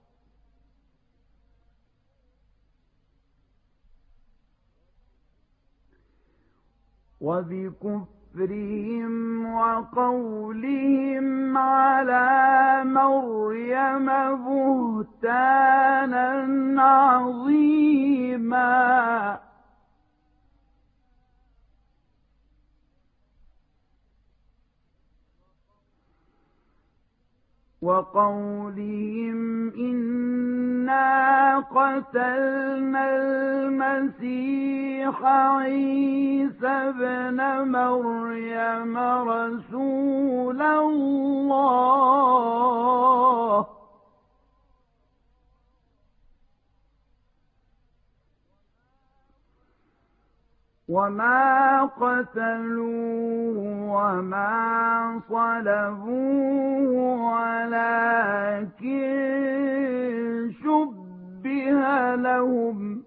وبكفرهم وقولهم على مريم بهتانا عظيما وقولهم إنا قتلنا المسيح عيسى ابن مريم رسول الله وما قتلوه وما صلبوه ولكن شبه لهم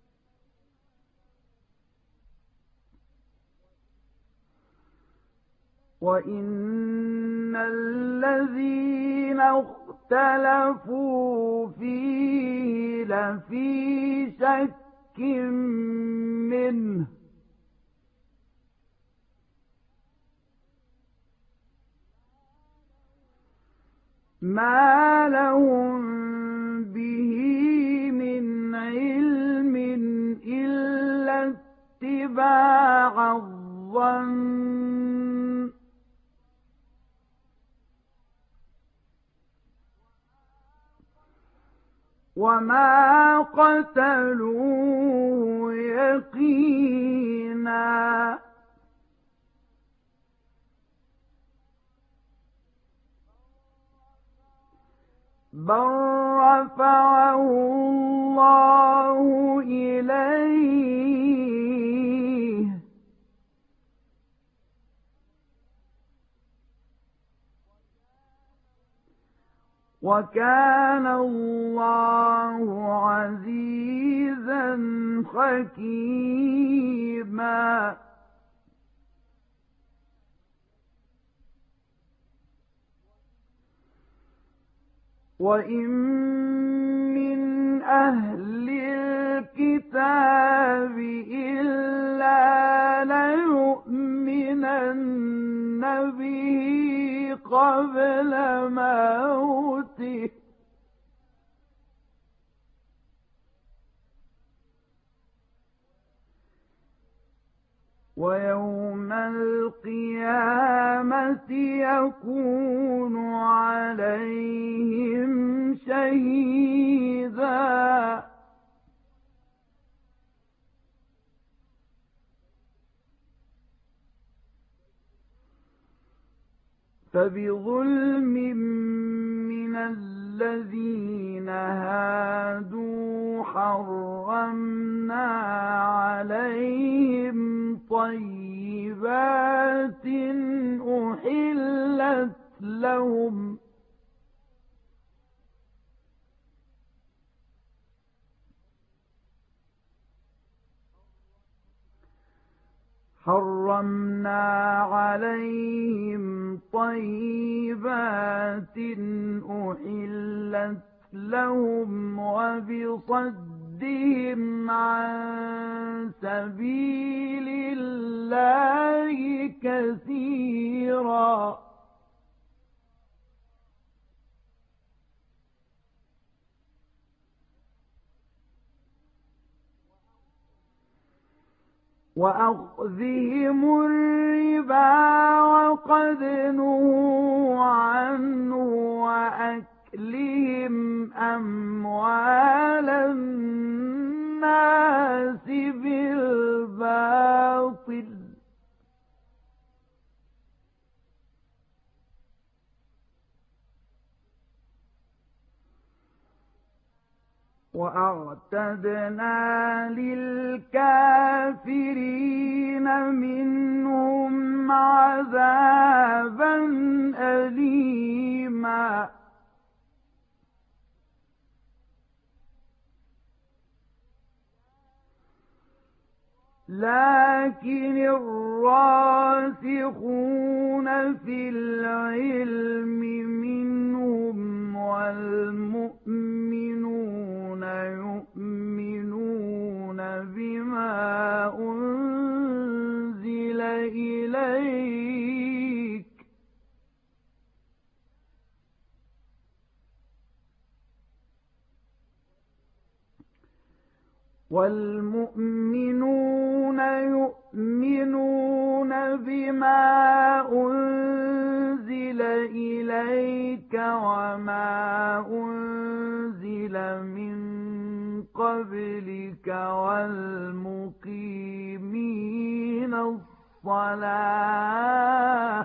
وإن الذين اختلفوا فيه لفي شك منه ما لهم به من علم إلا اتباع الظن وما قتلوه يقينا بل رفعه الله إليه وكان الله عزيزا حكيما وإن من أهل الكتاب إلا ليؤمنن به قبل موته ويوم القيامة يكون عليهم شهيدا فبظلم من الذين هادوا حرمنا عليهم طيبات أحلت لهم حرمنا عليهم طيبات أحلت لهم وبصدهم عن سبيل الله كثيرا وأخذهم الربا وقد نهوا عنه وأكلهم أموال الناس بالباطل وأعتدنا للكافرين منهم عذابا أليما لكن الراسخون في العلم منهم والمؤمنون يؤمنون بما أنزل إليك والمؤمنون يؤمنون بما أنزل إليك وما أنزل من قبلك والمقيمين الصلاة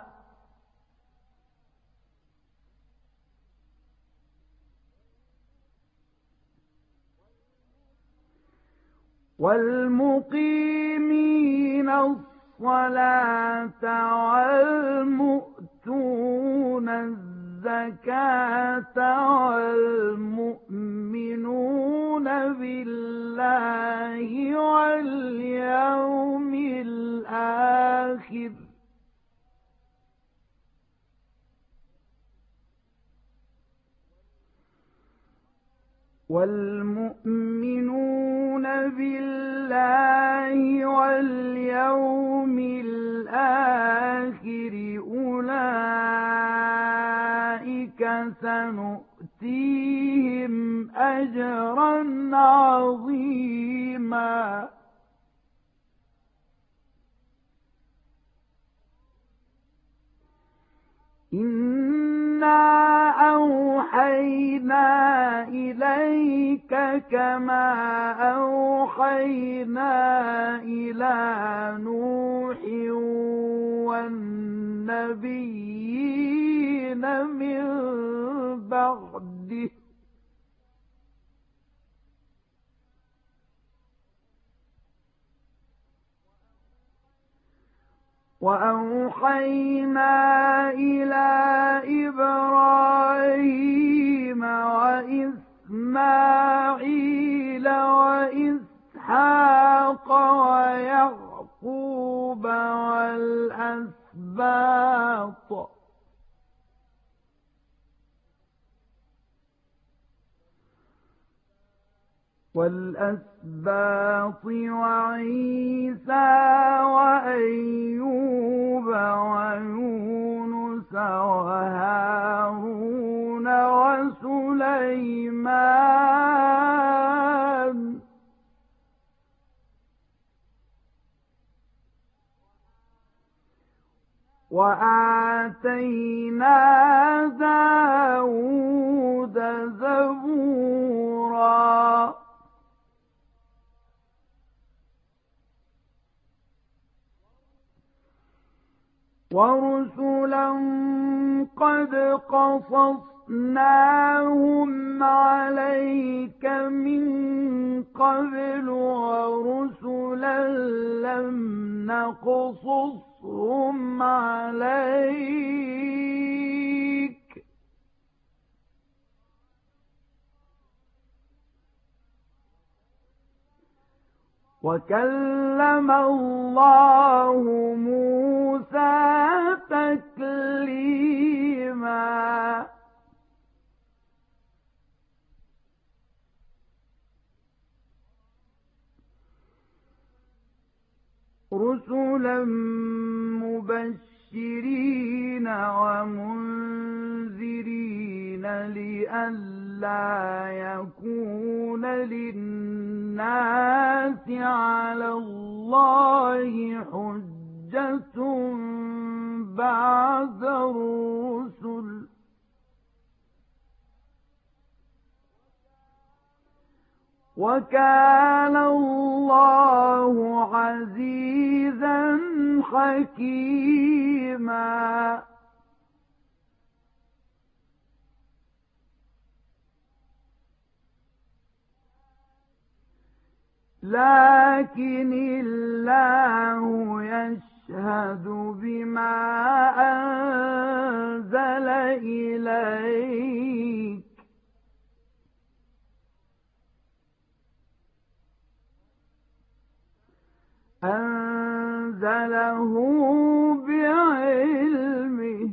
والمقيمين الصلاة والمؤتون الزكاة والمؤمنون بالله واليوم الآخر والمؤمنون بالله واليوم الآخر أولئك سنؤتيهم أجرا عظيما إنا أوحينا إليك كما أوحينا إلى نوح والنبيين من بعده وأوحينا إلى إبراهيم وإسماعيل وإسحاق ويعقوب والأسباط والأسباط وعيسى وأيوب ويونس وهارون وسليمان وآتينا داود زبورا ورسلا قد قصصناهم عليك من قبل ورسلا لم نقصصهم عليك وكلم الله موسى تكليما رسلا مبشرين ومنذرين لئلا يكون للناس على الله حجة بعد الرسل وكان الله عزيزا حكيما لكن الله يشهد بما أنزل إليك أنزله بعلمه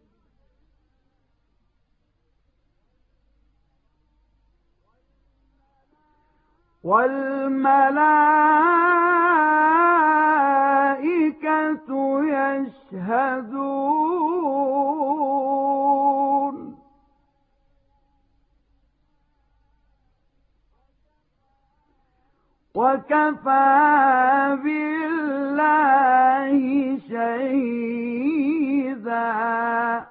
والملائكة يشهدون وكفى بالله شهيدا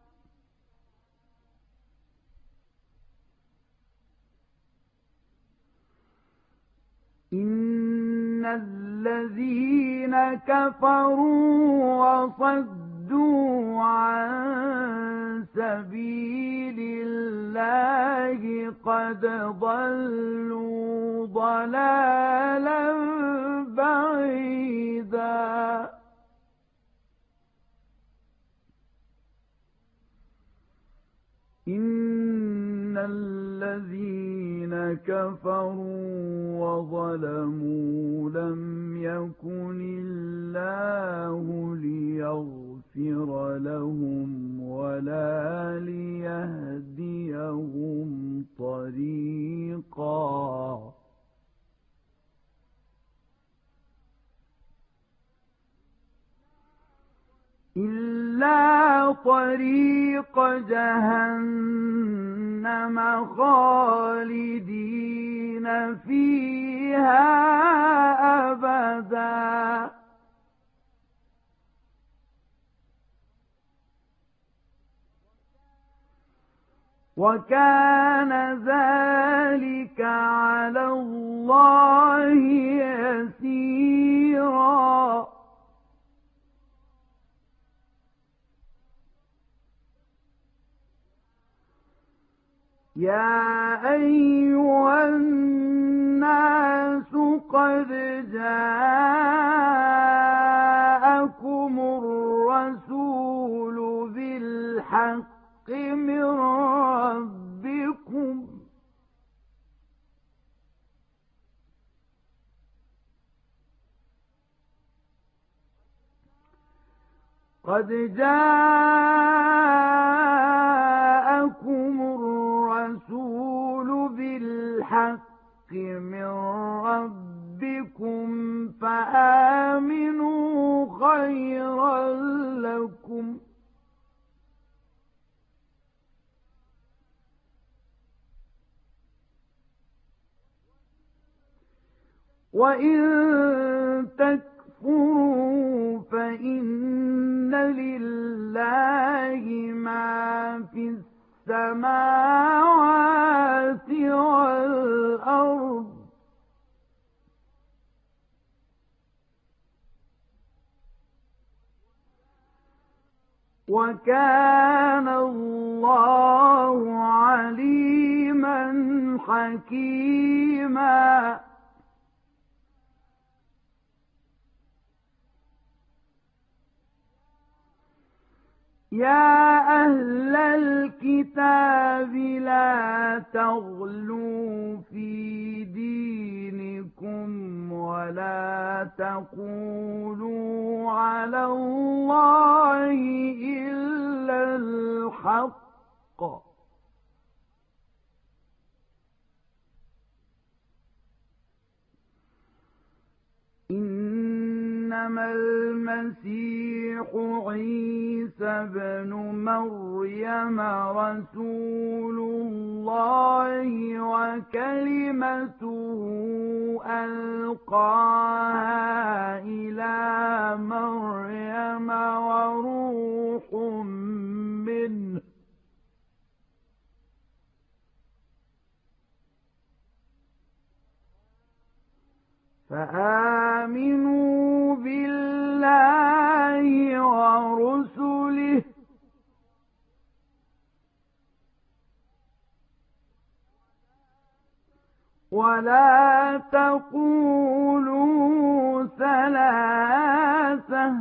إن الذين كفروا وصدوا عن سبيل الله قد ضلوا ضلالا بعيدا إن الذين كفروا وظلموا لم يكن الله ليغفر لهم ولا ليهديهم طريقا إلا طريق جهنم خالدين فيها أبدا وكان ذلك على الله يسيرا يا أيها الناس قد جاءكم الرسول بالحق من ربكم قد جاءكم الرسول بالحق من ربكم فآمنوا خيرا لكم وإن تكفروا فإن لله ما في السماوات والأرض وكان الله عليما حكيما يا أهل الكتاب لا تغلوا في دينكم ولا تقولوا على الله إلا الحق إنما المسيح عيسى بن مريم رسول الله وكلمته ألقاها إلى مريم وروح منه فآمنوا بالله ورسله ولا تقولوا ثلاثة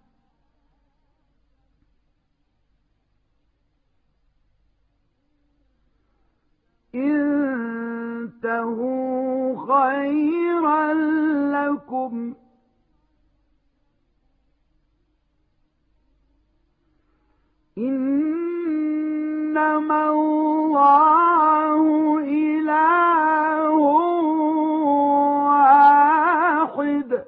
انتهوا خيرا لكم إنما الله إله واحد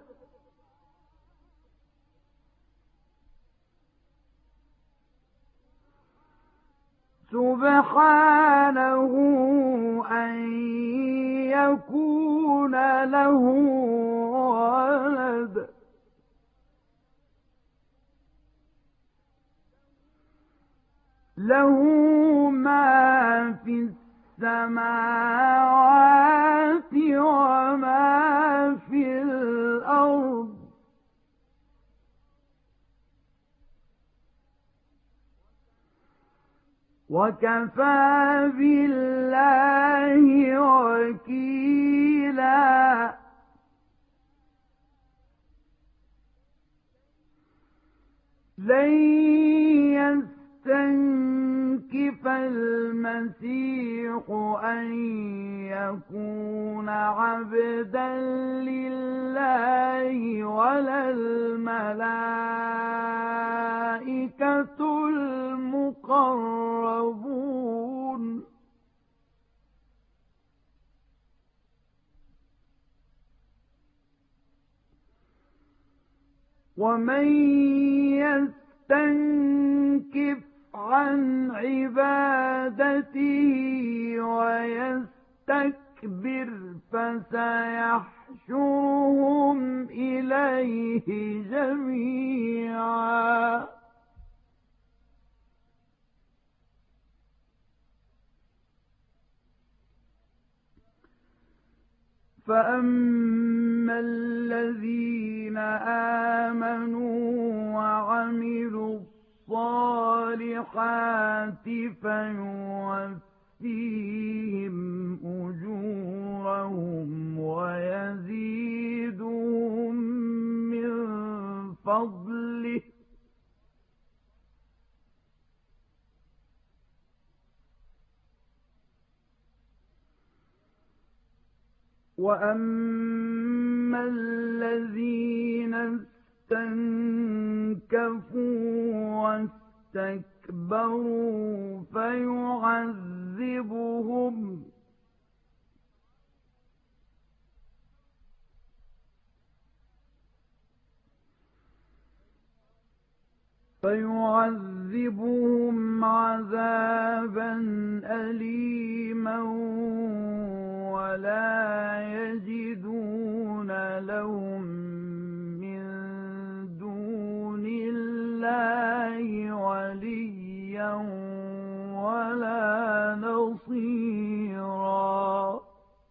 سبحانه أن يكون له ولد له ما في السماوات وما في الأرض وكفى بالله وكيلا لن يستنكف المسيح أن يكون عبدا لله ولا الملائكة المقربون ومن يستنكف عن عبادته ويستكبر فسيحشرهم إليه جميعا فأما الذين آمنوا وعملوا الصالحات فيوفيهم أجورهم ويزيدهم من فضله وأما الذين استنكفوا واستكبروا فيعذبهم فيعذبهم عذابا أليما ولا يجدون لهم من دون الله وليا ولا نصيرا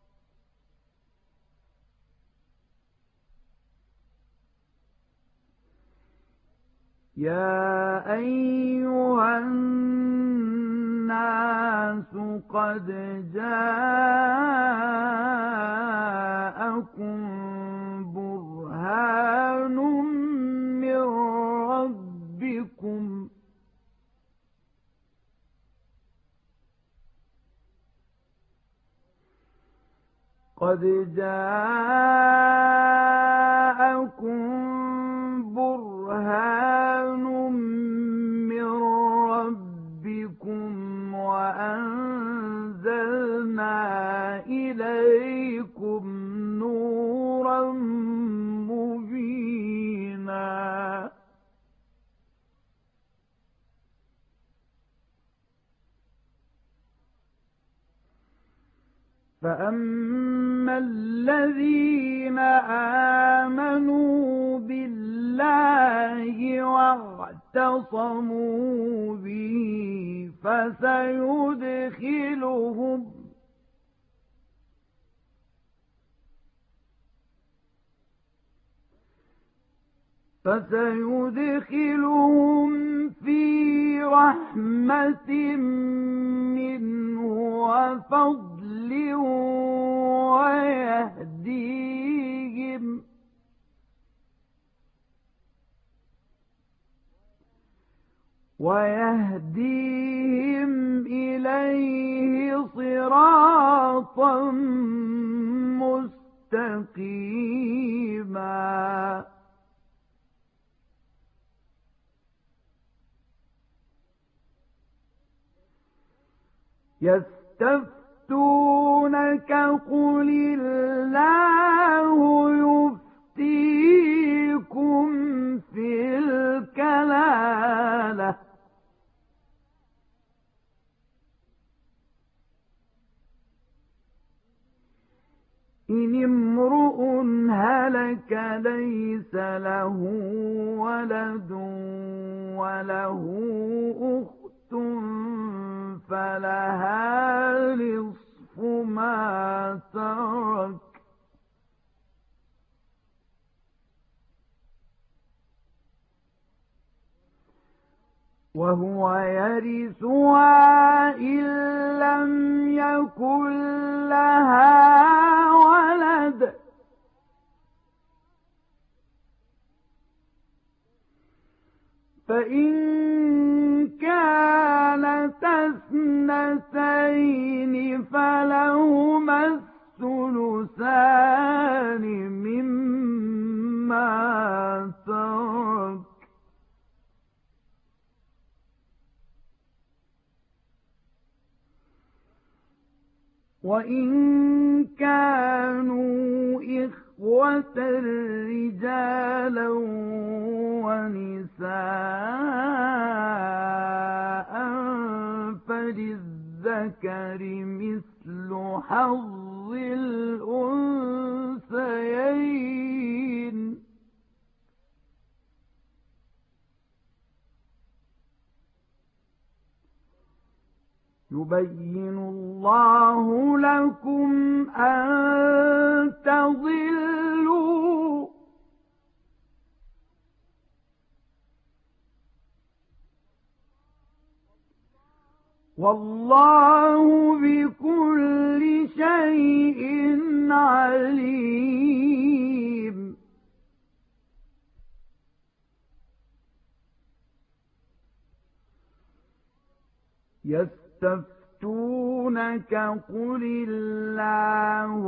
يا أيها الناس قد جاءكم برهان من ربكم قد جاءكم برهان من ربكم وأنزلنا إليكم نورا مبينا فأما الذين آمنوا بالله واعتصموا به فسيدخلهم فسيدخلهم في رحمة منه وفضل ويهديهم إليه صراطا مستقيما. يستفتونك قل الله يفتيكم في الكلالة إن امرؤ هلك ليس له ولد وله أخت فلها نصف ما ترك وهو يرثها إن لم يكن لها ولد فإن كانت اثنتين فلهما الثلثان مما ترك وإن كانوا إخوة رجالا ونساء فللذكر مثل حظ الأنثيين يبين الله لكم أن تضلوا والله بكل شيء عليم. يستفتونك قل الله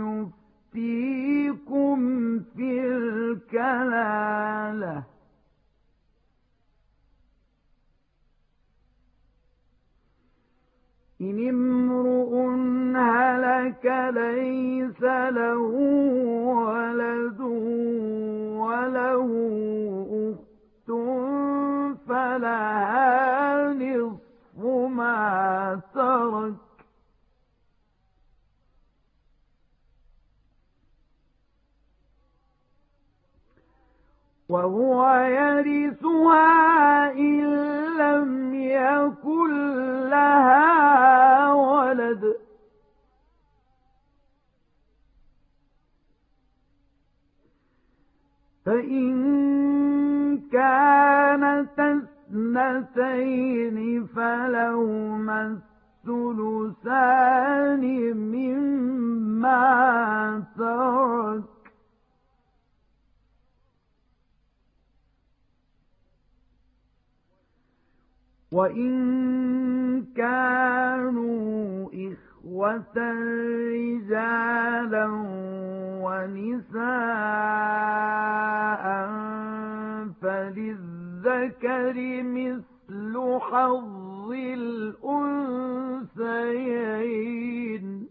يفتيكم في الكلالة إن امرؤ هلك ليس له ولد وله أخت فلها نصف ما ترك وهو يرثها إن لم يكن لها ولد فإن كانت اثنتين فلهما الثلثان مما ترك وإن كانوا إخوة رجالا ونساء فللذكر مثل حظ الأنثيين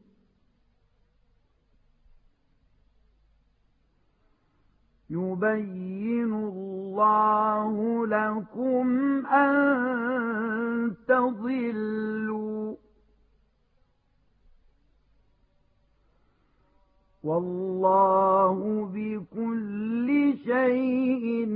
يبين الله لكم أن تضلوا والله بكل شيء